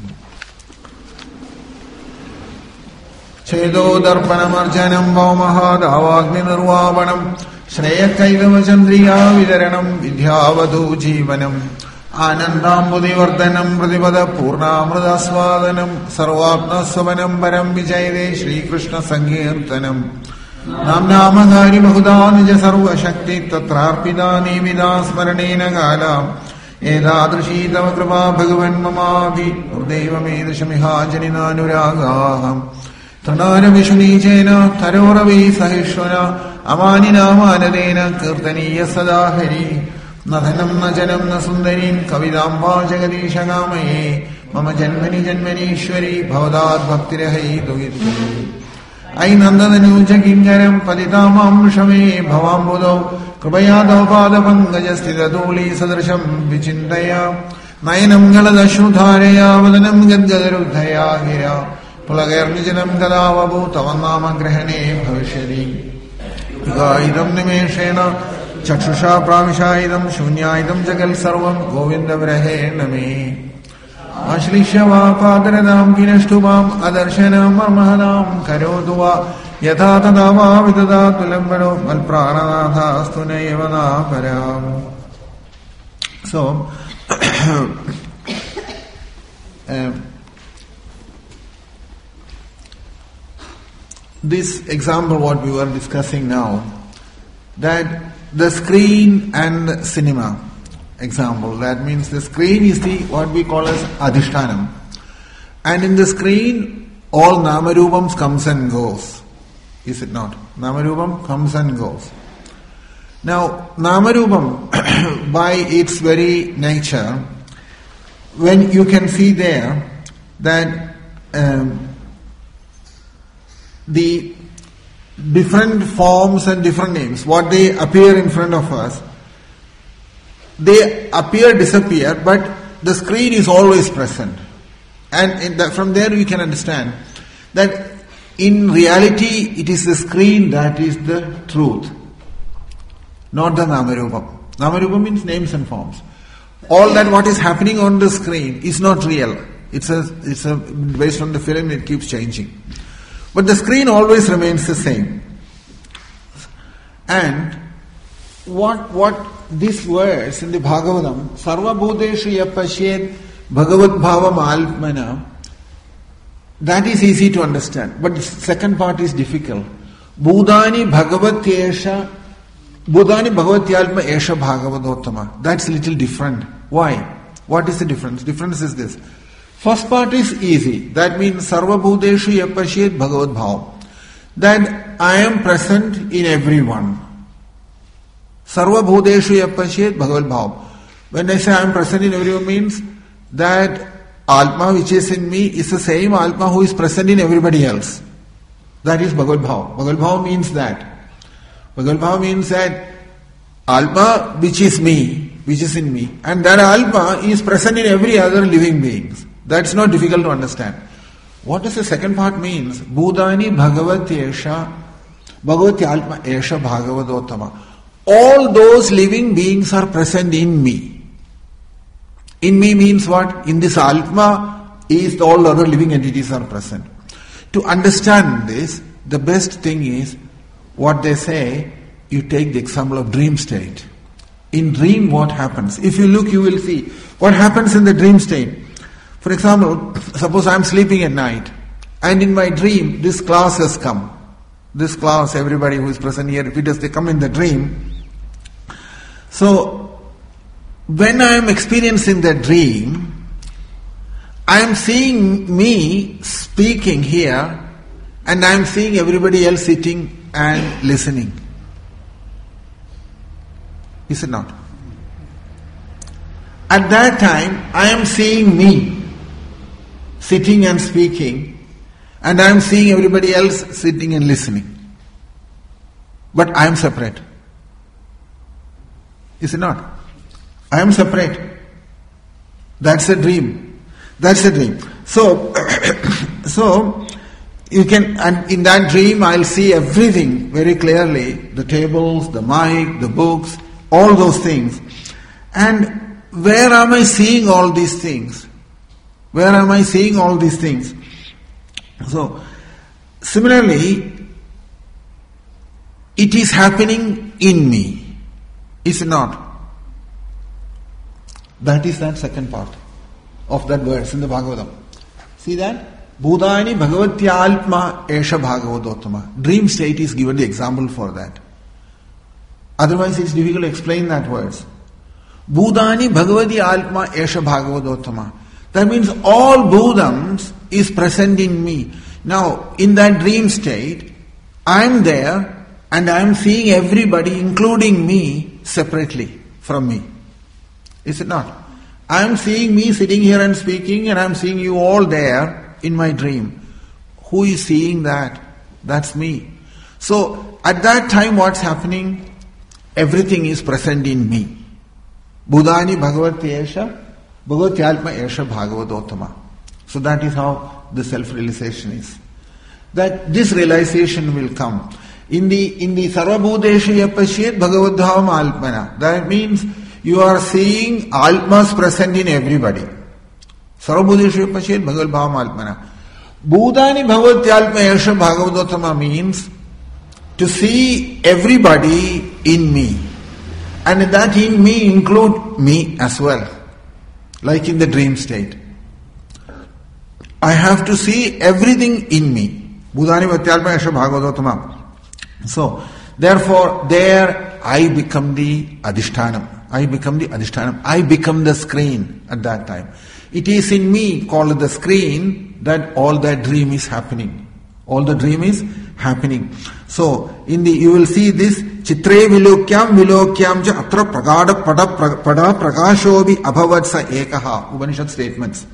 Chedo darpanamarjanam bhaumahadavagni nirvavanam Shreyakaiva chandriya vidaranam vidyavadu jivanam Anandambudivardhanam pratipata purnamrudasvadanam Sarvapna savanam param vijayade Shri Krishna Sankirtanam Nam namagari bahuda nija sarva shakti tatrarpida nivida smaranena gala Edadrishi tava kripa bhagavan mamavi Urdeva medashamiha janina nuragaham Tanara vishuni jena taroravi sahishwana Amanina manadena kirtaniya sadahari Nadhanam na janam na sundarin kavidamba jagadisha gamaye Mama janmani janmani ishwari bhavadad bhaktirahai dugitri Ainandadanu jagingaram paditamam shame bhavambudo Krupaya pada pangajastita duli sadrasham vichintaya Nayanam galadashrutharaya vadanam gadgadarudhaya gira Pulagarnijanam gadavabu tavannama grahane bhavishyadi Igaidam nimeshena chakshusha pravishayidam shunyaidam jagal sarvam govinda vrahe name Ashlishava padradam kinashtubam adarshanam marmahadam karoduva Yatha tadava vidadatulambaru malprananatha astunayavana param. So, um, this example what we were discussing now, that the screen and cinema example, that means the screen is the what we call as adhishtanam, and in the screen all namarupams comes and goes, is it not? Namarupam comes and goes. Now namarupam by its very nature when you can see there that um, the different forms and different names, what they appear in front of us, they appear, disappear, but the screen is always present. And in the, from there we can understand that in reality it is the screen that is the truth, not the Namarupam. Namarupam means names and forms. All that what is happening on the screen is not real. It's a, it's a, based on the film, it keeps changing. But the screen always remains the same. And what what this verse in the Bhagavatam, Sarva Bhuteshu Yapashyet Bhagavad Bhavam Alpmana, that is easy to understand. But the second part is difficult. Bhudani Bhagavatyesha Bhudani Bhagavatyalpa Esha Bhagavadottama. That's a little different. Why? What is the difference? Difference is this. First part is easy. That means Sarva Bhuteshu Yapashyet Bhagavad Bhavam. That I am present in everyone. Sarva Bhuteshu Yapashyet Bhagavad Bhavam. When I say I am present in everyone means that Atma which is in me is the same Atma who is present in everybody else. That is Bhagavad Bhavam. Bhagavad Bhavam means that. Bhagavad Bhavam means that Atma which is me, which is in me, and that Atma is present in every other living beings. That's not difficult to understand. What does the second part means? Bhudani Bhagavatyesha Bhagavatyalpa Esha Bhagavadottama. All those living beings are present in me. In me means what? In this Atma is all other living entities are present. To understand this, the best thing is what they say, you take the example of dream state. In dream what happens? If you look you will see what happens in the dream state. For example, suppose I am sleeping at night and in my dream this class has come. This class, everybody who is present here, if it does, they come in the dream. So, when I am experiencing the dream, I am seeing me speaking here and I am seeing everybody else sitting and listening. Is it not? At that time, I am seeing me sitting and speaking, and I am seeing everybody else sitting and listening. But I am separate. Is it not? I am separate. That's a dream. That's a dream. So, so you can, and in that dream I'll see everything very clearly, the tables, the mic, the books, all those things. And where am I seeing all these things? Where am I seeing all these things? So, similarly, it is happening in me. Is it not? That is that second part of that verse in the Bhagavatam. See that? Bhudani Bhagavatyalpma Esha Bhagavadottama. Dream state is given the example for that. Otherwise it's difficult to explain that verse. Bhudani Bhagavatyalpma Esha Bhagavadottama. That means all Bhudams is present in me. Now, in that dream state, I am there and I am seeing everybody, including me, separately from me. Is it not? I am seeing me sitting here and speaking, and I am seeing you all there in my dream. Who is seeing that? That's me. So, at that time what's happening? Everything is present in me. Bhudani Bhagavatyesha Bhagavatyalpma Esha Bhagavadottama. So that is how the self-realization is. That this realization will come. In the in the Sarva Bhuteshu Yapashyet Bhagavad Bhavam Alpmana. That means you are seeing Almas present in everybody. Sarva Bhuteshu Yapashyet Bhagavad Bhavam Alpmana. Bhudani Bhagavatyalpma Esha Bhagavadottama means to see everybody in me. And that in me include me as well. Like in the dream state. I have to see everything in me. Bhudani Bhagavatyalpma Esha Bhagavadottama. So, therefore, there I become the Adhishtanam. I become the Adhishtanam. I become the screen at that time. It is in me called the screen that all that dream is happening. All the dream is happening. So, in the you will see this Chitre vilokyam vilokyam ja atra pragada pada pada prakashobi abhavatsa ekaha. Upanishad statements.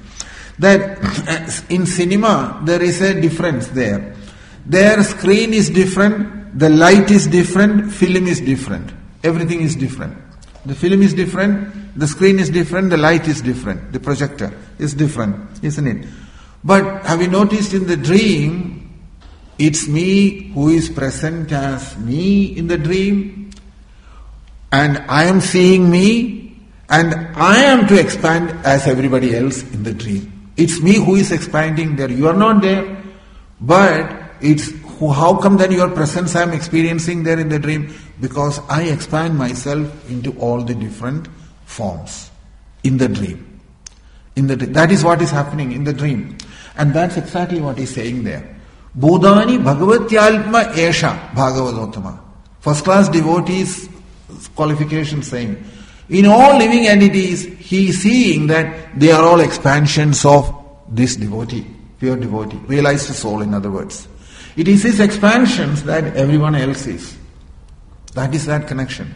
That in cinema there is a difference there. Their screen is different, the light is different, film is different. Everything is different. The film is different, the screen is different, the light is different, the projector is different, isn't it? But have you noticed in the dream, it's me who is present as me in the dream, and I am seeing me, and I am to expand as everybody else in the dream. It's me who is expanding there. You are not there, but it's who, how come then your presence I am experiencing there in the dream? Because I expand myself into all the different forms in the dream. In the that is what is happening in the dream, and that's exactly what he's saying there. Bodhani Bhagavatyalma Esha Bhagavadottama. First class devotees qualification saying, in all living entities, he is seeing that they are all expansions of this devotee, pure devotee, realized soul in other words. It is his expansions that everyone else is. That is that connection.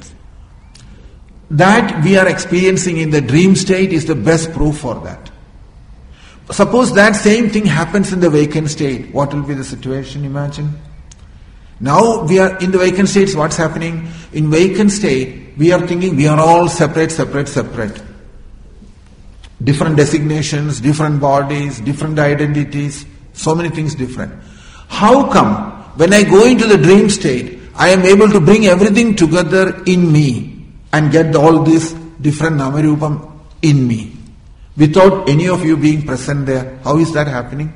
That we are experiencing in the dream state is the best proof for that. Suppose that same thing happens in the vacant state. What will be the situation? Imagine. Now we are in the vacant states. What's happening? In vacant state, we are thinking we are all separate, separate, separate. Different designations, different bodies, different identities, so many things different. How come when I go into the dream state, I am able to bring everything together in me and get all this different namarupam in me without any of you being present there? How is that happening?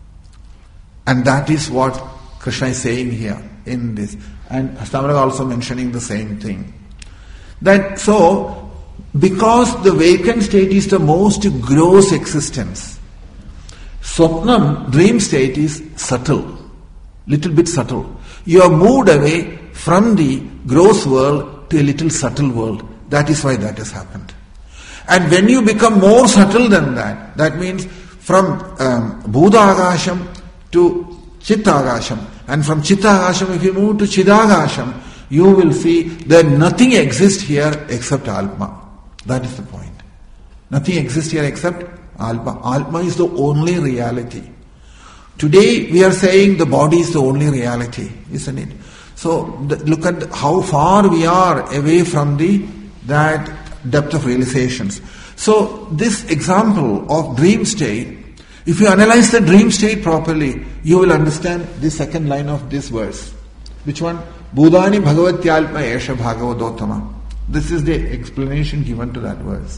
And that is what Krishna is saying here in this. And Hastamara also mentioning the same thing. That so, because the vacant state is the most gross existence, Swapnam, dream state, is subtle. Little bit subtle. You are moved away from the gross world to a little subtle world. That is why that has happened. And when you become more subtle than that, that means from um, Bhudagasham to Chittagasham, and from Chittagasham if you move to Chidagasham, you will see that nothing exists here except Alma. That is the point. Nothing exists here except Alma. Alma is the only reality. Today we are saying the body is the only reality, isn't it? So the, look at how far we are away from the that depth of realizations. So this example of dream state, if you analyze the dream state properly, you will understand the second line of this verse. Which one? Budhani Bhagavatyalpa Esha Bhagavadottama. This is the explanation given to that verse.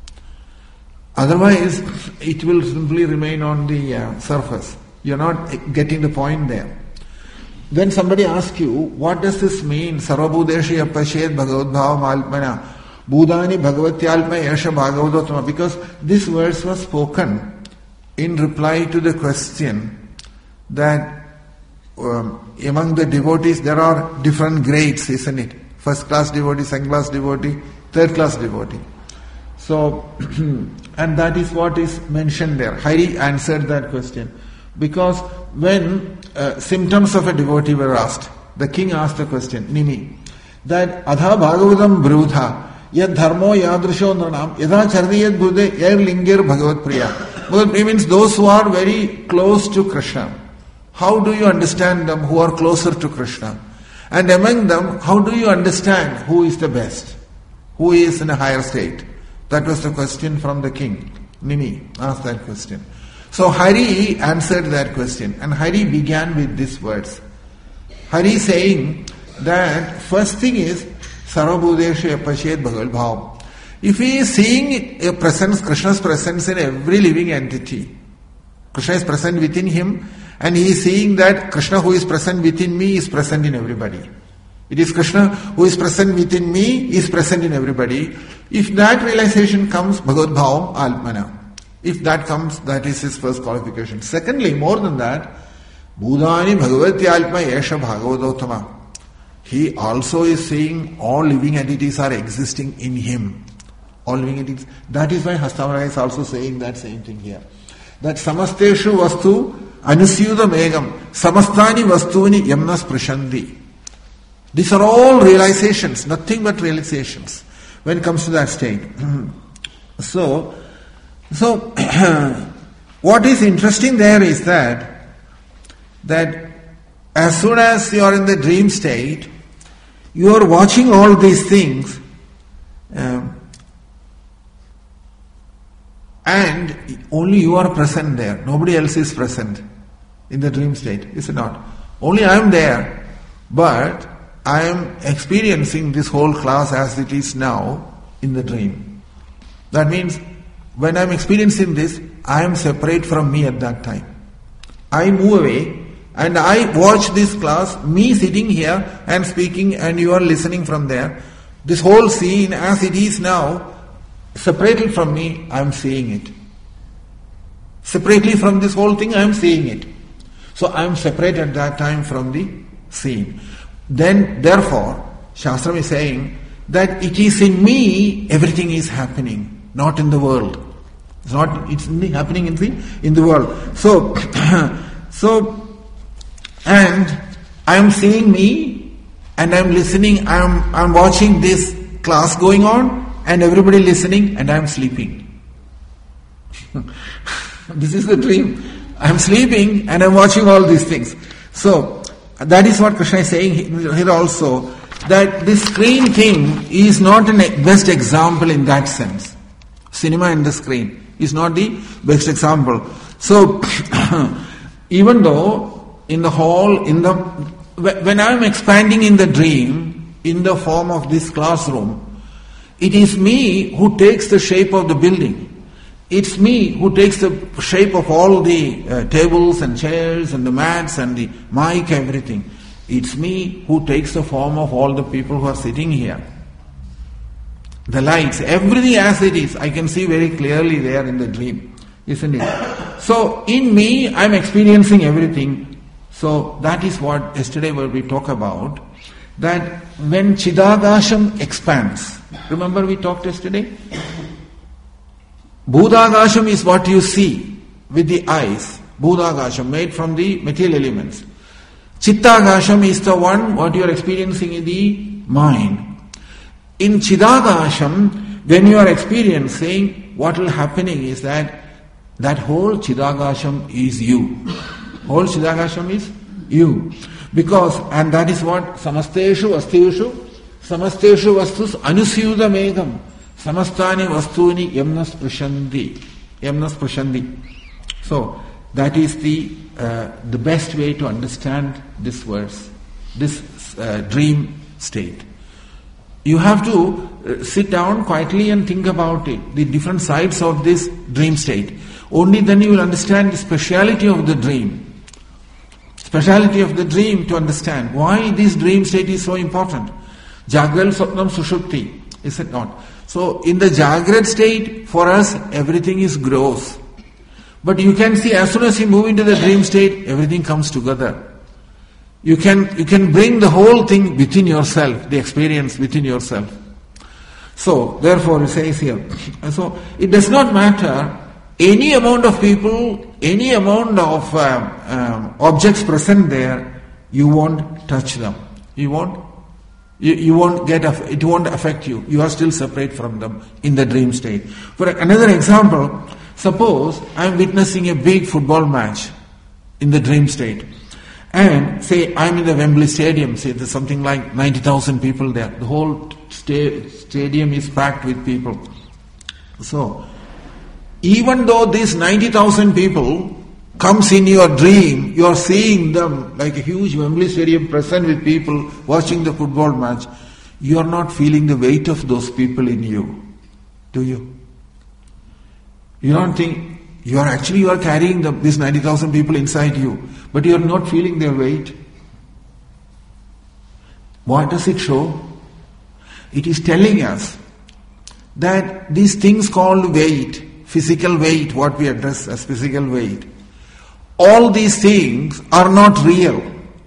Otherwise, it will simply remain on the uh, surface. You're not getting the point there. When somebody asks you, what does this mean? Sarvabhudeshi apashet bhagavodbhavam alpana. Budhani bhagavatyalpa yasha bhagavadottama. Because this verse was spoken in reply to the question that um, among the devotees there are different grades, isn't it? First class devotee, second class devotee, third class devotee. So, and that is what is mentioned there. Hari answered that question. Because when uh, symptoms of a devotee were asked, the king asked the question, Nimi, that Adha Bhagavatam Brudha, Yad Dharmo Yadrisho Nranam, Yadha Chardiyad Bhude, Yad Lingir Bhagavat Priya. Bhagavat Priya means those who are very close to Krishna. How do you understand them who are closer to Krishna? And among them, how do you understand who is the best? Who is in a higher state? That was the question from the king. Nimi asked that question. So Hari answered that question, and Hari began with these words. Hari saying that first thing is Sarvabhudeshu Apashet Bhagavad Bhavam. If he is seeing a presence, Krishna's presence in every living entity, Krishna is present within him, and he is seeing that Krishna who is present within me is present in everybody. It is Krishna who is present within me is present in everybody. If that realization comes, Bhagavad Bhavam Alpana. If that comes, that is his first qualification. Secondly, more than that, Budhani Bhagavatyalpa Yesha Bhagavadottama. He also is saying all living entities are existing in him. All living entities. That is why Hastamara is also saying that same thing here. That Samasteshu Vastu Anusyuda Megam Samastani Vastuni Yamnas Prashandi. These are all realizations, nothing but realizations when it comes to that state. So, so what is interesting there is that that as soon as you are in the dream state, you are watching all these things, um, and only you are present there. Nobody else is present in the dream state, is it not? Only I am there, but I am experiencing this whole class as it is now in the dream. That means when I am experiencing this, I am separate from me at that time. I move away and I watch this class, me sitting here and speaking, and you are listening from there. This whole scene as it is now, separated from me, I am seeing it. Separately from this whole thing, I am seeing it. So I am separate at that time from the scene. Then, therefore, Shastram is saying that it is in me everything is happening, not in the world. It's not. It's happening in the in the world. So, so, and I am seeing me, and I am listening. I am I am watching this class going on, and everybody listening, and I am sleeping. This is the dream. I am sleeping, and I am watching all these things. So that is what Krishna is saying here also. That this screen thing is not a best example in that sense. Cinema and the screen is not the best example. So, even though in the hall, in the when I am expanding in the dream, in the form of this classroom, it is me who takes the shape of the building. It's me who takes the shape of all the uh, tables and chairs and the mats and the mic, everything. It's me who takes the form of all the people who are sitting here. The lights, everything as it is, I can see very clearly there in the dream, isn't it? So, in me, I'm experiencing everything. So, that is what yesterday we talked about, that when Chidagasham expands, remember we talked yesterday? Bhudagasham is what you see with the eyes, Bhudagasham, made from the material elements. Chittagasham is the one what you are experiencing in the mind. In Chidagasham, when you are experiencing, what will happening is that that whole Chidagasham is you. Whole Chidagasham is you. Because, and that is what Samasteshu Vastushu, Samasteshu Vastus Anusyuda Megam, Samastani Vastuni Yamnas Prashandi. Yamnas Prashandi. So, that is the uh, the best way to understand this verse, this uh, dream state. You have to uh, sit down quietly and think about it, the different sides of this dream state. Only then you will understand the speciality of the dream. Speciality of the dream to understand why this dream state is so important. Jagral Swapnam Sushupti, is it not? So in the Jagrat state, for us, everything is gross. But you can see as soon as you move into the dream state, everything comes together. You can you can bring the whole thing within yourself, the experience within yourself. So, therefore, it says here, so it does not matter any amount of people, any amount of um, um, objects present there, you won't touch them. You won't, you, you won't get, it won't affect you. You are still separate from them in the dream state. For another example, suppose I am witnessing a big football match in the dream state. And say I am in the Wembley Stadium, say there's something like ninety thousand people there. The whole sta- stadium is packed with people. So, even though these ninety thousand people comes in your dream, you are seeing them like a huge Wembley Stadium present with people watching the football match, you are not feeling the weight of those people in you. Do you? You don't think, you are actually, you are carrying the, these ninety thousand people inside you, but you are not feeling their weight. What does it show? It is telling us that these things called weight, physical weight, what we address as physical weight, all these things are not real.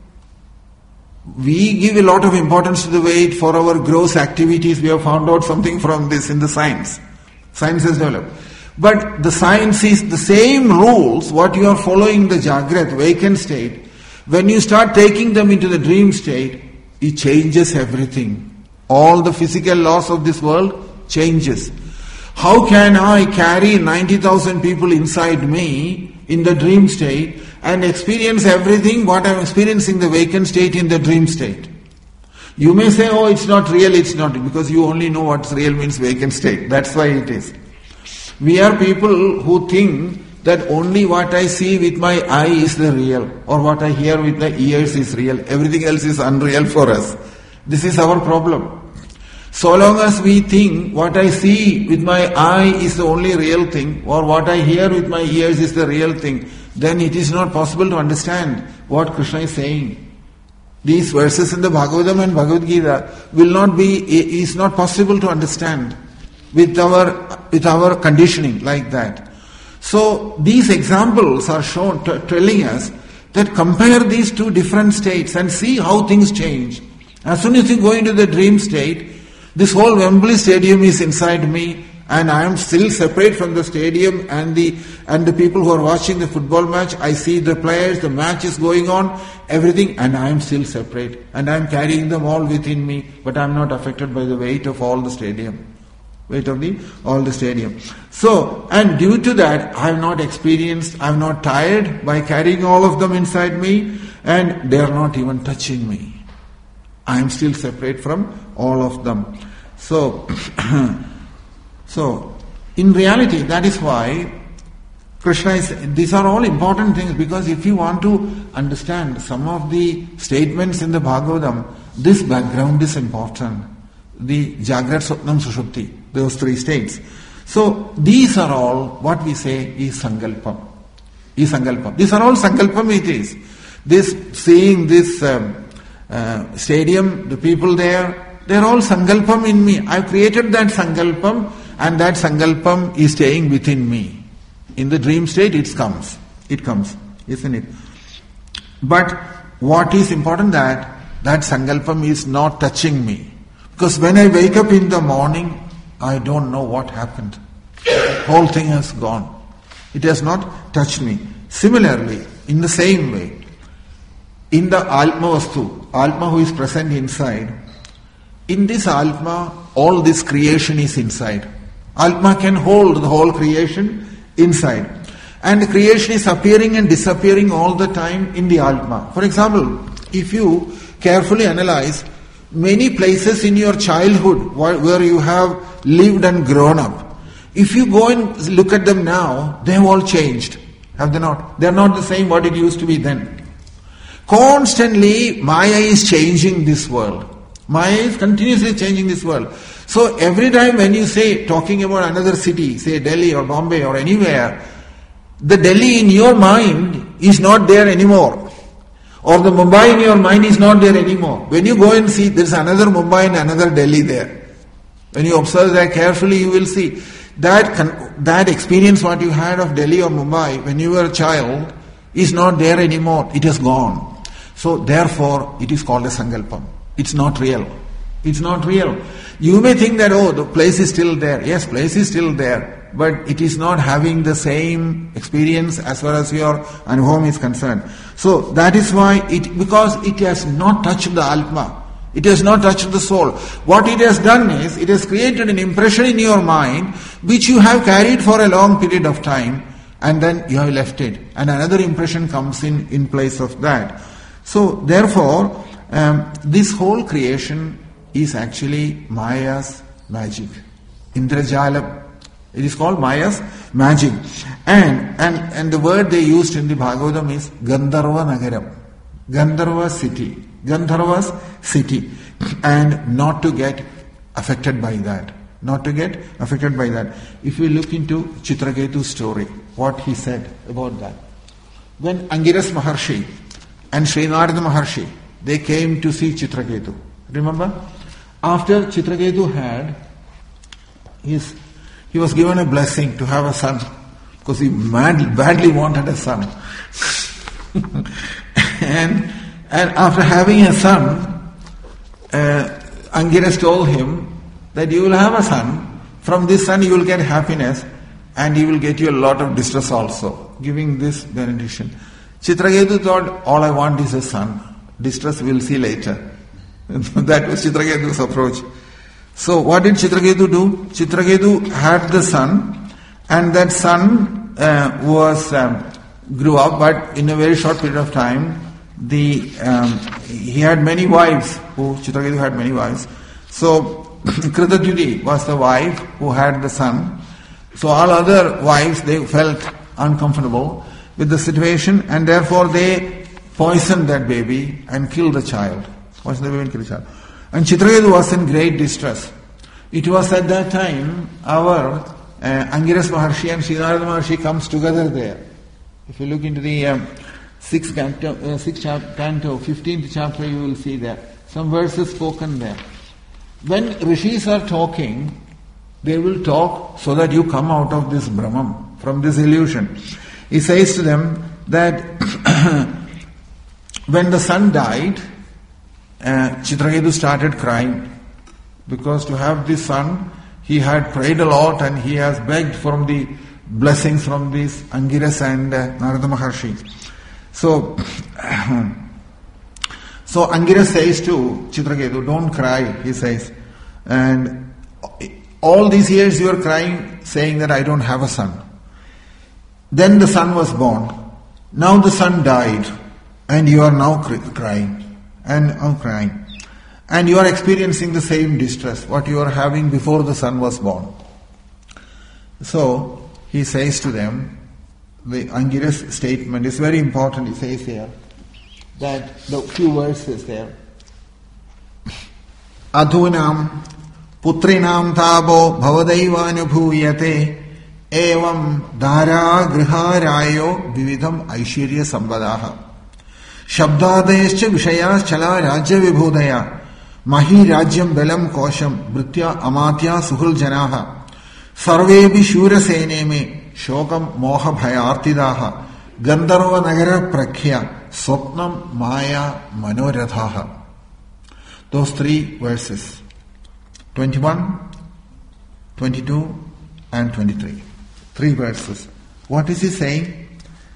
We give a lot of importance to the weight for our gross activities. We have found out something from this in the science. Science has developed. But the science is the same rules, what you are following the Jagrat, vacant state. When you start taking them into the dream state, it changes everything. All the physical laws of this world changes. How can I carry ninety thousand people inside me in the dream state and experience everything what I am experiencing the vacant state in the dream state? You may say, oh, it's not real, it's not, because you only know what real means vacant state. That's why it is. We are people who think that only what I see with my eye is the real, or what I hear with the ears is real. Everything else is unreal for us. This is our problem. So long as we think what I see with my eye is the only real thing, or what I hear with my ears is the real thing, then it is not possible to understand what Krishna is saying. These verses in the Bhagavatam and Bhagavad Gita will not be, is not possible to understand with our, with our conditioning like that. So these examples are shown, t- telling us that compare these two different states and see how things change. As soon as you go into the dream state, this whole Wembley Stadium is inside me, and I am still separate from the stadium and the and the people who are watching the football match. I see the players, the match is going on, everything, and I am still separate. And I am carrying them all within me, but I am not affected by the weight of all the stadium. Weight of the all the stadium. So, and due to that, I have not experienced, I am not tired by carrying all of them inside me, and they are not even touching me. I am still separate from all of them. So, so in reality, that is why Krishna is, these are all important things, because if you want to understand some of the statements in the Bhagavatam, this background is important. The Jagrat, Swapnam, Sushupti, those three states. So these are all what we say is Sankalpam. Is Sankalpam. These are all Sankalpam it is. This, seeing this um, Uh, stadium, the people there, they are all Sankalpam in me. I have created that Sankalpam, and that Sankalpam is staying within me. In the dream state it comes. It comes, isn't it? But what is important that that Sankalpam is not touching me. Because when I wake up in the morning, I don't know what happened. The whole thing has gone. It has not touched me. Similarly, in the same way, in the Atma Vastu, Atma who is present inside, in this Atma, all this creation is inside. Atma can hold the whole creation inside. And the creation is appearing and disappearing all the time in the Atma. For example, if you carefully analyze many places in your childhood where you have lived and grown up, if you go and look at them now, they have all changed. Have they not? They are not the same what it used to be then. Constantly, Maya is changing this world. Maya is continuously changing this world. So every time when you say, talking about another city, say Delhi or Bombay or anywhere, the Delhi in your mind is not there anymore. Or the Mumbai in your mind is not there anymore. When you go and see, there is another Mumbai and another Delhi there. When you observe that carefully, you will see that that experience what you had of Delhi or Mumbai when you were a child is not there anymore. It has gone. So therefore, it is called a Sankalpam. It's not real. It's not real. You may think that, oh, the place is still there. Yes, place is still there. But it is not having the same experience as far as your Anubhavam is concerned. So that is why it, because it has not touched the Atma. It has not touched the soul. What it has done is, it has created an impression in your mind which you have carried for a long period of time, and then you have left it. And another impression comes in in place of that. So, therefore, um, this whole creation is actually Maya's magic. Indrajalam. It is called Maya's magic. And, and, and the word they used in the Bhagavatam is Gandharva Nagaram. Gandharva city. Gandharva's city. And not to get affected by that. Not to get affected by that. If we look into Chitraketu's story, what he said about that. When Angiras Maharshi and Srinarada Maharshi, they came to see Chitraketu. Remember? After Chitraketu had his, he was given a blessing to have a son, because he mad, badly wanted a son. and and after having a son, uh, Angiras told him that you will have a son. From this son you will get happiness, and he will get you a lot of distress also, giving this benediction. Chitraketu thought, all I want is a son. Distress we'll see later. That was Chitraketu's approach. So what did Chitraketu do? Chitraketu had the son, and that son uh, was um, grew up, but in a very short period of time, the um, he had many wives. Who Chitraketu had many wives. So Kritatyuti was the wife who had the son. So all other wives, they felt uncomfortable with the situation, and therefore they poisoned that baby and killed the child. Poisoned the baby and killed the child. And Chitraketu was in great distress. It was at that time our uh, Angiras Maharshi and Sri Narada Maharshi comes together there. If you look into the um, sixth canto, uh, sixth chap- canto, fifteenth chapter, you will see there some verses spoken there. When rishis are talking, they will talk so that you come out of this Brahman, from this illusion. He says to them that when the son died, Uh, Chitraketu started crying, because to have this son, he had prayed a lot and he has begged from the blessings from these Angiras and uh, Narada Maharshi. So, so Angiras says to Chitraketu, don't cry, he says. And all these years you are crying, saying that I don't have a son. Then the son was born. Now the son died, and you are now crying. And I'm crying. And you are experiencing the same distress, what you are having before the son was born. So, he says to them, the Angiras statement is very important. He says here, that the few verses there. Adhunam putrinam tabo bhavadaivanubhuyate evam dhara griharayo vividham aishirya sambadaha. Shabdadayascha vishayas chala rajya vibhodaya mahi rajyam belam kosham britya amatya suhul janaha sarvebi shura seneme shokam moha bhayartidaha gandharva nagara prakhya swapnam maya manorathaha. Those three verses, twenty-one, twenty-two and twenty-three. Three verses. What is he saying?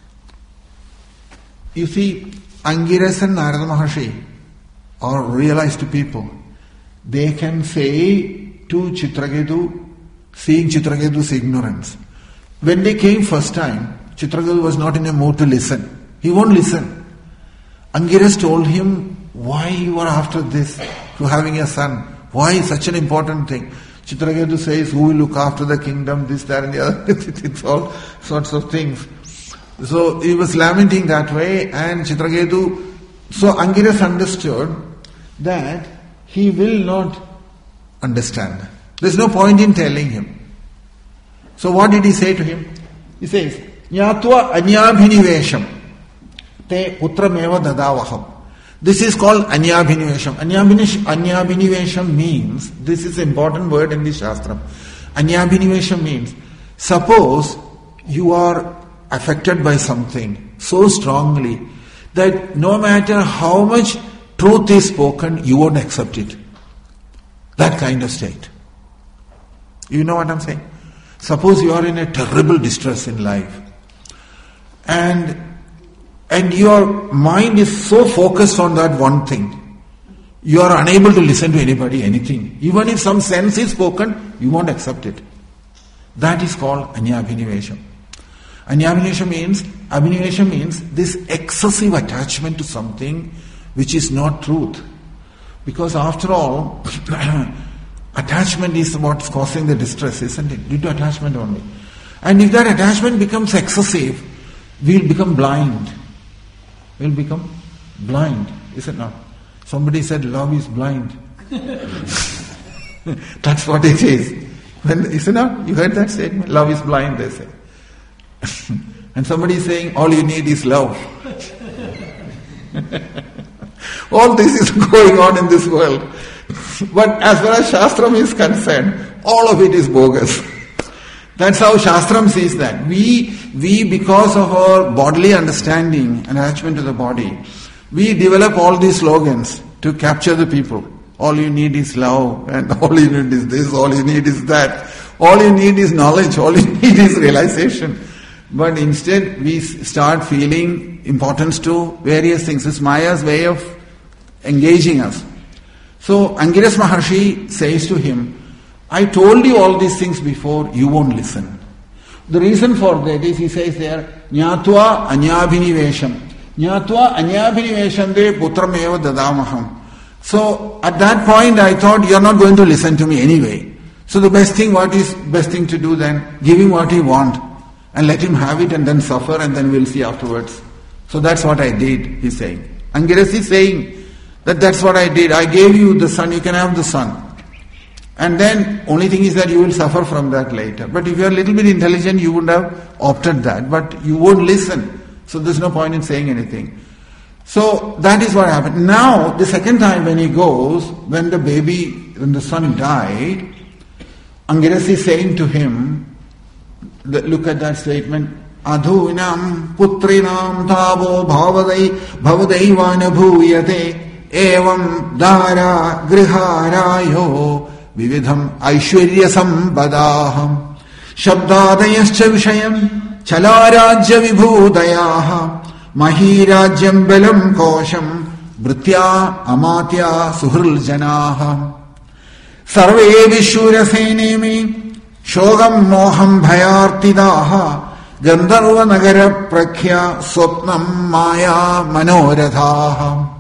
You see, Angiras and Narada Maharshi are realized people. They can say to Chitraketu, seeing Chitraketu's ignorance. When they came first time, Chitraketu was not in a mood to listen. He won't listen. Angiras told him, why you are after this, to having a son? Why such an important thing? Chitraketu says, who will look after the kingdom, this, that and the other. It's all sorts of things. So he was lamenting that way, and Chitraketu, so Angiras understood that he will not understand. There's no point in telling him. So what did he say to him? He says, Nyatva anyabhinivesham te putrameva dadavaham. This is called anyabhinivesham. Anyabhinivesham means, this is an important word in the Shastra. Anyabhinivesham means, suppose you are affected by something so strongly that no matter how much truth is spoken, you won't accept it. That kind of state. You know what I'm saying? Suppose you are in a terrible distress in life, and and your mind is so focused on that one thing, you are unable to listen to anybody, anything. Even if some sense is spoken, you won't accept it. That is called anyabhinivesham. Anyabhinivesham means, abhinivesham means this excessive attachment to something which is not truth. Because after all, attachment is what's causing the distress, isn't it? Due to attachment only. And if that attachment becomes excessive, we'll become blind. We'll become blind, is it not? Somebody said love is blind. That's what it is. When, is it not? You heard that statement? Love is blind, they say. And somebody is saying all you need is love. All this is going on in this world. But as far as Shastram is concerned, all of it is bogus. That's how Shastram sees that. We, we because of our bodily understanding and attachment to the body, we develop all these slogans to capture the people. All you need is love, and all you need is this, all you need is that. All you need is knowledge, all you need is realization. But instead we start feeling importance to various things. It's Maya's way of engaging us. So Angiras Maharshi says to him, I told you all these things before, you won't listen. The reason for that is, he says there, Nyatva Anyabhinivesham. Nyatva Anyabhiniveshande Putrameva Dadamaham. So at that point I thought, you're not going to listen to me anyway. So the best thing, what is best thing to do then? Give him what he wants and let him have it and then suffer, and then we'll see afterwards. So that's what I did, he's saying. Angiras is saying that that's what I did. I gave you the son, you can have the son. And then only thing is that you will suffer from that later. But if you are a little bit intelligent, you would have opted that. But you won't listen. So there's no point in saying anything. So that is what happened. Now, the second time when he goes, when the baby, when the son died, Angiras is saying to him, look at that statement, Adhunam putrinam tavo bhavadai bhavadaivana bhuyate evam dara griharayo vividham aishwarya sambadaham shabdadayascha vishayam chalarajya vibhudayaha mahirajyam belam kosham britya amatya suhrul janaha sarve vishura senemi shogam moham bhayartidaha Gandharva Nagara Prakhya Swapnam Maya Manorathaha.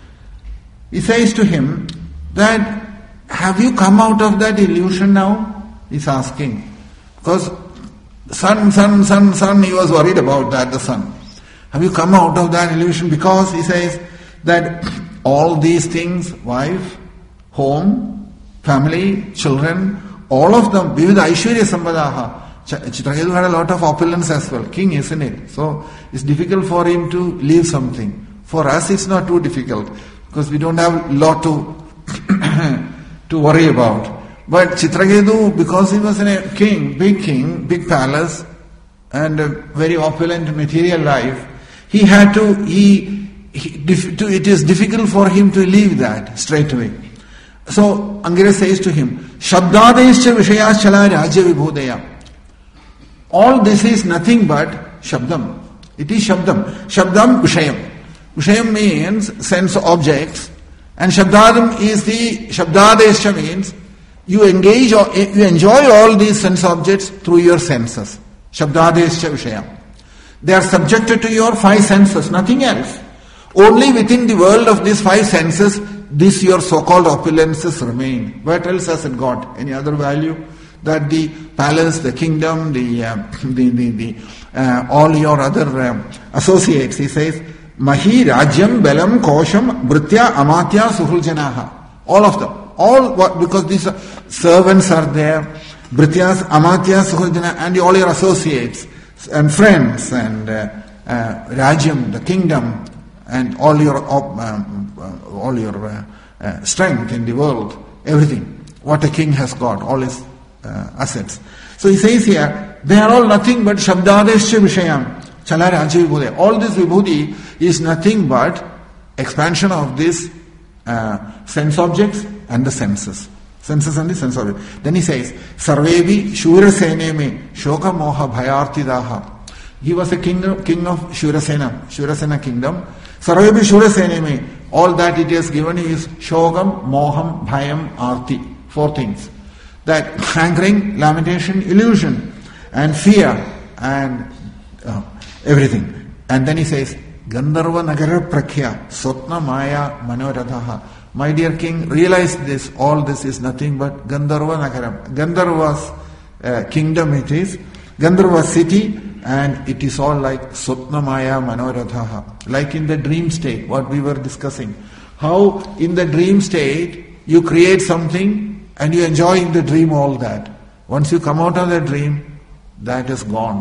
He says to him that, have you come out of that illusion now? He's asking. Because son, son, son, son, he was worried about that, the son. Have you come out of that illusion? Because he says that all these things, wife, home, family, children, all of them, vivid Aishwarya Sambadaha. Chitraketu had a lot of opulence as well, king, isn't it? So it's difficult for him to leave something. For us it's not too difficult, because we don't have a lot to to worry about. But Chitraketu, because he was a king, big king, big palace, and a very opulent material life, he had to, he, he to, it is difficult for him to leave that straight away. So Angiras says to him, Shabdadescha Vishayachala Rajya Vibhodaya. All this is nothing but Shabdam. It is Shabdam. Shabdam Vishayam. Vishayam means sense objects, and Shabdadam is the Shabdadesha means you engage or you enjoy all these sense objects through your senses. Shabdadesha Vishayam. They are subjected to your five senses, nothing else. Only within the world of these five senses, this your so-called opulences remain. What else has it got? Any other value? That the palace, the kingdom, the uh, the the, the uh, all your other um, associates, he says, Mahi Rajyam Belam Kosham Britya Amatya Suhuljanaha. All of them. All what because these uh, servants are there, Brityas, Amatya Suhuljana, and all your associates and friends, and uh, uh, Rajyam, the kingdom, and all your um, uh, all your uh, uh, strength in the world, everything. What a king has got, all his Uh, assets. So he says here, they are all nothing but Shabdadesha Vishayam, Chala Rajya Vibhude. All this Vibhudi is nothing but expansion of these uh, sense objects and the senses. Senses and the sense objects. Then he says, Sarvevi Shurasene me Shoka Moha Bhayartidaha. He was a king of, king of Shurasena, Shurasena kingdom. Sarvevi Shurasene me. All that it has given is Shogam, Moham, Bhayam, Arti. Four things. That hankering, lamentation, illusion, and fear, and uh, everything. And then he says, Gandharva Nagara Prakhya, Sotna Maya Manorathaha. My dear king, realize this, all this is nothing but Gandharva Nagaram. Gandharva's uh, kingdom it is, Gandharva city, and it is all like Sotna Maya Manorathaha. Like in the dream state, what we were discussing. How in the dream state, you create something, and you enjoy in the dream all that. Once you come out of the dream, that is gone.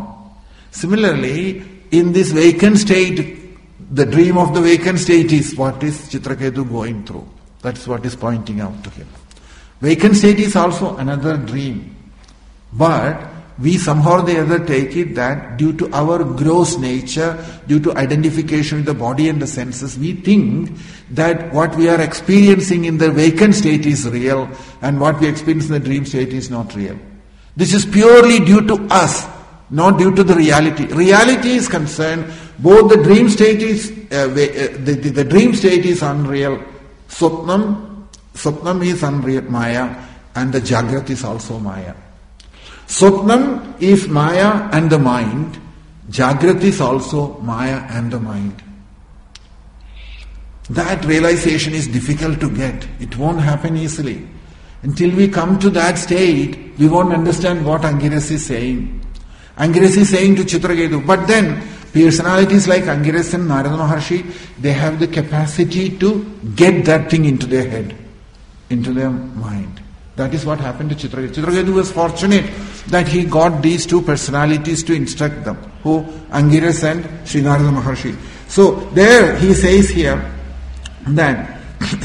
Similarly, in this vacant state, the dream of the vacant state is what is Chitraketu going through. That's what is pointing out to him. Vacant state is also another dream. But we somehow or the other take it that due to our gross nature, due to identification with the body and the senses, we think that what we are experiencing in the vacant state is real and what we experience in the dream state is not real. This is purely due to us, not due to the reality. Reality is concerned, both the dream state is, uh, the, the, the dream state is unreal. Swapnam, Swapnam is unreal Maya, and the Jagrat is also Maya. Swapnam is Maya and the mind. Jagrat is also Maya and the mind. That realization is difficult to get. It won't happen easily. Until we come to that state, we won't understand what Angiras is saying. Angiras is saying to Chitraketu, but then personalities like Angiras and Narada Maharshi, they have the capacity to get that thing into their head, into their mind. That is what happened to Chitraketu. Chitraketu was fortunate that he got these two personalities to instruct them, who Angiras and Sri Narada Maharshi. So there he says here that,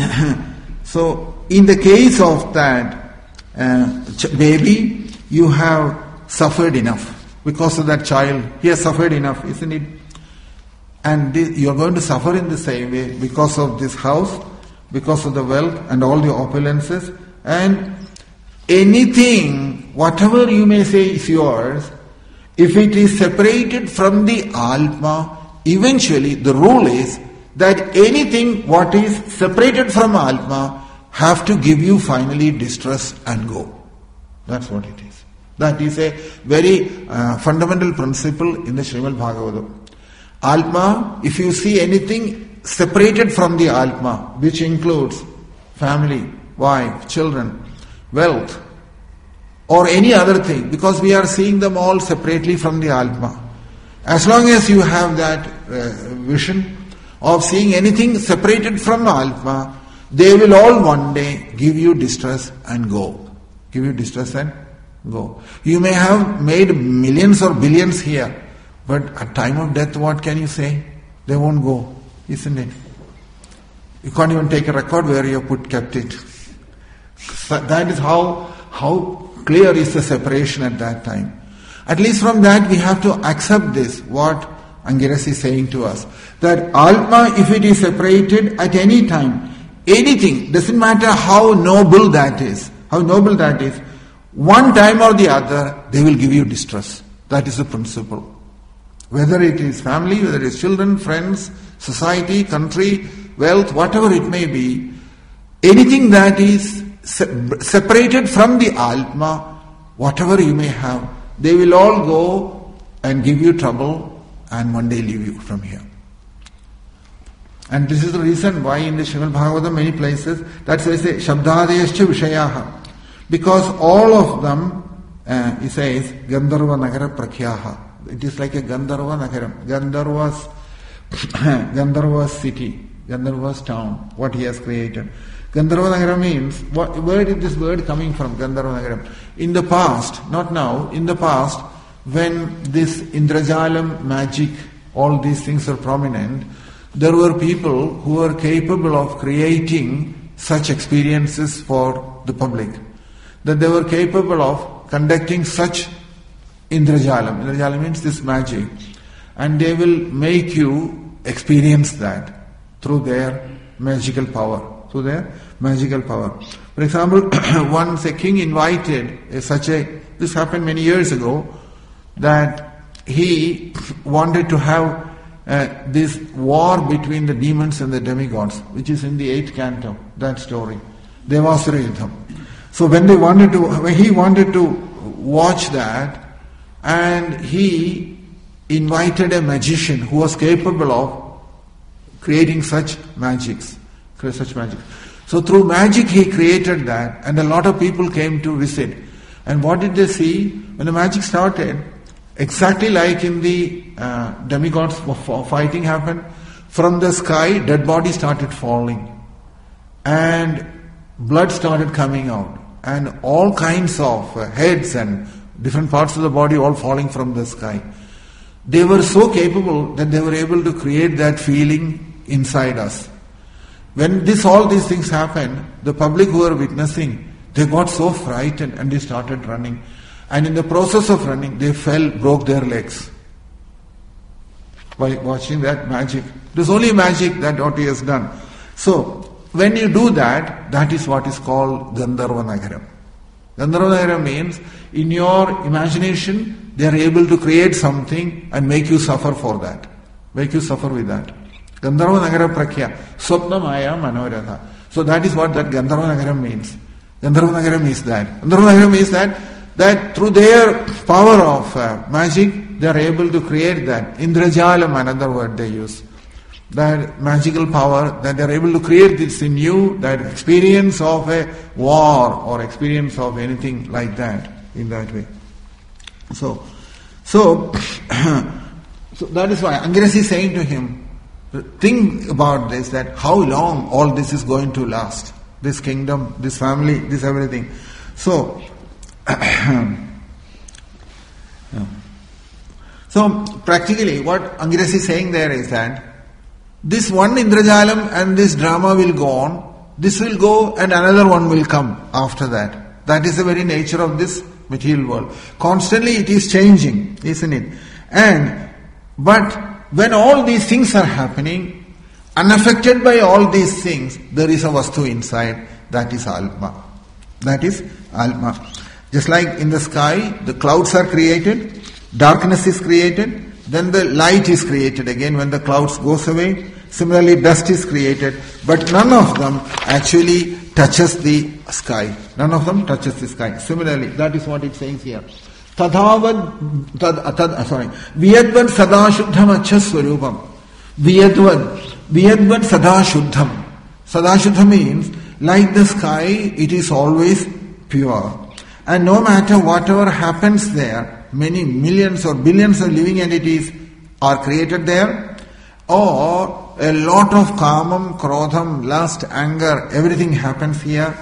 so in the case of that uh, ch- baby, you have suffered enough. Because of that child, he has suffered enough, isn't it? And this, you are going to suffer in the same way because of this house, because of the wealth and all the opulences, and anything, whatever you may say is yours, if it is separated from the Atma, eventually the rule is that anything what is separated from Atma have to give you finally distress and go. That's what it is. That is a very uh, fundamental principle in the Srimad Bhagavatam. Atma, if you see anything separated from the Atma, which includes family, wife, children, wealth, or any other thing, because we are seeing them all separately from the Atma. As long as you have that uh, vision of seeing anything separated from Atma, they will all one day give you distress and go. Give you distress and go. You may have made millions or billions here, but at time of death, what can you say? They won't go, isn't it? You can't even take a record where you put kept it. That is how how clear is the separation at that time. At least from that we have to accept this, what Angiras is saying to us. That Atma, if it is separated at any time, anything, doesn't matter how noble that is, how noble that is, one time or the other, they will give you distress. That is the principle. Whether it is family, whether it is children, friends, society, country, wealth, whatever it may be, anything that is se- separated from the Atma, whatever you may have, they will all go and give you trouble and one day leave you from here. And this is the reason why in the Srimad Bhagavatam many places, that's why I say, Shabdadescha Vishayaha. Because all of them, uh, he says, Gandharva Nagara Prakhyaha. It is like a Gandharva Nagaram. Gandharva's, Gandharva's city, Gandharva's town, what he has created. Gandharva Nagara means, what, where is this word coming from, Gandharva Nagaram? In the past, not now, in the past, when this Indrajalam, magic, all these things are prominent, there were people who were capable of creating such experiences for the public. That they were capable of conducting such Indrajalam. Indrajalam means this magic. And they will make you experience that through their magical power. Through their magical power. For example, once a king invited a, such a, this happened many years ago, that he wanted to have uh, this war between the demons and the demigods, which is in the eighth canto, that story. Devasura Yuddham. So when they wanted to, when he wanted to watch that, and he invited a magician who was capable of creating such magics, such magic. So through magic he created that, and a lot of people came to visit. And what did they see? When the magic started, exactly like in the uh, demigods fighting happened, from the sky dead bodies started falling, and blood started coming out. And all kinds of uh, heads and different parts of the body all falling from the sky. They were so capable that they were able to create that feeling inside us. When this all these things happened, the public who were witnessing, they got so frightened and they started running. And in the process of running, they fell, broke their legs. By watching that magic. It was only magic that what he has done. So, when you do that, that is what is called Gandharva Nagaram. Gandharva Nagaram means, in your imagination, they are able to create something and make you suffer for that. Make you suffer with that. Gandharva Nagara Prakhya, Swapna Maya Manoratha. So that is what that Gandharva Nagaram means. Gandharva Nagaram is that. Gandharva Nagaram is that, that through their power of uh, magic, they are able to create that. Indrajalam, another word they use. That magical power, that they are able to create this in you, that experience of a war or experience of anything like that, in that way. So, so, so that is why Angiras is saying to him, think about this, that how long all this is going to last. This kingdom, this family, this everything. So, so practically what Angiras is saying there is that this one Indrajalam and this drama will go on, this will go and another one will come after that. That is the very nature of this material world. Constantly it is changing, isn't it? And, but when all these things are happening, unaffected by all these things, there is a vastu inside, that is Atma. That is Atma. Just like in the sky, the clouds are created, darkness is created, then the light is created again when the clouds goes away. Similarly, dust is created, but none of them actually touches the sky. None of them touches the sky. Similarly, that is what it says here. Tadavad, tad, tad, sorry, Viyadvad sada shuddham achaswarupam. Viyadvad, Viyadvad sada shuddham. Sada shuddham means, like the sky, it is always pure. And no matter whatever happens there, many millions or billions of living entities are created there, or a lot of kamam, krodham, lust, anger, everything happens here,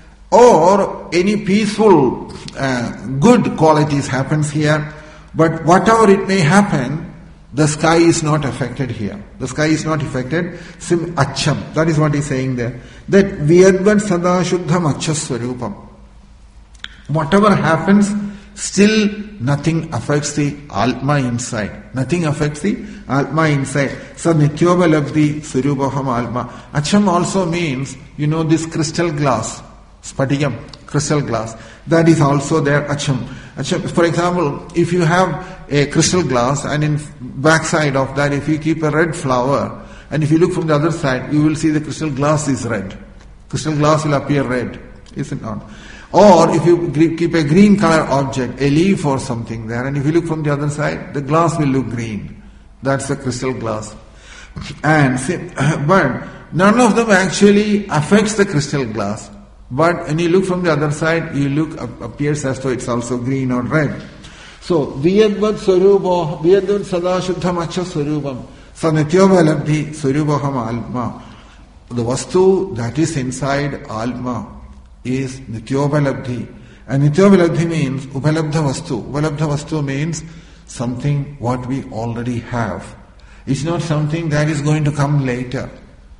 or any peaceful, uh, good qualities happens here, but whatever it may happen, the sky is not affected here. The sky is not affected. Sim acham. That is what he is saying there. That viyadvad sada shuddham achaswarupam. Whatever happens, still nothing affects the Atma inside. Nothing affects the Atma inside. So Nityobhalabdhi Surupaham Atma. Acham also means, you know, this crystal glass. Spatikam, crystal glass. That is also there, Acham. Acham. For example, if you have a crystal glass and in backside of that, if you keep a red flower, and if you look from the other side, you will see the crystal glass is red. Crystal glass will appear red, is it not? Or if you keep a green color object, a leaf or something there, and if you look from the other side, the glass will look green. That's the crystal glass. And but none of them actually affects the crystal glass. But when you look from the other side, you look appears as though it's also green or red. So viyadvad swarupa, viyadvad sada shuddham acha swarupam, sanityobalabdhi swarupaham alma. The vastu that is inside alma is Nityobhalabdhi. And Nityobhalabdhi means Upalabdha Vastu. Upalabdha Vastu means something what we already have. It's not something that is going to come later.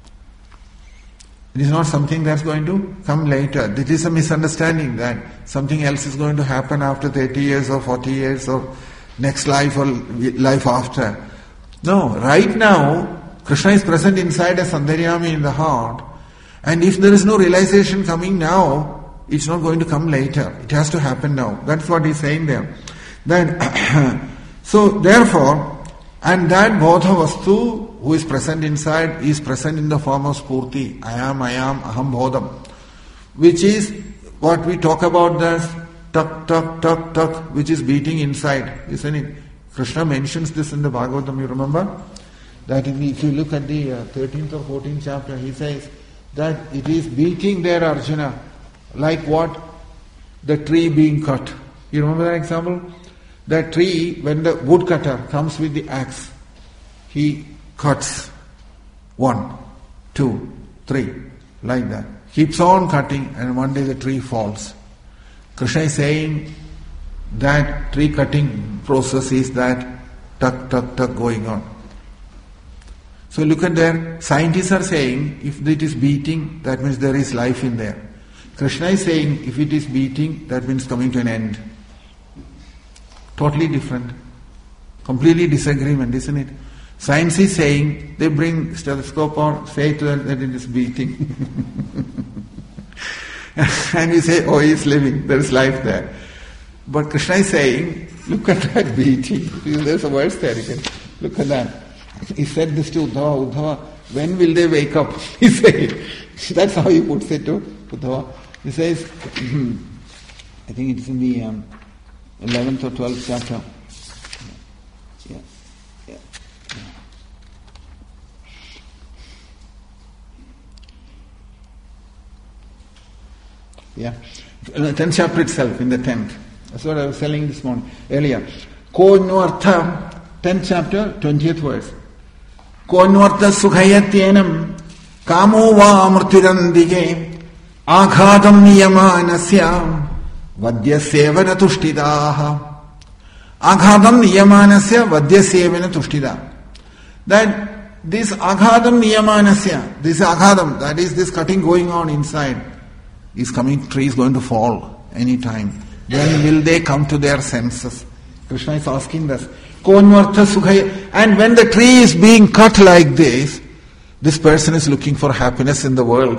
It is not something that's going to come later. This is a misunderstanding that something else is going to happen after thirty years or forty years or next life or life after. No, right now, Krishna is present inside a Sandaryami in the heart. And if there is no realization coming now, it's not going to come later. It has to happen now. That's what he's saying there. Then, so therefore, and that Bodha Vastu who is present inside is present in the form of Spurti. I am, I am, Aham Bodham. Which is what we talk about as tuk, tuk, tuk, tuk, which is beating inside. Isn't it? Krishna mentions this in the Bhagavatam, you remember? That if you look at the uh, thirteenth or fourteenth chapter, he says, that it is beating there, Arjuna, like what? The tree being cut. You remember that example? That tree, when the woodcutter comes with the axe, he cuts one, two, three, like that. Keeps on cutting, and one day the tree falls. Krishna is saying that tree cutting process is that tuck, tuck, tuck going on. So look at there, scientists are saying if it is beating, that means there is life in there. Krishna is saying if it is beating, that means coming to an end. Totally different. Completely disagreement, isn't it? Science is saying, they bring stethoscope or say to them that it is beating. And we say, oh, he is living, there is life there. But Krishna is saying, look at that beating. There's a verse there, you can look at that. He said this to Uddhava, Uddhava, when will they wake up? He says. That's how he puts it to Uddhava. He says, I think it's in the um, eleventh or twelfth chapter. Yeah, yeah, yeah. Yeah. The tenth chapter itself, in the tenth. That's what I was telling this morning, earlier. Konvartha, tenth chapter, twentieth verse. Konvartha sukhayatyenam kamo va murtirandige aghadam niyamanasya vadyasevana tushtidaha. Aghadam niyamanasya vadyasevana tushtidaha. That this aghadam niyamanasya, this aghadam, that is this cutting going on inside, is coming, tree is going to fall any time. When will they come to their senses? Krishna is asking this. Konvartha sukhaya. And when the tree is being cut like this, this person is looking for happiness in the world.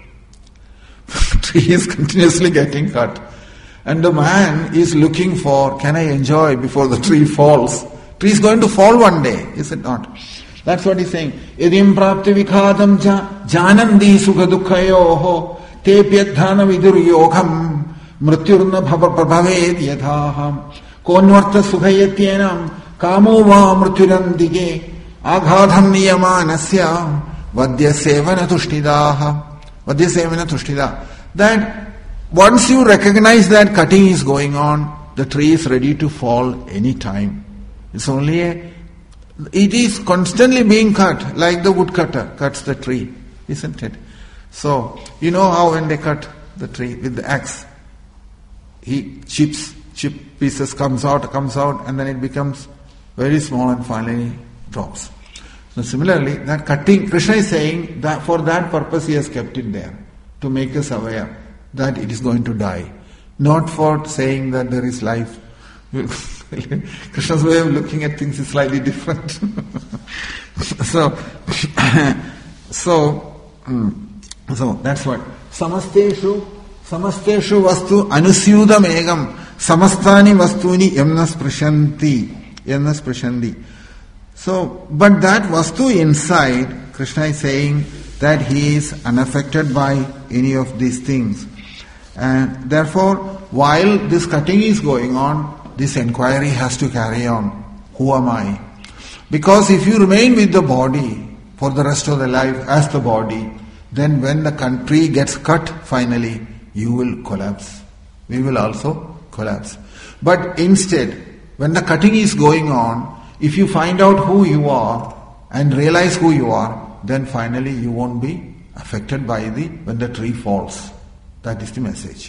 The tree is continuously getting cut. And the man is looking for, can I enjoy before the tree falls? Tree is going to fall one day, is it not? That's what he's saying. Yadim prapti vikhadam ja janandi sukha dukhayoho tepyadhana vidur yogham mrityurna prabhaved yadhaham konvartha sukhayatyenam kamo va mrityurandige aghadham niyamanasya vadyasevana tushtidaha vadyasevana tushtidaha. That once you recognize that cutting is going on, the tree is ready to fall any time. It's only a, it is constantly being cut, like the woodcutter cuts the tree, isn't it? So, you know how when they cut the tree with the axe, he chips, chip pieces comes out, comes out, and then it becomes very small and finally drops. So similarly, that cutting, Krishna is saying that for that purpose he has kept it there, to make us aware that it is going to die. Not for saying that there is life. Krishna's way of looking at things is slightly different. so, so, so that's what. Samasteshu, samasteshu vastu anusyudam egam, samastani vastuni yamna sprashanti, yamna sprashanti. So, but that vastu inside, Krishna is saying that he is unaffected by any of these things. And therefore, while this cutting is going on, this inquiry has to carry on. Who am I? Because if you remain with the body for the rest of the life as the body, then when the tree gets cut finally, you will collapse. We will also collapse. But instead, when the cutting is going on, if you find out who you are and realize who you are, then finally you won't be affected by the when the tree falls. That is the message.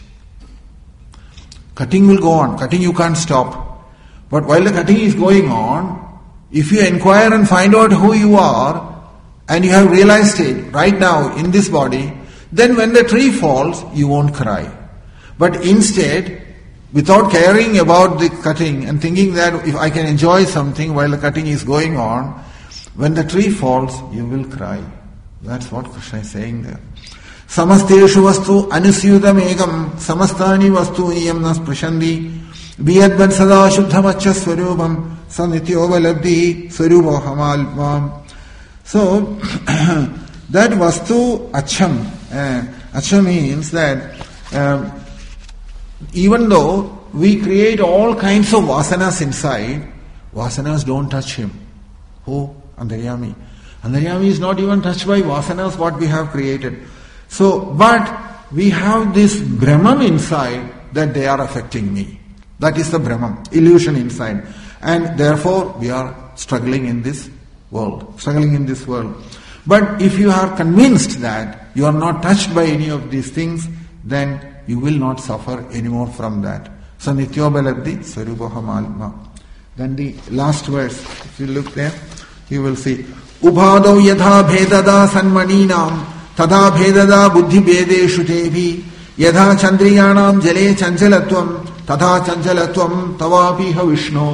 Cutting will go on. Cutting you can't stop. But while the cutting is going on, if you inquire and find out who you are, and you have realized it right now in this body, then when the tree falls, you won't cry. But instead, without caring about the cutting and thinking that if I can enjoy something while the cutting is going on, when the tree falls, you will cry. That's what Krishna is saying there. Samasteshu vastu anusyudam egam samastani vastu niyam nas prashandi viyadvan sada shuddhamacha swarupam sanityovalabdi swarupahamalpam. So, that vastu acham, uh, acham means that um, even though we create all kinds of vasanas inside, vasanas don't touch him. Who? Antaryami. Antaryami is not even touched by vasanas what we have created. So, but we have this Brahman inside that they are affecting me. That is the Brahman, illusion inside. And therefore, we are struggling in this world, struggling in this world. But if you are convinced that you are not touched by any of these things, then you will not suffer anymore from that. So, Nityobalabdi Swarupahamalma. Then the last verse, if you look there, you will see, Ubhado yadha bhedada sanmaninam तथा भेददा बुद्धि भेदेषु तेभि यथा चंद्रियाणाम जले चंचलत्वम तथा चंचलत्वम तवापिह विष्णु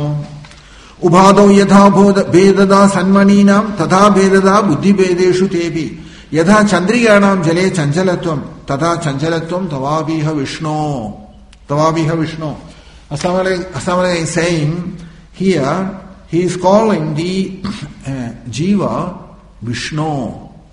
उभादौ यथा भेददा सन्मनीनाम तथा भेददा बुद्धि भेदेषु तेभि यथा चंद्रियाणाम जले चंचलत्वम तथा चंचलत्वम तवापिह Vishnu तवापिह Vishnu. Asamala is saying here, he is calling the uh, Jiva Vishnu.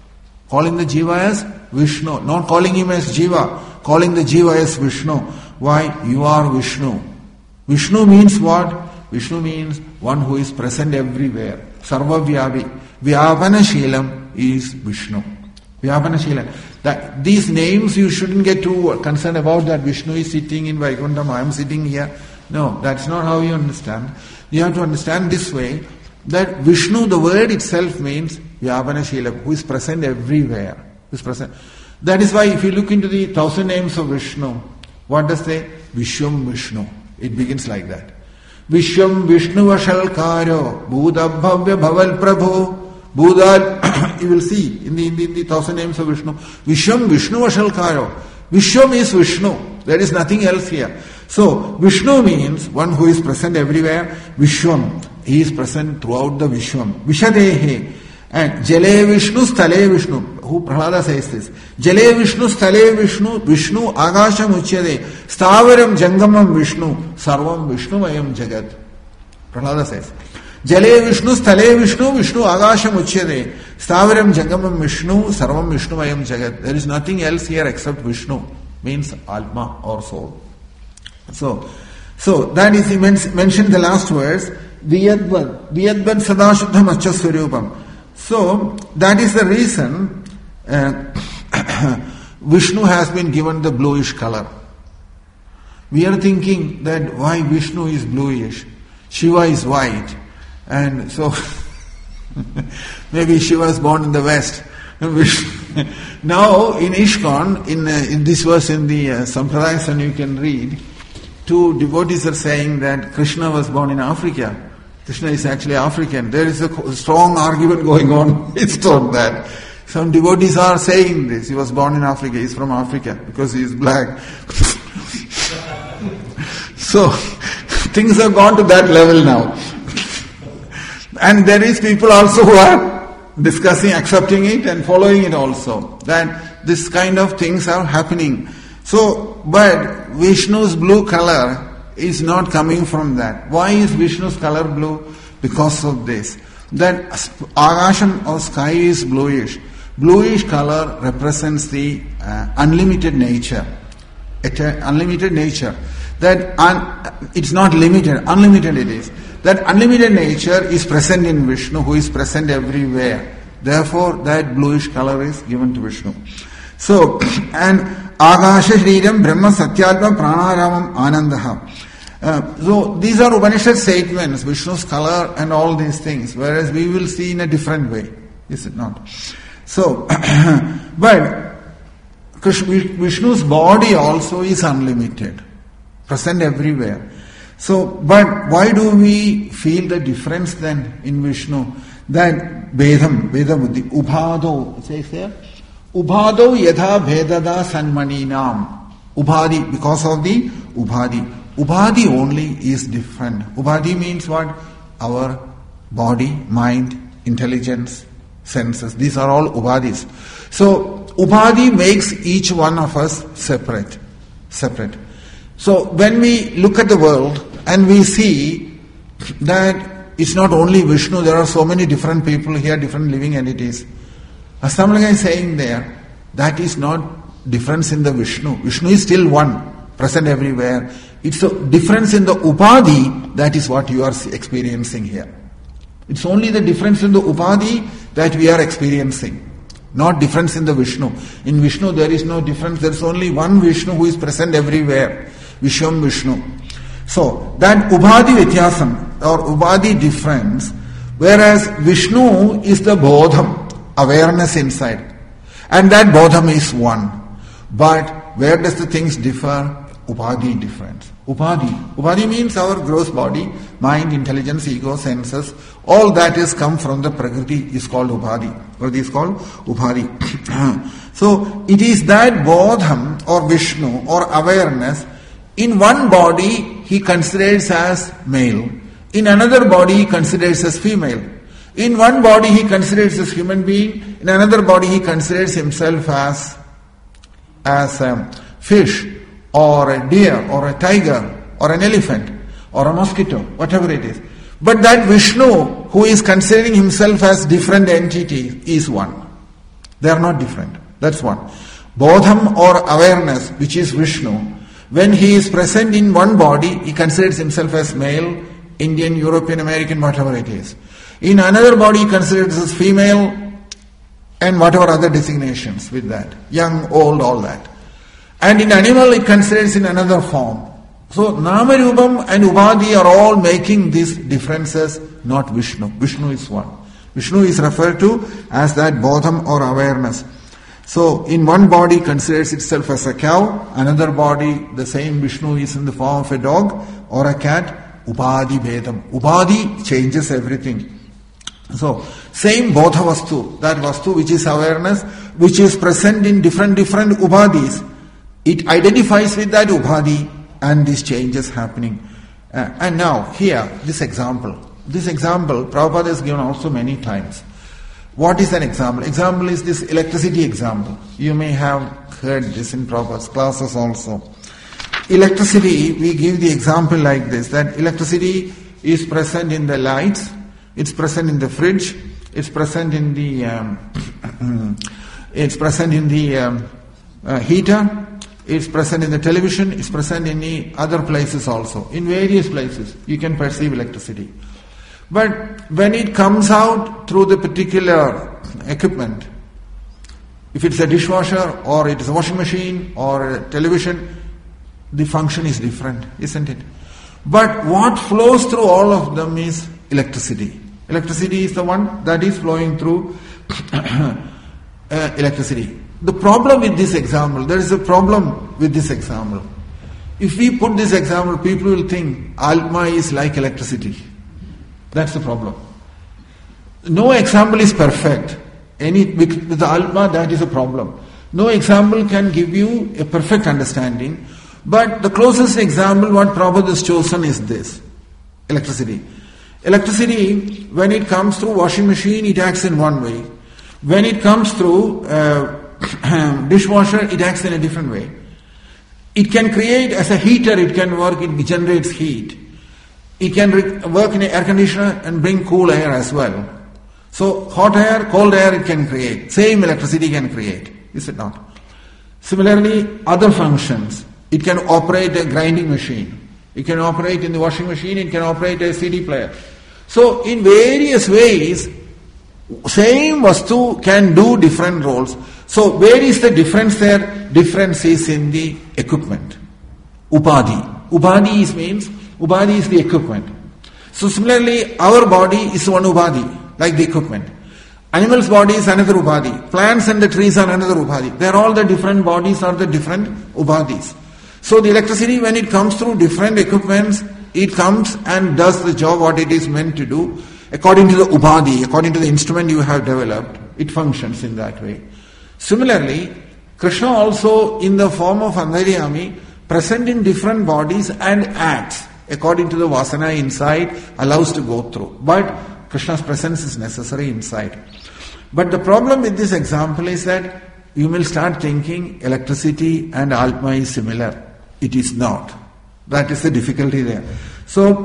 Calling the Jiva as Vishnu. Not calling him as Jiva. Calling the Jiva as Vishnu. Why? You are Vishnu. Vishnu means what? Vishnu means one who is present everywhere. Sarvavyapi. Vyapana Sheelam is Vishnu. Vyapana Sheelam. That these names you shouldn't get too concerned about that Vishnu is sitting in Vaikuntham, I am sitting here. No, that's not how you understand. You have to understand this way, that Vishnu, the word itself means Vyapana Sheelam, who is present everywhere. Who is present. That is why if you look into the thousand names of Vishnu, what does they? Vishwam Vishnu. It begins like that. Vishwam Vishnu Vashalkaro Budabhavya Bhaval Prabhu. Buddha, you will see in the, in the, in the thousand names of Vishnu. Vishwam Vishnu Vashalkaro. Vishwam is Vishnu. There is nothing else here. So, Vishnu means one who is present everywhere. Vishwam. He is present throughout the Vishwam. Vishadehe. And Jale Vishnu, Stale Vishnu. Who Prahlada says this. Jale Vishnu, Stale Vishnu, Vishnu Agasham Uchyade. Stavaram Jangamam Vishnu. Sarvam Vishnu Mayam Jagat. Prahlada says. Jale Vishnu, Stale Vishnu, Vishnu Agasham Uchyade. Stavaram Jangamam Vishnu, Sarvam Vishnu Mayam Jagat. There is nothing else here except Vishnu. Means Atma or soul. So, so that is he men- mentioned the last words. Viyadvad. Viyadvad Sadashuddham Achaswarupam. So, that is the reason uh, Vishnu has been given the bluish color. We are thinking that why Vishnu is bluish, Shiva is white, and so maybe Shiva was born in the west. Now in ISKCON, in, uh, in this verse in the uh, Sampradaya, you can read, two devotees are saying that Krishna was born in Africa. Krishna is actually African. There is a strong argument going on. It's not that. Some devotees are saying this. He was born in Africa. He's from Africa because he is black. So, things have gone to that level now. And there is people also who are discussing, accepting it and following it also. That this kind of things are happening. So, but Vishnu's blue color is not coming from that. Why is Vishnu's color blue? Because of this. That Agasham or sky is bluish. Bluish color represents the uh, unlimited nature. It, uh, unlimited nature. That un- it's not limited, unlimited it is. That unlimited nature is present in Vishnu, who is present everywhere. Therefore, that bluish color is given to Vishnu. So, and Agasha Shriram Brahma Satyatma Pranaramam Anandaha. Uh, so these are Upanishad statements, Vishnu's color and all these things, whereas we will see in a different way, is it not? So, but Vishnu's body also is unlimited, present everywhere. So, but why do we feel the difference then in Vishnu? That Vedam, Veda Buddhi, Ubhado, it says there, Ubhado yatha bhedada sanmaninam. Ubhadi, because of the Ubhadi. Ubhadi only is different. Ubhadi means what? Our body, mind, intelligence, senses. These are all Ubhadis. So, Ubhadi makes each one of us separate. Separate. So, when we look at the world and we see that it's not only Vishnu, there are so many different people here, different living entities. Astamalaga is saying there, that is not difference in the Vishnu. Vishnu is still one, present everywhere. It's a difference in the Upadhi, that is what you are experiencing here. It's only the difference in the Upadhi that we are experiencing. Not difference in the Vishnu. In Vishnu there is no difference, there is only one Vishnu who is present everywhere. Vishwam Vishnu. So, that Ubhadi Vityasam, or Ubhadi difference, whereas Vishnu is the Bodham, awareness inside. And that Bodham is one. But where does the things differ? Upadhi difference. Upadhi. Upadhi means our gross body, mind, intelligence, ego, senses. All that is come from the Prakriti is called Upadhi. Prakriti is called Upadhi. So, it is that Bodham or Vishnu or awareness, in one body he considers as male. In another body he considers as female. In one body he considers as human being. In another body he considers himself as, as a fish, or a deer, or a tiger, or an elephant, or a mosquito, whatever it is. But that Vishnu, who is considering himself as different entity, is one. They are not different. That's one. Bodham or awareness, which is Vishnu, when he is present in one body, he considers himself as male, Indian, European, American, whatever it is. In another body, he considers as female and whatever other designations with that. Young, old, all that. And in animal, it considers in another form. So, Namarubam and Ubadi are all making these differences, not Vishnu. Vishnu is one. Vishnu is referred to as that Bodham or awareness. So, in one body considers itself as a cow, another body, the same Vishnu is in the form of a dog or a cat, Ubadi Bhedam. Ubadi changes everything. So, same Bodha Vastu, that Vastu which is awareness, which is present in different, different Ubadis, it identifies with that Ubadi and these changes happening. Uh, and now, here, this example. This example, Prabhupada has given also many times. What is an example? Example is this electricity example. You may have heard this in Prabhupada's classes also. Electricity, we give the example like this, that electricity is present in the lights, it's present in the fridge, it's present in the um, it's present in the um, uh, heater, it's present in the television, it's present in the other places also. In various places you can perceive electricity. But when it comes out through the particular equipment, if it's a dishwasher or it's a washing machine or a television, the function is different, isn't it? But what flows through all of them is electricity. Electricity is the one that is flowing through uh, electricity. The problem with this example, there is a problem with this example. If we put this example, people will think Atma is like electricity. That's the problem. No example is perfect. Any with the Atma, that is a problem. No example can give you a perfect understanding. But the closest example what Prabhupada has chosen is this. Electricity. Electricity, when it comes through washing machine, it acts in one way. When it comes through uh, dishwasher, it acts in a different way. It can create, as a heater, it can work, it generates heat. It can re- work in an air conditioner and bring cool air as well. So hot air, cold air it can create. Same electricity can create. Is it not? Similarly, other functions. It can operate a grinding machine. It can operate in the washing machine. It can operate a C D player. So in various ways, same Vastu can do different roles. So where is the difference there? Difference is in the equipment. Upadi. Upadi is means, Upadi is the equipment. So similarly, our body is one Upadi, like the equipment. Animal's body is another Upadi. Plants and the trees are another Upadi. They are all the different bodies are the different Upadis. So the electricity, when it comes through different equipments, it comes and does the job what it is meant to do. According to the Upadi, according to the instrument you have developed, it functions in that way. Similarly, Krishna also in the form of Antaryami, present in different bodies and acts according to the Vasana inside, allows to go through. But Krishna's presence is necessary inside. But the problem with this example is that you will start thinking electricity and Atma is similar. It is not. That is the difficulty there. So,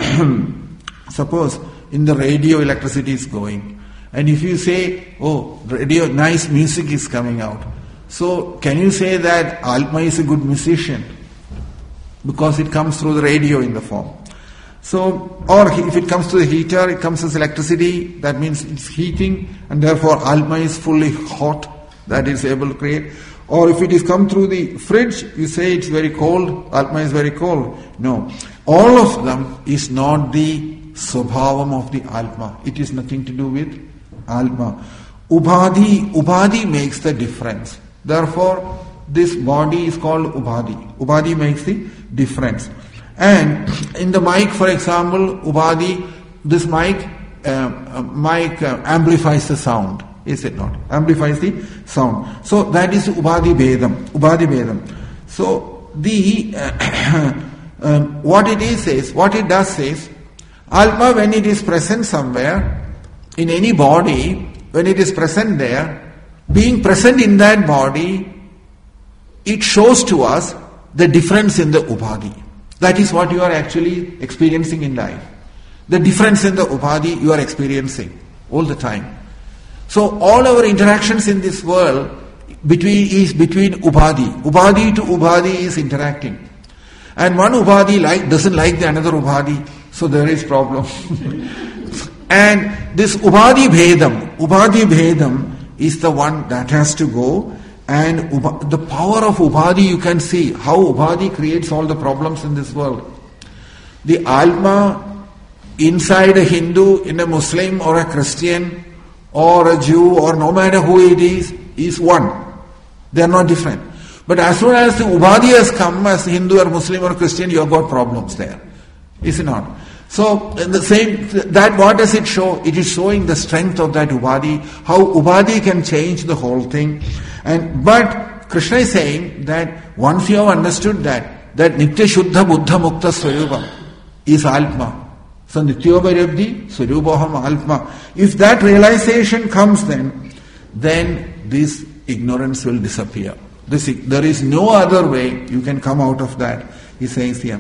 suppose in the radio electricity is going, and if you say, oh, radio, nice music is coming out. So, can you say that Atma is a good musician? Because it comes through the radio in the form. So, or if it comes to the heater, it comes as electricity, that means it's heating, and therefore Atma is fully hot, that is able to create. Or if it is come through the fridge, you say it's very cold, Atma is very cold. No. All of them is not the Swabhavam of the Atma. It is nothing to do with Atma. Ubadi, Ubadi makes the difference. Therefore, this body is called Ubadi. Ubadi makes the difference. And in the mic, for example, Ubadi, this mic, uh, uh, mic uh, amplifies the sound. Is it not? Amplifies the sound. So that is Ubadi Bhedam. Ubadi Bhedam. So the uh, um, what it is is, what it does is, Atma when it is present somewhere, in any body, when it is present there, being present in that body, it shows to us the difference in the Ubadi. That is what you are actually experiencing in life. The difference in the Ubadi you are experiencing all the time. So all our interactions in this world between is between Ubhadi. Ubhadi to Ubhadi is interacting. And one Ubhadi like, doesn't like the another Ubhadi, so there is problem. And this Ubhadi Bhedam, Ubhadi Bhedam is the one that has to go, and Ubha, the power of Ubhadi, you can see how Ubhadi creates all the problems in this world. The Alma inside a Hindu, in a Muslim or a Christian or a Jew or no matter who it is, is one. They are not different. But as soon as the Ubhadi has come as Hindu or Muslim or Christian, you have got problems there. Is it not? So, in the same, that what does it show? It is showing the strength of that Ubhadi, how Ubhadi can change the whole thing. And but Krishna is saying that once you have understood that, that Nitya Shuddha Buddha Mukta Swarupam is Atma. So Nityobharabdi Swarupoham Atma. If that realization comes then, then this ignorance will disappear. This, there is no other way you can come out of that, he says here.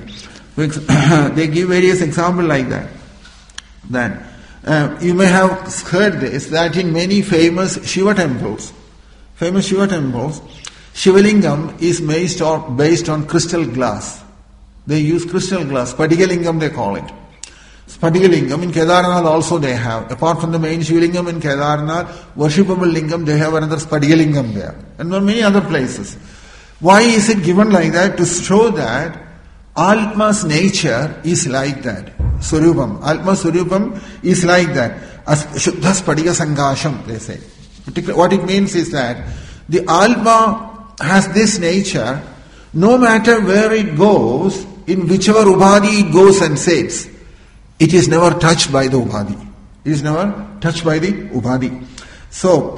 They give various examples like that. That uh, you may have heard this, that in many famous Shiva temples, famous Shiva temples, Shivalingam is based on, based on crystal glass. They use crystal glass, Spatikalingam they call it. Spatikalingam in Kedarnath also they have. Apart from the main Shivalingam in Kedarnath, worshipable lingam, they have another Spatikalingam there. And many other places. Why is it given like that? To show that Atma's nature is like that. Swarupam. Atma Swarupam is like that. As Shuddha Spadika Sangasham, they say. What it means is that the Atma has this nature, no matter where it goes, in whichever Ubhadi it goes and sits, it is never touched by the Ubhadi. It is never touched by the Ubhadi. So,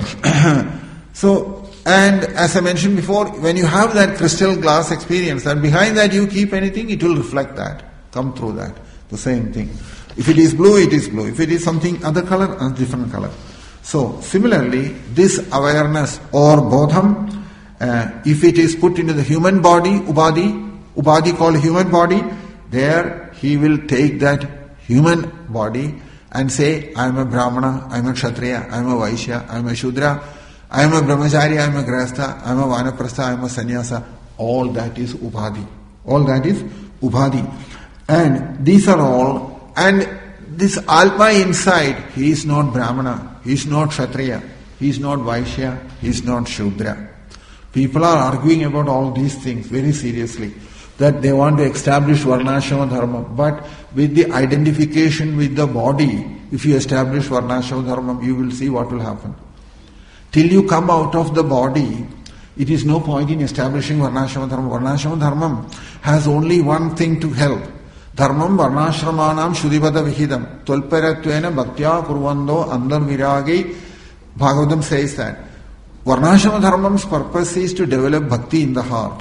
so, and as I mentioned before, when you have that crystal glass experience, and behind that you keep anything, it will reflect that, come through that, the same thing. If it is blue, it is blue. If it is something other color, a different color. So, similarly, this awareness or bodham, uh, if it is put into the human body, Ubhadi, Ubhadi called human body, there he will take that human body and say, I am a Brahmana, I am a Kshatriya, I am a Vaishya, I am a Shudra, I am a Brahmachari, I am a Grahastha, I am a Vanaprastha, I am a Sannyasa. All that is Ubhadi. All that is Ubhadi. And these are all, and this Atma inside, he is not Brahmana, he is not Kshatriya, he is not Vaishya, he is not Shudra. People are arguing about all these things very seriously, that they want to establish Varnashrama Dharma. But with the identification with the body, if you establish Varnashrama Dharma, you will see what will happen. Till you come out of the body, it is no point in establishing Varnashrama Dharma. Varnashrama Dharma has only one thing to help. Dharmam Varnashramanam Shudhivada Vihidam Tulparatvena Bhaktya Kurvando Andar Viragi. Bhagavatam says that. Varnashrama Dharma's purpose is to develop bhakti in the heart.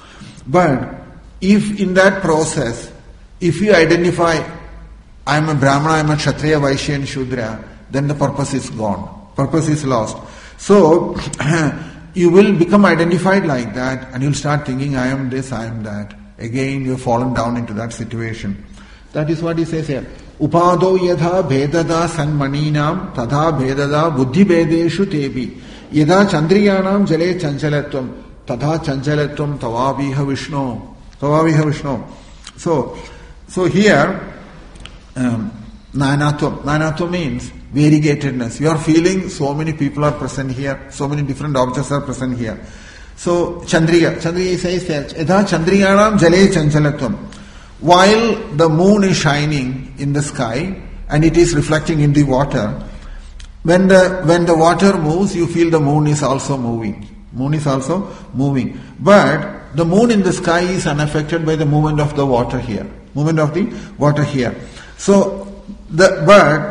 But if in that process, if you identify, I am a Brahmana, I am a Kshatriya, Vaishya and Shudra, then the purpose is gone. Purpose is lost. So, you will become identified like that and you will start thinking, I am this, I am that. Again, you have fallen down into that situation. That is what he says here. Upado yadha bhedada sanmaninam tadha bhedada buddhi bedeshu tebi yadha chandriyanam jale chanchalatvam tadha chanchalatvam tavaviha vishnu. Tavaviha vishnu. So, so here, um, nanatvam. Nanatvam means variegatedness. You are feeling so many people are present here, so many different objects are present here. So, Chandriya, Chandriya says that, Yadha Chandriyanam Jale Chanchalatvam. While the moon is shining in the sky and it is reflecting in the water, when the when the water moves, you feel the moon is also moving. Moon is also moving. But the moon in the sky is unaffected by the movement of the water here. Movement of the water here. So, the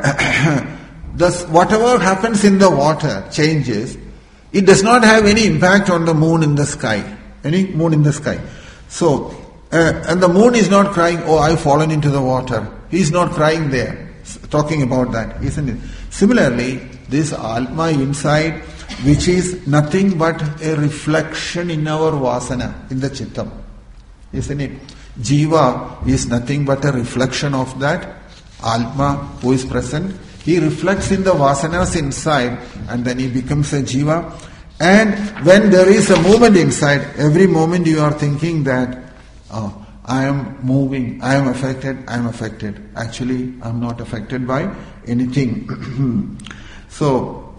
but the, whatever happens in the water changes. It does not have any impact on the moon in the sky. Any moon in the sky. So, uh, and the moon is not crying, oh, I've fallen into the water. He is not crying there, talking about that, isn't it? Similarly, this Atma inside, which is nothing but a reflection in our vasana, in the chittam, isn't it? Jiva is nothing but a reflection of that Atma who is present He reflects in the vasanas inside and then he becomes a jiva. And when there is a movement inside, every moment you are thinking that, oh, I am moving, I am affected, I am affected. Actually, I am not affected by anything. so,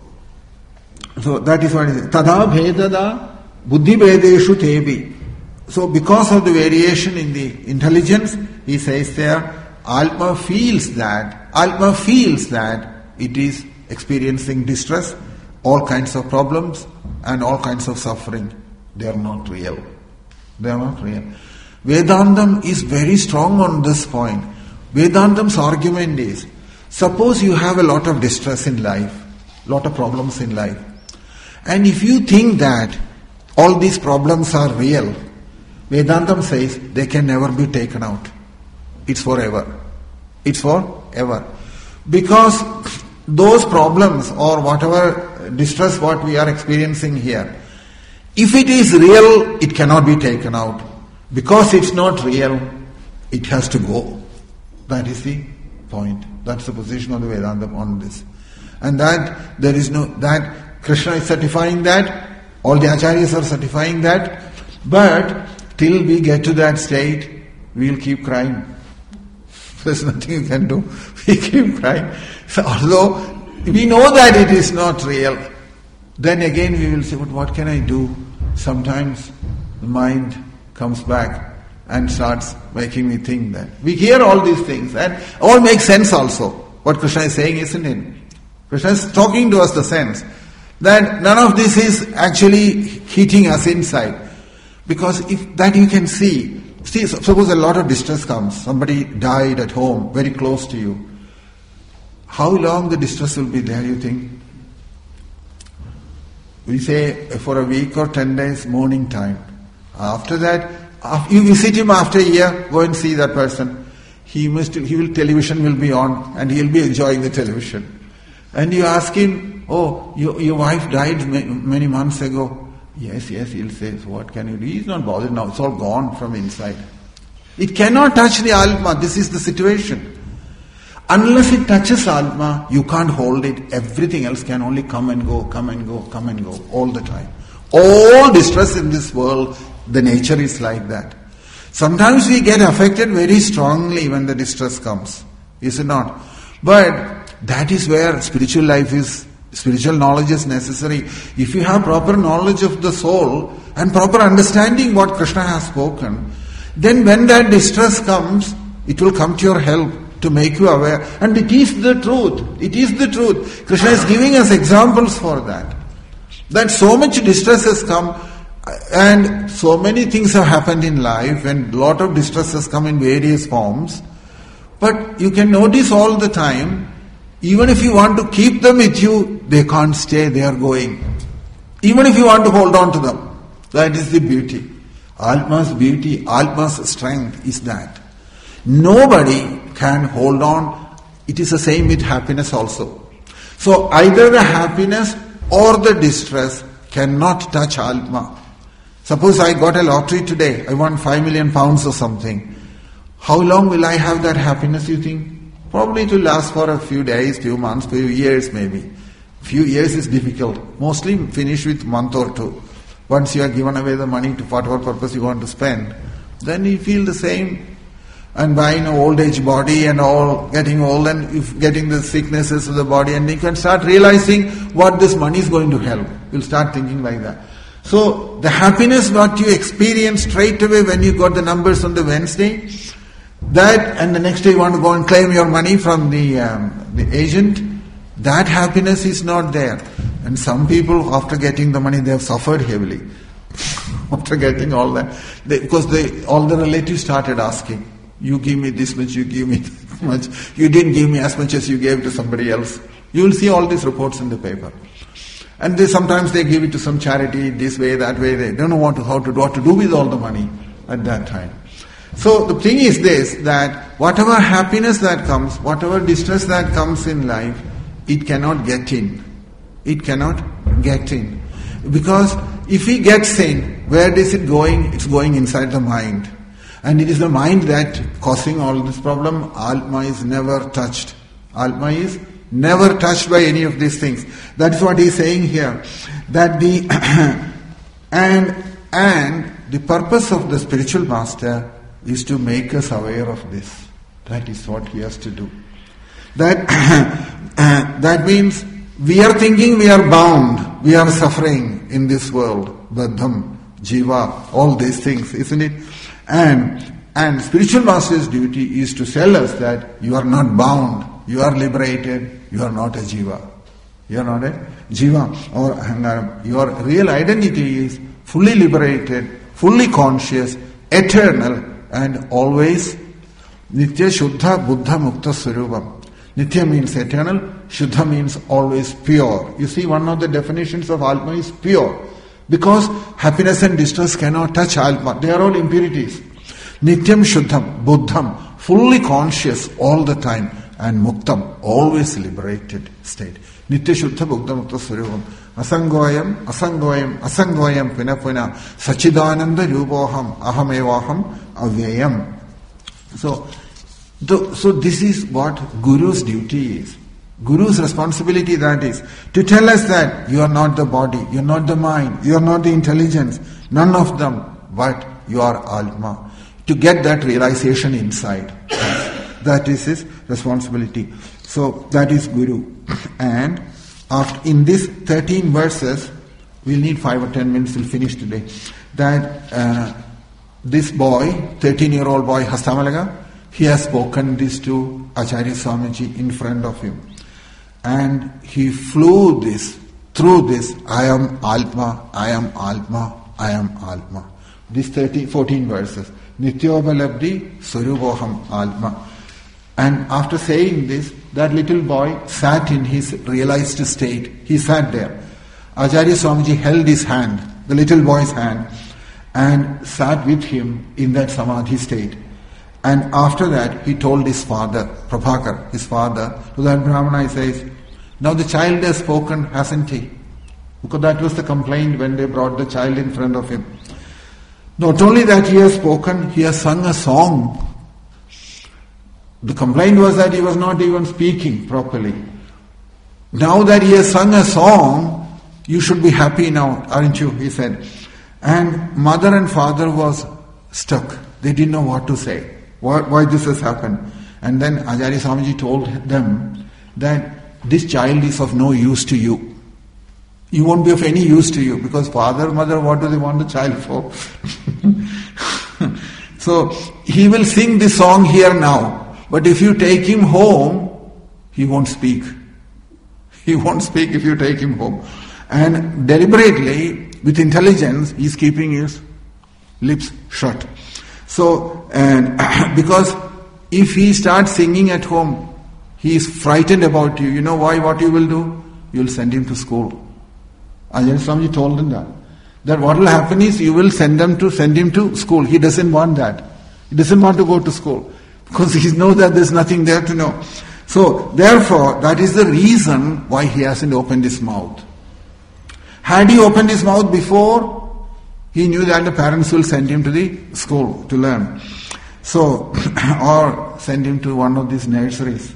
so that is what it is. Tada bhedada buddhi bhedeshu tebi. So because of the variation in the intelligence, he says there, Atma feels that, Atma feels that it is experiencing distress, all kinds of problems and all kinds of suffering. They are not real. They are not real. Vedantam is very strong on this point. Vedantam's argument is, suppose you have a lot of distress in life, lot of problems in life, and if you think that all these problems are real, Vedantam says they can never be taken out. It's forever. It's forever. Because those problems or whatever distress what we are experiencing here, if it is real, it cannot be taken out. Because it's not real, it has to go. That is the point. That's the position of the Vedantam on this. And that there is no, that Krishna is certifying that, all the acharyas are certifying that, but till we get to that state, we'll keep crying. There's nothing you can do. We keep crying. So although we know that it is not real, then again we will say, but what can I do? Sometimes the mind comes back and starts making me think that. We hear all these things and all make sense also. What Krishna is saying, isn't it? Krishna is talking to us the sense that none of this is actually hitting us inside. Because if that you can see, see, suppose a lot of distress comes, somebody died at home, very close to you. How long the distress will be there, you think? We say for a week or ten days, mourning time. After that, after you visit him after a year, go and see that person. He must, he will, television will be on and he will be enjoying the television. And you ask him, oh, your, your wife died many months ago. Yes, yes, he'll say, so what can you do? He's not bothered now, it's all gone from inside. It cannot touch the Atma, this is the situation. Unless it touches Atma, you can't hold it. Everything else can only come and go, come and go, come and go, all the time. All distress in this world, the nature is like that. Sometimes we get affected very strongly when the distress comes, is it not? But that is where spiritual life is. Spiritual knowledge is necessary. If you have proper knowledge of the soul and proper understanding what Krishna has spoken, then when that distress comes, it will come to your help to make you aware. And it is the truth. It is the truth. Krishna is giving us examples for that. That so much distress has come and so many things have happened in life and a lot of distress has come in various forms. But you can notice all the time, even if you want to keep them with you, they can't stay, they are going. Even if you want to hold on to them. That is the beauty. Atma's beauty, Atma's strength is that. Nobody can hold on. It is the same with happiness also. So either the happiness or the distress cannot touch Atma. Suppose I got a lottery today, I won five million pounds or something. How long will I have that happiness, you think? Probably it will last for a few days, few months, few years maybe. Few years is difficult. Mostly finish with month or two. Once you have given away the money to whatever purpose you want to spend, then you feel the same. And buying an old age body and all, getting old and getting the sicknesses of the body, and you can start realizing what this money is going to help. You'll start thinking like that. So the happiness what you experience straight away when you got the numbers on the Wednesday, that and the next day you want to go and claim your money from the um, the agent, that happiness is not there. And some people after getting the money they have suffered heavily. After getting all that, they, because they all the relatives started asking, you give me this much, you give me that much, you didn't give me as much as you gave to somebody else. You will see all these reports in the paper. And they sometimes they give it to some charity this way, that way. They don't know what to, how to do, what to do with all the money at that time. So the thing is this, that whatever happiness that comes, whatever distress that comes in life, it cannot get in. It cannot get in. Because if it gets in, where is it going? It's going inside the mind. And it is the mind that causing all this problem. Atma is never touched. Atma is never touched by any of these things. That's what he's saying here. That the and and the purpose of the spiritual master is to make us aware of this. That is what he has to do. That uh, that means we are thinking we are bound, we are suffering in this world, Baddham, Jiva, all these things, isn't it? And and spiritual master's duty is to tell us that you are not bound, you are liberated, you are not a Jiva. You are not a Jiva or Ahangaram. Your real identity is fully liberated, fully conscious, eternal, and always Nitya Shuddha Buddha Mukta Swarupam. Nitya means eternal, Shuddha means always pure. You see, one of the definitions of Atma is pure. Because happiness and distress cannot touch Atma. They are all impurities. Nityam Shuddham, Buddham, fully conscious all the time, and Muktam, always liberated state. Nitya Shuddha Buddha Mukta Swarupam. Asangoyam, Asangoyam, Asangoyam, Puna Puna, Sachidananda Rupoham, Ahamevaham, Avyayam. So, the, so this is what Guru's duty is. Guru's responsibility, that is, to tell us that you are not the body, you are not the mind, you are not the intelligence, none of them, but you are Atma. To get that realization inside. That is his responsibility. So, that is Guru. And after, in these thirteen verses, we'll need five or ten minutes, we'll finish today, that uh, this boy, thirteen-year-old boy, Hastamalaga, he has spoken this to Acharya Swamiji in front of him. And he flew this, through this, I am Atma, I am Atma, I am Atma. These thirteen, fourteen verses. Nityobalabdi Swarupoham Atma. And after saying this, that little boy sat in his realized state. He sat there. Acharya Swamiji held his hand, the little boy's hand, and sat with him in that samadhi state. And after that, he told his father, Prabhakar, his father, to that Brahmana, he says, now the child has spoken, hasn't he? Because that was the complaint when they brought the child in front of him. Not only that he has spoken, he has sung a song. The complaint was that he was not even speaking properly. Now that he has sung a song, you should be happy now, aren't you? He said. And mother and father was stuck. They didn't know what to say. Why, why this has happened. And then Acharya Swamiji told them that this child is of no use to you. He won't be of any use to you because father, mother, what do they want the child for? So he will sing this song here now. But if you take him home, he won't speak. He won't speak if you take him home. And deliberately, with intelligence, he is keeping his lips shut. So, and because if he starts singing at home, he is frightened about you. You know why? What you will do? You will send him to school. Acharya Swamiji told him that. That what will happen is you will send them to send him to school. He doesn't want that. He doesn't want to go to school because he knows that there's nothing there to know. So, therefore, that is the reason why he hasn't opened his mouth. Had he opened his mouth before, he knew that the parents will send him to the school to learn. So, or send him to one of these nurseries.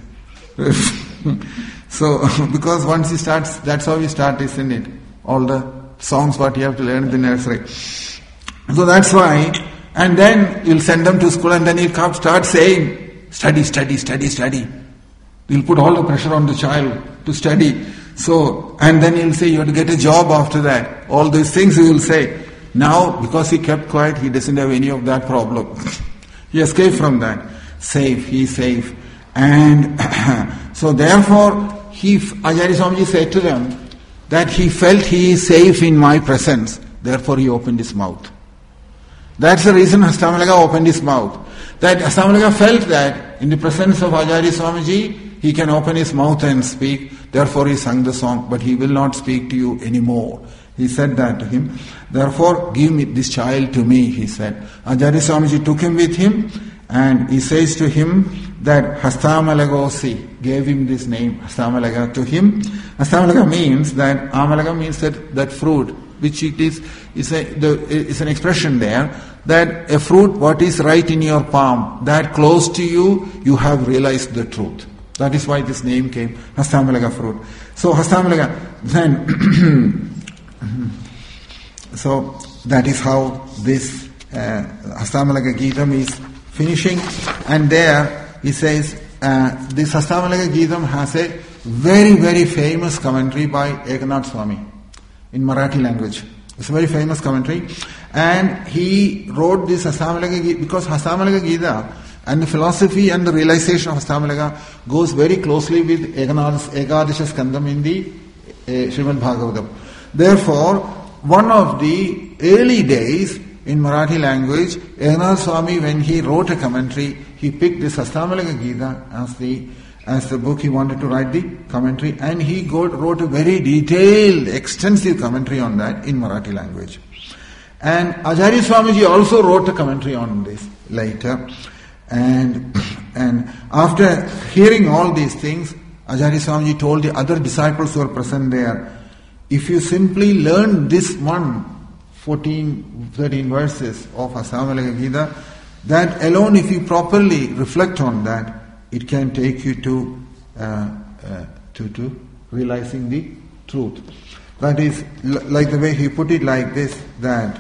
So, because once he starts, that's how he starts, isn't it? All the songs what you have to learn in the nursery. So that's why, and then you'll send them to school and then he'll come start saying, study, study, study, study. You'll put all the pressure on the child to study. So, and then he'll say, you have to get a job after that. All these things he will say. Now, because he kept quiet, he doesn't have any of that problem. He escaped from that. Safe, he is safe. And so therefore, he, Acharya Swamiji said to them, that he felt he is safe in my presence. Therefore he opened his mouth. That's the reason Hastamalaga opened his mouth. That Hastamalaga felt that in the presence of Acharya Swamiji, he can open his mouth and speak. Therefore he sang the song, but he will not speak to you anymore. He said that to him. Therefore give me this child to me, he said. Acharya Swamiji took him with him and he says to him that Hastamalagosi, gave him this name, Hastamalaga, to him. Hastamalaga means that, Amalaga means that, that fruit, which it is, is, a, the, is an expression there, that a fruit, what is right in your palm, that close to you, you have realized the truth. That is why this name came, Hastamalaga fruit. So Hastamalaga, then, so that is how this uh, Hastamalaga Geetam is finishing. And there he says, uh, this Hastamalaga Geetam has a very, very famous commentary by Eknath Swami in Marathi language. It's a very famous commentary. And he wrote this Hastamalaga Gita because Hastamalaga Gita and the philosophy and the realization of Hastamalaga goes very closely with Ekadasha Skandam in the uh, Srimad Bhagavatam. Therefore, one of the early days in Marathi language, Eknath Swami, when he wrote a commentary, he picked this Hastamalaga Gita as the as the book he wanted to write the commentary, and he got, wrote a very detailed, extensive commentary on that in Marathi language. And Acharya Swamiji also wrote a commentary on this later. And and after hearing all these things, Acharya Swamiji told the other disciples who were present there, if you simply learn this one, fourteen, thirteen verses of Hastamalaga Gita, that alone, if you properly reflect on that, it can take you to, uh, uh, to to realizing the truth. That is, l- like the way he put it like this, that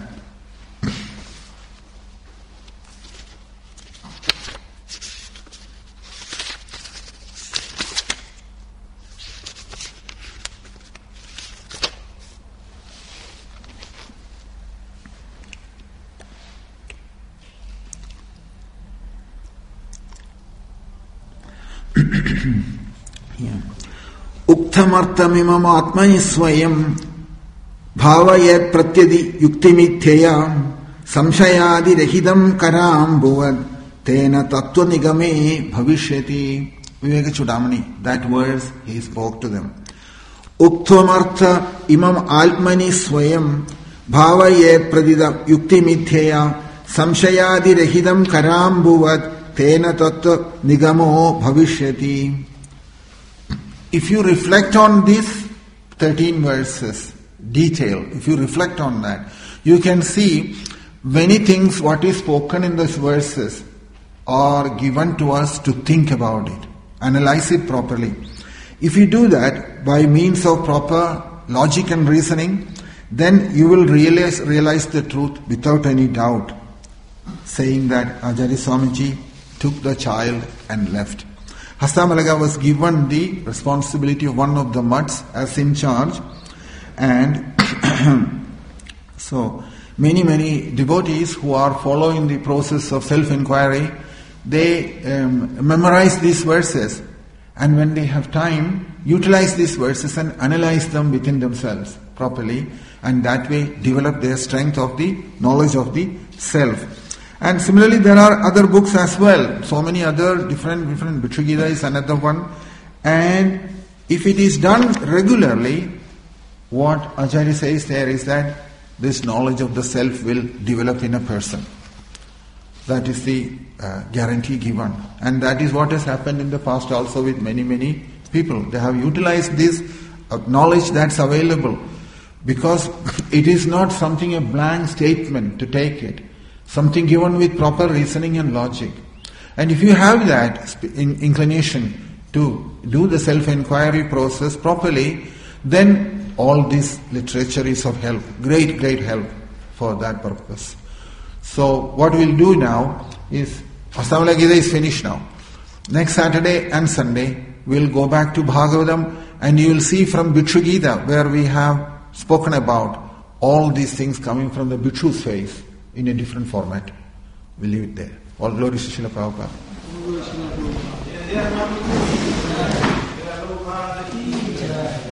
Ukthamartamimam atmani swayam bhavayat pratyadi yuktimithya samshayadi rahidam karam bhuvad tena tattva nigame bhavishyati. Viveka Chudamani, that verse he spoke to them. Ukthamartha imam atmani swayam bhavayat pratyadi yuktimithya samshayadi rahidam karam bhuvad tena tattva nigamo bhavishyati. If you reflect on these thirteen verses, detail, if you reflect on that, you can see many things what is spoken in these verses are given to us to think about it, analyze it properly. If you do that by means of proper logic and reasoning, then you will realize, realize the truth without any doubt, saying that Acharya Swamiji took the child and left. Hastamalaga was given the responsibility of one of the mutts as in charge, and so many many devotees who are following the process of self-inquiry, they um, memorize these verses, and when they have time, utilize these verses and analyze them within themselves properly, and that way develop their strength of the knowledge of the self. And similarly, there are other books as well. So many other different, different Bhikshu Gita is another one. And if it is done regularly, what Acharya says there is that this knowledge of the self will develop in a person. That is the uh, guarantee given. And that is what has happened in the past also with many, many people. They have utilized this uh, knowledge that's available, because it is not something, a blank statement to take it. Something given with proper reasoning and logic. And if you have that inclination to do the self-inquiry process properly, then all this literature is of help, great, great help for that purpose. So what we'll do now is, Hastamalaga Gita is finished now. Next Saturday and Sunday, we'll go back to Bhagavatam, and you will see from Bhikshu Gita, where we have spoken about all these things coming from the Bhikshu's face, in a different format. We'll leave it there. All glory to Srila Prabhupada.